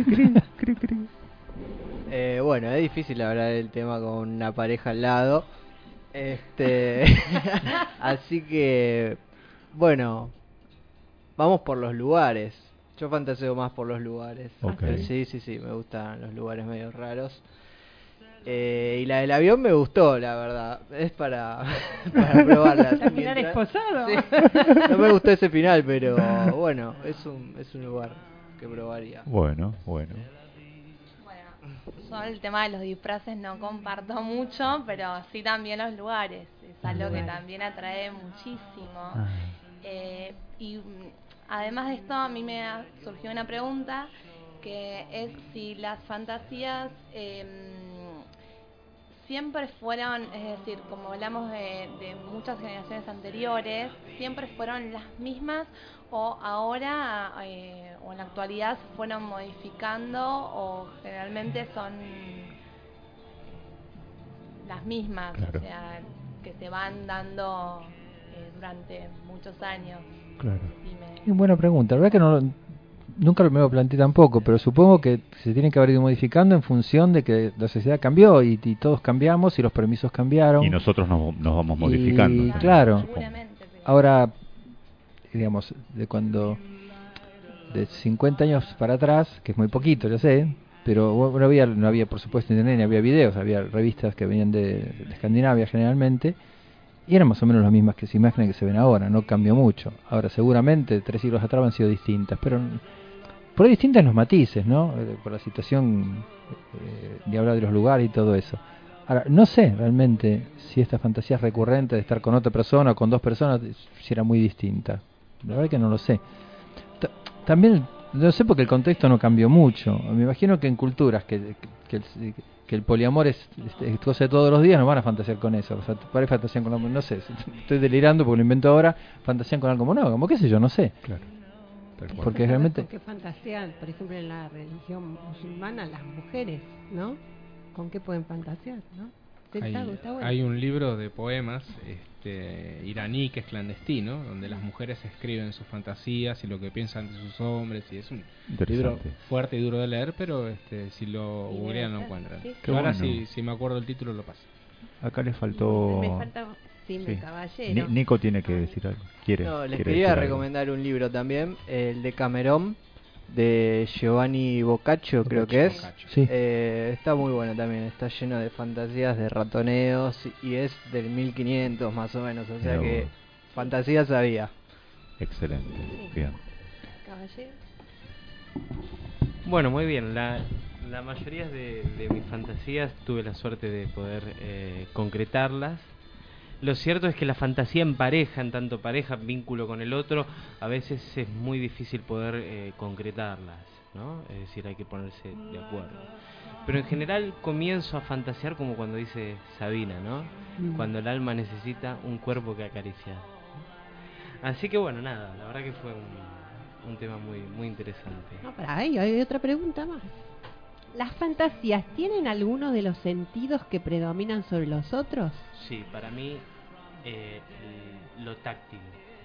Eh, bueno, es difícil hablar del tema con una pareja al lado. Este, así que, bueno, vamos por los lugares. Yo fantaseo más por los lugares. Ok. Eh, Sí, sí, sí, me gustan los lugares medio raros. Eh, y la del avión me gustó, la verdad. Es para, para probarla. ¿Terminar Mientras- esposado? Sí. No me gustó ese final, pero bueno, es un, es un lugar que probaría. Bueno, bueno. Yo el tema de los disfraces no comparto mucho, pero sí también los lugares. Es algo que también atrae muchísimo. Eh, y mm, además de esto, a mí me ha surgido una pregunta, que es si las fantasías eh, siempre fueron, es decir, como hablamos de, de muchas generaciones anteriores, siempre fueron las mismas, o ahora eh, o en la actualidad se fueron modificando, o generalmente son las mismas, Claro. o sea, que se van dando eh, durante muchos años. Claro. Si me- Es buena pregunta. La verdad que no, lo- nunca me lo planteé tampoco, pero supongo que se tiene que haber ido modificando en función de que la sociedad cambió y, y todos cambiamos y los permisos cambiaron. Y nosotros nos, nos vamos modificando. Y también, claro. supongo. Ahora, digamos, de cuando de cincuenta años para atrás, que es muy poquito, ya sé, pero bueno, no había, no había por supuesto internet, ni había videos, había revistas que venían de, de Escandinavia generalmente, y eran más o menos las mismas que se imágenes que se ven ahora, no cambió mucho. Ahora, seguramente tres siglos atrás han sido distintas, pero por ahí distintas en los matices, ¿no? Eh, por la situación, eh, de hablar de los lugares y todo eso. Ahora, no sé realmente si esta fantasía es recurrente de estar con otra persona o con dos personas, si era muy distinta. La verdad que no lo sé. T- También, no sé porque el contexto no cambió mucho. Me imagino que en culturas que, que, el, que el poliamor es, es, es cosa de todos los días, no van a fantasear con eso. O sea, por ahí fantasean con algo, no sé, estoy delirando porque lo invento ahora, fantasean con algo monógamo, qué sé yo, no sé. Claro. Porque realmente... ¿Con qué fantasean, por ejemplo, en la religión musulmana las mujeres, no? ¿Con qué pueden fantasear, no? Está- Hay, está bueno. hay un libro de poemas este, iraní que es clandestino, donde las mujeres escriben sus fantasías y lo que piensan de sus hombres, y es un libro Interesante. fuerte y duro de leer, pero este, si lo Y googlean lo debe ser, encuentran. sí, sí. Qué Ahora bueno. si, si me acuerdo el título lo paso. Acá le faltó... Me falta Simbe Sí. Caballero. Ni- Nico tiene que decir algo. Quiere, No, les quiere quería decir algo. recomendar un libro también, el de Cameron, de Giovanni Boccaccio, creo que es. Boccaccio. Sí. Eh, está muy bueno también, está lleno de fantasías, de ratoneos, y es del mil quinientos más o menos, o sea Mirá que vos. fantasías había. Excelente. Bien. Caballero. Bueno, muy bien. La, la mayoría de, de mis fantasías tuve la suerte de poder eh, concretarlas. Lo cierto es que la fantasía en pareja, en tanto pareja, vínculo con el otro, a veces es muy difícil poder eh, concretarlas, ¿no? Es decir, hay que ponerse de acuerdo. Pero en general comienzo a fantasear como cuando dice Sabina, ¿no? Mm. Cuando el alma necesita un cuerpo que acariciar. Así que bueno, nada, la verdad que fue un, un tema muy muy interesante. No, pará, hay, hay otra pregunta más. ¿Las fantasías tienen alguno de los sentidos que predominan sobre los otros? Sí, para mí eh, lo táctil.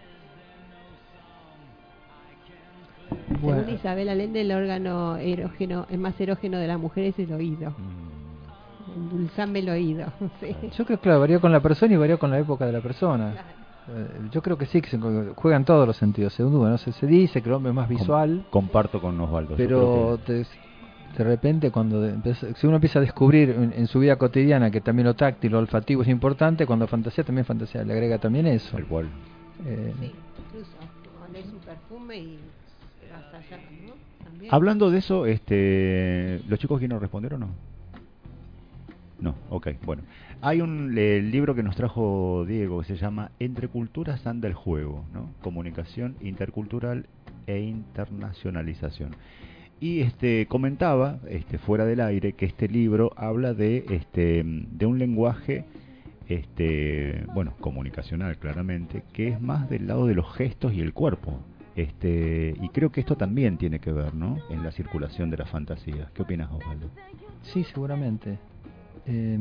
Según Isabel Allende, el órgano erógeno, el más erógeno de la mujer es el oído. Endulzame el oído. Sí. Yo creo que claro, varía con la persona y varía con la época de la persona. Eh, yo creo que sí, que se juegan todos los sentidos, sin duda. No sé, se dice que el hombre es más visual, Com- comparto con Osvaldo. yo pero creo te- de repente cuando de- empieza- si uno empieza a descubrir en, en su vida cotidiana que también lo táctil, lo olfativo es importante, cuando fantasía también fantasía le agrega también eso. Tal cual. Eh, Sí, incluso cuando es un perfume y vas allá, ¿no? También. que- Hablando de eso, este, ¿los chicos quieren responder o no? No, ok, bueno. Hay un el libro que nos trajo Diego que se llama Entre culturas anda el juego, ¿no? Comunicación intercultural e internacionalización. Y este comentaba, este fuera del aire, que este libro habla de este de un lenguaje este bueno, comunicacional claramente, que es más del lado de los gestos y el cuerpo. Este, y creo que esto también tiene que ver, ¿no? En la circulación de las fantasías. ¿Qué opinas, Osvaldo? Sí, seguramente. Eh,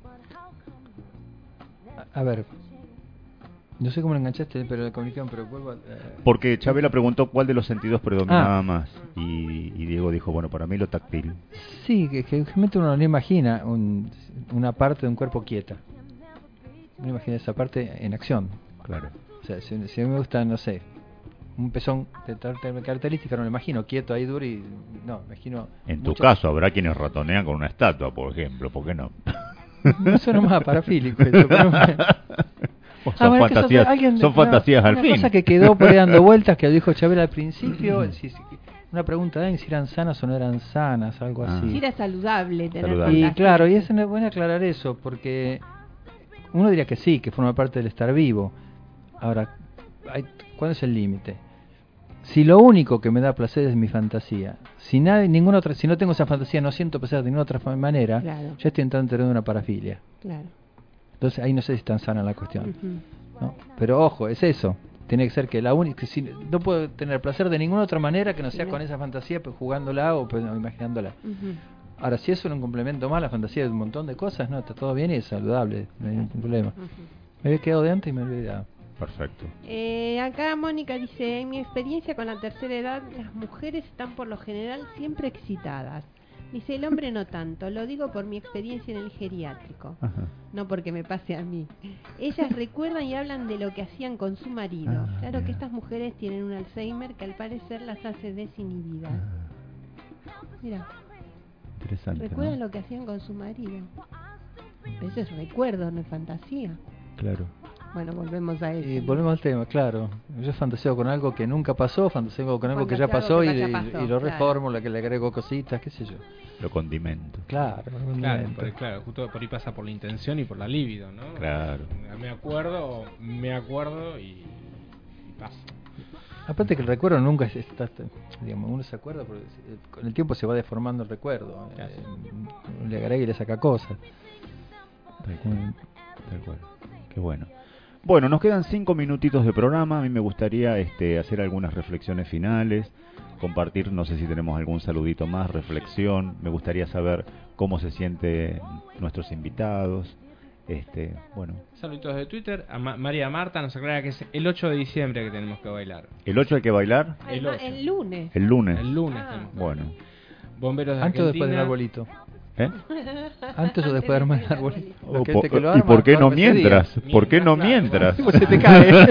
a, a ver, no sé cómo lo enganchaste, pero la comunicación, pero vuelvo a... eh, Porque Chabela preguntó cuál de los sentidos predominaba Ah. más y, y Diego dijo, bueno, para mí lo táctil. Sí, que, que realmente uno no imagina un- una parte de un cuerpo quieta. Uno imagina esa parte en acción. Claro. O sea, si, si a mí me gusta, no sé, un pezón de tal tal característica, no lo imagino quieto ahí duro y no, me imagino. En tu muchas- caso habrá quienes ratonean con una estatua, por ejemplo, ¿por qué no? No suena más parafílico eso, pero O Ah, son bueno, es que eso fantasías, que alguien- son no, fantasías al una fin. cosa que quedó por ahí dando vueltas, que lo dijo Chabela al principio, si, si- una pregunta de si eran sanas o no eran sanas, algo Ah. así. Si era saludable tener Y fantasías. claro, y es bueno aclarar eso, porque uno diría que sí, que forma parte del estar vivo. Ahora, hay, ¿cuál es el límite? Si lo único que me da placer es mi fantasía, si nadie, ninguna otra, si no tengo esa fantasía, no siento placer de ninguna otra fa- manera, Claro. ya estoy entrando en terreno de una parafilia. Claro. Entonces ahí no sé si es tan sana la cuestión. Ujú. ¿no? Pero ojo, es eso. Tiene que ser que la única, si no puedo tener placer de ninguna otra manera que no sea Bien. con esa fantasía, pues jugándola o pues, imaginándola. Ujú. Ahora, si es un complemento más, la fantasía de un montón de cosas, no, está todo bien y es saludable, no hay ningún problema. Me había quedado de antes y me había olvidado. Perfecto. Eh, acá Mónica dice, en mi experiencia con la tercera edad, las mujeres están por lo general siempre excitadas. Dice, el hombre no tanto, lo digo por mi experiencia en el geriátrico, Ajá. no porque me pase a mí. Ellas recuerdan y hablan de lo que hacían con su marido. Ah, Claro que estas mujeres tienen un Alzheimer que al parecer las hace desinhibidas. Mira, Interesante, recuerdan ¿no? lo que hacían con su marido. Eso es recuerdo, no es fantasía. Claro. Bueno, volvemos a eso. Y volvemos al tema, claro. Yo fantaseo con algo que nunca pasó, fantaseo con algo que ya Fantaseo pasó, algo y, que ya y- pasó, y lo claro. reformo, la que le agrego cositas, qué sé yo. Lo condimento. Claro, Claro, condimento. por- claro, justo por ahí pasa por la intención y por la libido, ¿no? Claro. Me acuerdo, me acuerdo y, y pasa. Aparte que el recuerdo nunca es, está, está- digamos, uno se acuerda, porque se- con el tiempo se va deformando el recuerdo. eh, le agrega y le saca cosas. Tal cual. Tal cual. Qué bueno. Bueno, nos quedan cinco minutitos de programa. A mí me gustaría este, hacer algunas reflexiones finales, compartir, no sé si tenemos algún saludito más, reflexión. Me gustaría saber cómo se sienten nuestros invitados. Este, bueno, Saluditos de Twitter. A Ma- María Marta nos aclara que es el ocho de diciembre que tenemos que bailar. ¿el ocho hay que bailar? Ah, El no, ocho. el lunes. El lunes. El lunes. Ah. tenemos que Bueno. bailar. Bomberos de Antes o después del Argentina. arbolito. ¿Eh? Antes o después de armar el arbolito. O Porque po- este que lo ¿Y arma, por qué lo no arma ese día. mientras? ¿Por qué no Claro, mientras? Pues se te cae.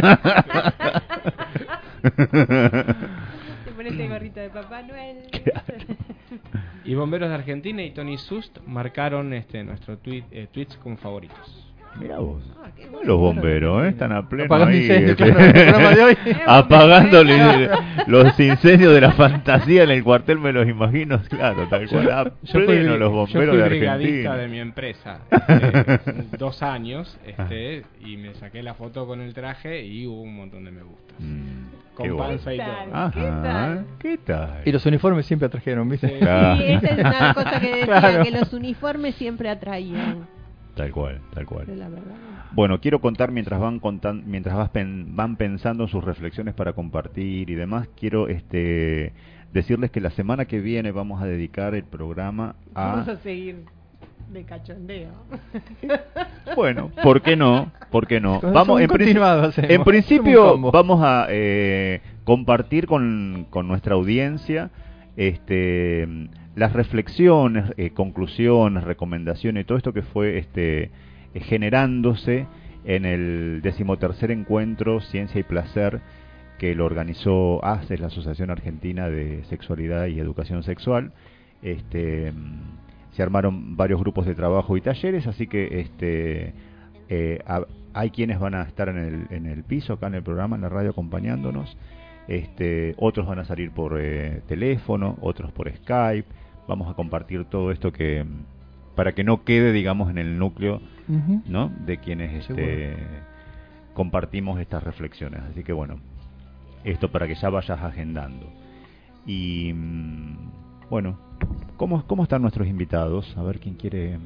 Te pones el gorrito de Papá Noel. Y Bomberos de Argentina y Tony Sust marcaron este nuestro tweet, eh, tweets como favoritos. Mirá vos. Ah, qué Los bomberos, ¿eh? Están a pleno Apagando ahí, incendios, este, claro, el programa de hoy. apagándole los incendios de la fantasía en el cuartel, me los imagino, claro, tal cual, a Yo fui, pleno bri- los yo bomberos fui de brigadista Argentina. de mi empresa este, dos años este, y me saqué la foto con el traje y hubo un montón de me gustas. Mm, Con qué bueno. panza y todo. Ajá, ¿qué tal? Y los uniformes siempre trajeron, ¿viste? Sí. Claro. Sí, esa es una cosa que decía, Claro. que los uniformes siempre atraían. Tal cual, tal Pero cual. la verdad. Bueno, quiero contar mientras van contan, mientras vas pen- van pensando en sus reflexiones para compartir y demás, quiero este decirles que la semana que viene vamos a dedicar el programa Vamos a a seguir de cachondeo. bueno, ¿por qué no? ¿Por qué no? Con- Vamos un en, princi- continuado hacemos. en Un principio combo. vamos a eh, compartir con, con nuestra audiencia este las reflexiones, eh, conclusiones, recomendaciones, todo esto que fue este eh, generándose en el decimotercer encuentro Ciencia y Placer que lo organizó A C E S, la Asociación Argentina de Sexualidad y Educación Sexual. Este, mm, se armaron varios grupos de trabajo y talleres, así que este eh, ha- hay quienes van a estar en el, en el piso, acá en el programa, en la radio, acompañándonos. Este, otros van a salir por eh, teléfono, otros por Skype. Vamos a compartir todo esto que para que no quede, digamos, en el núcleo, Ujú. ¿no? De quienes este, Seguro. compartimos estas reflexiones. Así que bueno, esto para que ya vayas agendando. Y mm, bueno, ¿cómo, cómo están nuestros invitados? A ver quién quiere.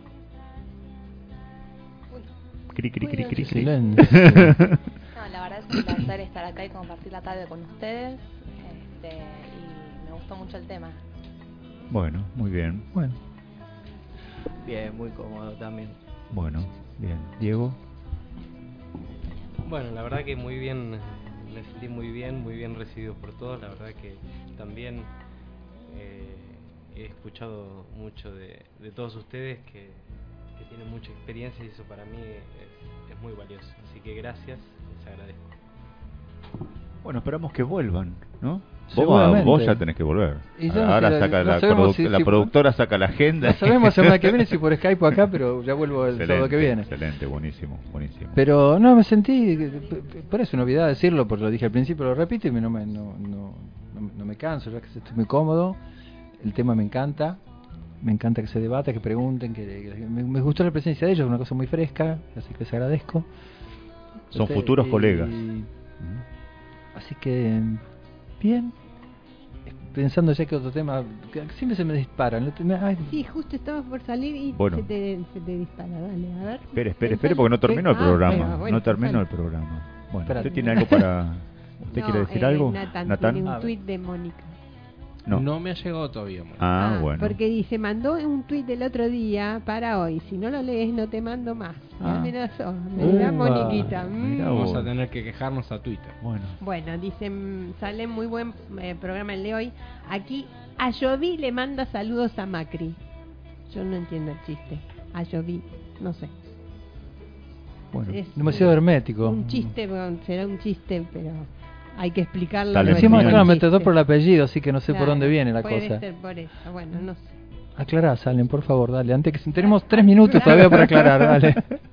Cri, cri, cri, cri, cri. Silencio. No, la verdad es un placer estar acá y compartir la tarde con ustedes. Este, y me gustó mucho el tema. Bueno, muy bien. Bueno, Bien, muy cómodo también. Bueno, bien. Diego. Bueno, la verdad que muy bien, me sentí muy bien, muy bien recibido por todos. La verdad que también eh, he escuchado mucho de, de todos ustedes que, que tienen mucha experiencia y eso para mí es, es muy valioso. Así que gracias, les agradezco. Bueno, esperamos que vuelvan, ¿no? Vos, Seguramente. vos ya tenés que volver. Y yo no Ahora sé, saca no la, sabemos produ- si- la si- productora saca la agenda. No sabemos la semana que viene si por Skype o acá, pero ya vuelvo el Excelente, sábado que viene. Excelente, buenísimo, buenísimo. Pero no, me sentí, por eso novedad decirlo, porque lo dije al principio, lo repito y no me, no, no, no, no me canso, ya que estoy muy cómodo, el tema me encanta, me encanta que se debata, que pregunten, que, que- me, me gustó la presencia de ellos, una cosa muy fresca, así que les agradezco. Son Este, futuros y- colegas. Así que, bien, pensando ya que otro tema, que siempre se me disparan. ¿no? Me- ay, Sí, justo estabas por salir y Bueno. se, te, se te dispara. Dale, a ver. Espere, espere, espere, porque no terminó el Ah, programa. venga, bueno, no terminó el dale. programa. Bueno, Espérate. ¿usted tiene algo para...? ¿Usted No, quiere decir eh, algo? Natán, tiene un tuit de Mónica. No. No me ha llegado todavía, Mónica. Ah, bueno. Porque dice, mandó un tuit del otro día para hoy. Si no lo lees, no te mando más. Me Ah. amenazó. Me da Uh, Moniquita. Mm. Vamos a tener que quejarnos a Twitter. Bueno. Bueno, dicen, sale muy buen eh, programa el de hoy. Aquí, Ayoví le manda saludos a Macri. Yo no entiendo el chiste. Ayoví, no sé. Bueno, Es demasiado hermético. Un chiste, bueno, será un chiste, pero hay que explicarlo. Tal no vez es encima, un claro, me chiste. trató por el apellido, así que no sé por Claro, dónde viene la puede cosa. ser por eso, bueno, no sé. Aclará, Salen, por favor, dale. Antes que tenemos tres minutos todavía para aclarar, dale.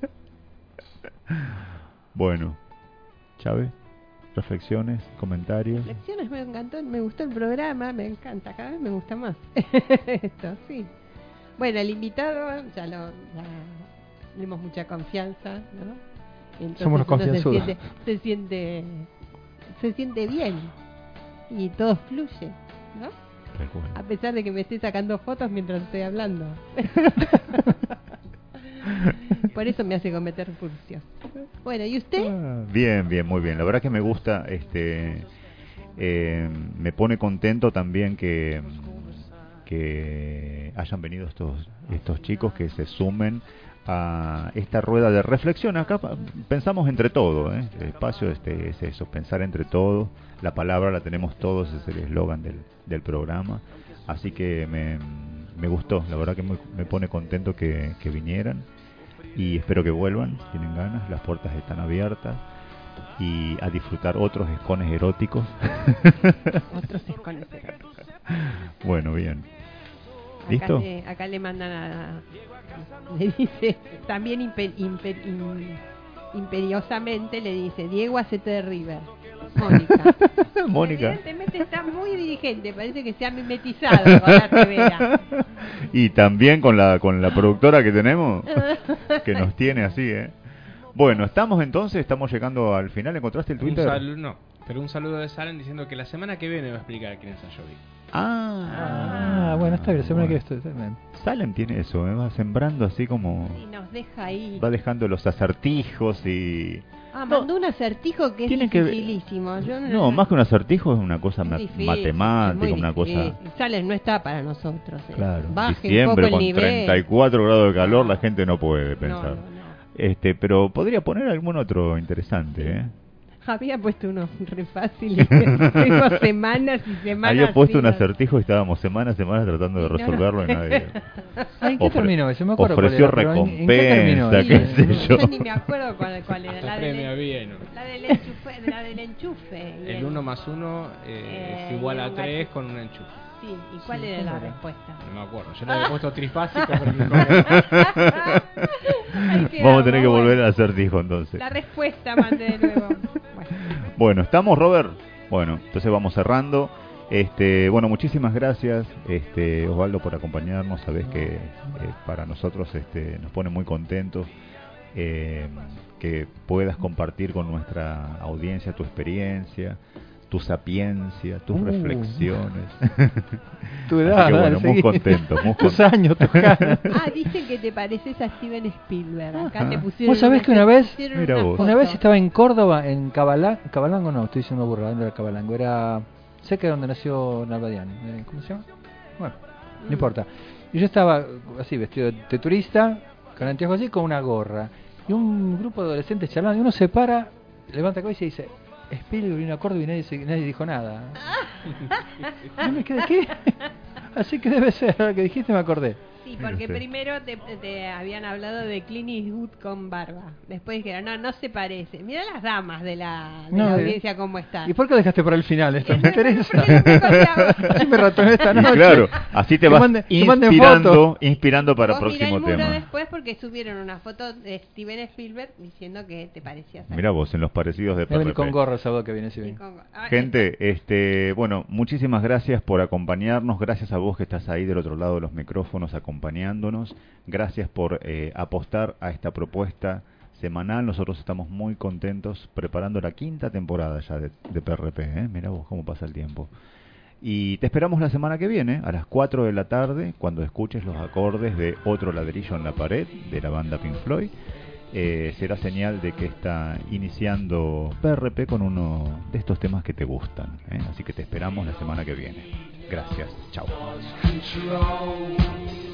Bueno, Chávez, reflexiones, comentarios. Lecciones me encantó, me gustó el programa, me encanta, cada vez me gusta más. Esto, sí. Bueno, el invitado, ya lo ya tenemos mucha confianza, ¿no? Entonces Somos los uno se confianzudos. siente, se siente se siente bien y todo fluye, ¿no? Tal cual. A pesar de que me esté sacando fotos mientras estoy hablando. Por eso me hace cometer furcios. Bueno, ¿y usted? Ah, Bien, bien, muy bien. La verdad que me gusta, este, eh, me pone contento también que, que hayan venido estos, estos chicos que se sumen a esta rueda de reflexión. Acá pa- pensamos entre todos, ¿eh? El espacio este, es eso, pensar entre todos. La palabra la tenemos todos, es el eslogan del, del programa. Así que me, me gustó, la verdad que me, me pone contento que, que vinieran. Y espero que vuelvan, si tienen ganas, las puertas están abiertas. Y a disfrutar otros escones eróticos. Otros escones eróticos. Bueno, bien. ¿Listo? Acá le, acá le mandan a... Le dice, también impe- impe- im- imperiosamente le dice, Diego, hacete de River. Mónica. Mónica. Evidentemente está muy dirigente, parece que se ha mimetizado con la Rivera. Y también con la con la productora que tenemos, que nos tiene así, ¿eh? Bueno, estamos entonces, estamos llegando al final. ¿Encontraste el Un Twitter? saludo, no, pero un saludo de Salen diciendo que la semana que viene va a explicar quién es Ayoví. Ah, Ah, bueno, está bien, semana bueno. que esto. Salem tiene eso, ¿eh? Va sembrando así como... Y nos deja ahí. Va dejando los acertijos y... Ah, mandó un acertijo que es tiene que- dificilísimo. Yo No, más que un acertijo es una cosa es ma- difícil, matemática, es muy una cosa... difícil. Sales no está para nosotros. eh. Claro, Baje un poco diciembre el con nivel. treinta y cuatro grados de calor la gente no puede No, pensar. no, no. Este, pero podría poner algún otro interesante, ¿eh? Había puesto uno re fácil. Tengo semanas y semanas. Había puesto un sin- acertijo y estábamos semanas y semanas tratando de Y no lo- resolverlo y nadie... Ah, ¿en qué ofre- terminó? Yo me acuerdo ofreció cuál era, pero ¿en- en qué terminó? recompensa, qué sé yo. Yo ni me acuerdo cuál, cuál era. La del, Premia bien. la del enchufe. La del enchufe. y El uno más uno eh, Eh, es igual y a un tres gato. con un enchufe. Sí, ¿y cuál Sí, era ¿cómo la era? respuesta? No me acuerdo. Yo le había puesto trifásico, pero no me acuerdo. Hay que Vamos a tener que darlo, volver bueno. al acertijo entonces. La respuesta mandé de nuevo. Bueno. Bueno, ¿estamos, Robert? Bueno, entonces vamos cerrando. Este, bueno, muchísimas gracias, este, Osvaldo, por acompañarnos. Sabés que eh, para nosotros este, nos pone muy contentos eh, que puedas compartir con nuestra audiencia tu experiencia, tu sapiencia, tus Uh. reflexiones. Tu Así edad, que, bueno, dale, muy seguí. contento, muy Tus contento. años, tus ganas. Ah, dicen que te pareces a Steven Spielberg. Acá te pusieron. Vos sabés una- que una vez, pusieron Mira una vos. una foto. vez estaba en Córdoba, en Cabalá, Cabalango no, estoy diciendo burra, ¿dónde era Cabalango? Era cerca de donde nació Nalbadián. Eh, ¿Cómo se llama? Bueno, no Mm. importa. Y yo estaba así, vestido de turista, con anteojos así, con una gorra. Y un grupo de adolescentes charlando, y uno se para, levanta la cabeza y dice, Spielberg vino a Córdoba y nadie, se- nadie dijo nada. No me quedé, ¿qué? Así que debe ser, ahora que dijiste me acordé. Sí, porque Este. primero te, te habían hablado de Clint Eastwood con barba. Después dijeron, no, no se parece. Mira las damas de la, de No, la eh. audiencia cómo están. ¿Y por qué lo dejaste para el final? Esto me interesa. Así me ratoné esta Y noche. claro, así te Que vas mande- que manden inspirando, fotos. inspirando para el Vos mirá próximo el muro tema. después porque subieron una foto de Steven Spielberg diciendo que te parecías a Mira vos, en los parecidos de Voy a venir P R P. con gorra el sábado que viene, si viene. Gente, este, bueno, muchísimas gracias por acompañarnos, gracias a vos que estás ahí del otro lado de los micrófonos acompañándonos, gracias por eh, apostar a esta propuesta semanal. Nosotros estamos muy contentos preparando la quinta temporada ya de, de P R P, ¿eh? Mira vos cómo pasa el tiempo. Y te esperamos la semana que viene, a las cuatro de la tarde, cuando escuches los acordes de Otro ladrillo en la pared, de la banda Pink Floyd. Eh, será señal de que está iniciando P R P con uno de estos temas que te gustan, ¿eh? Así que te esperamos la semana que viene. Gracias, chao. Control.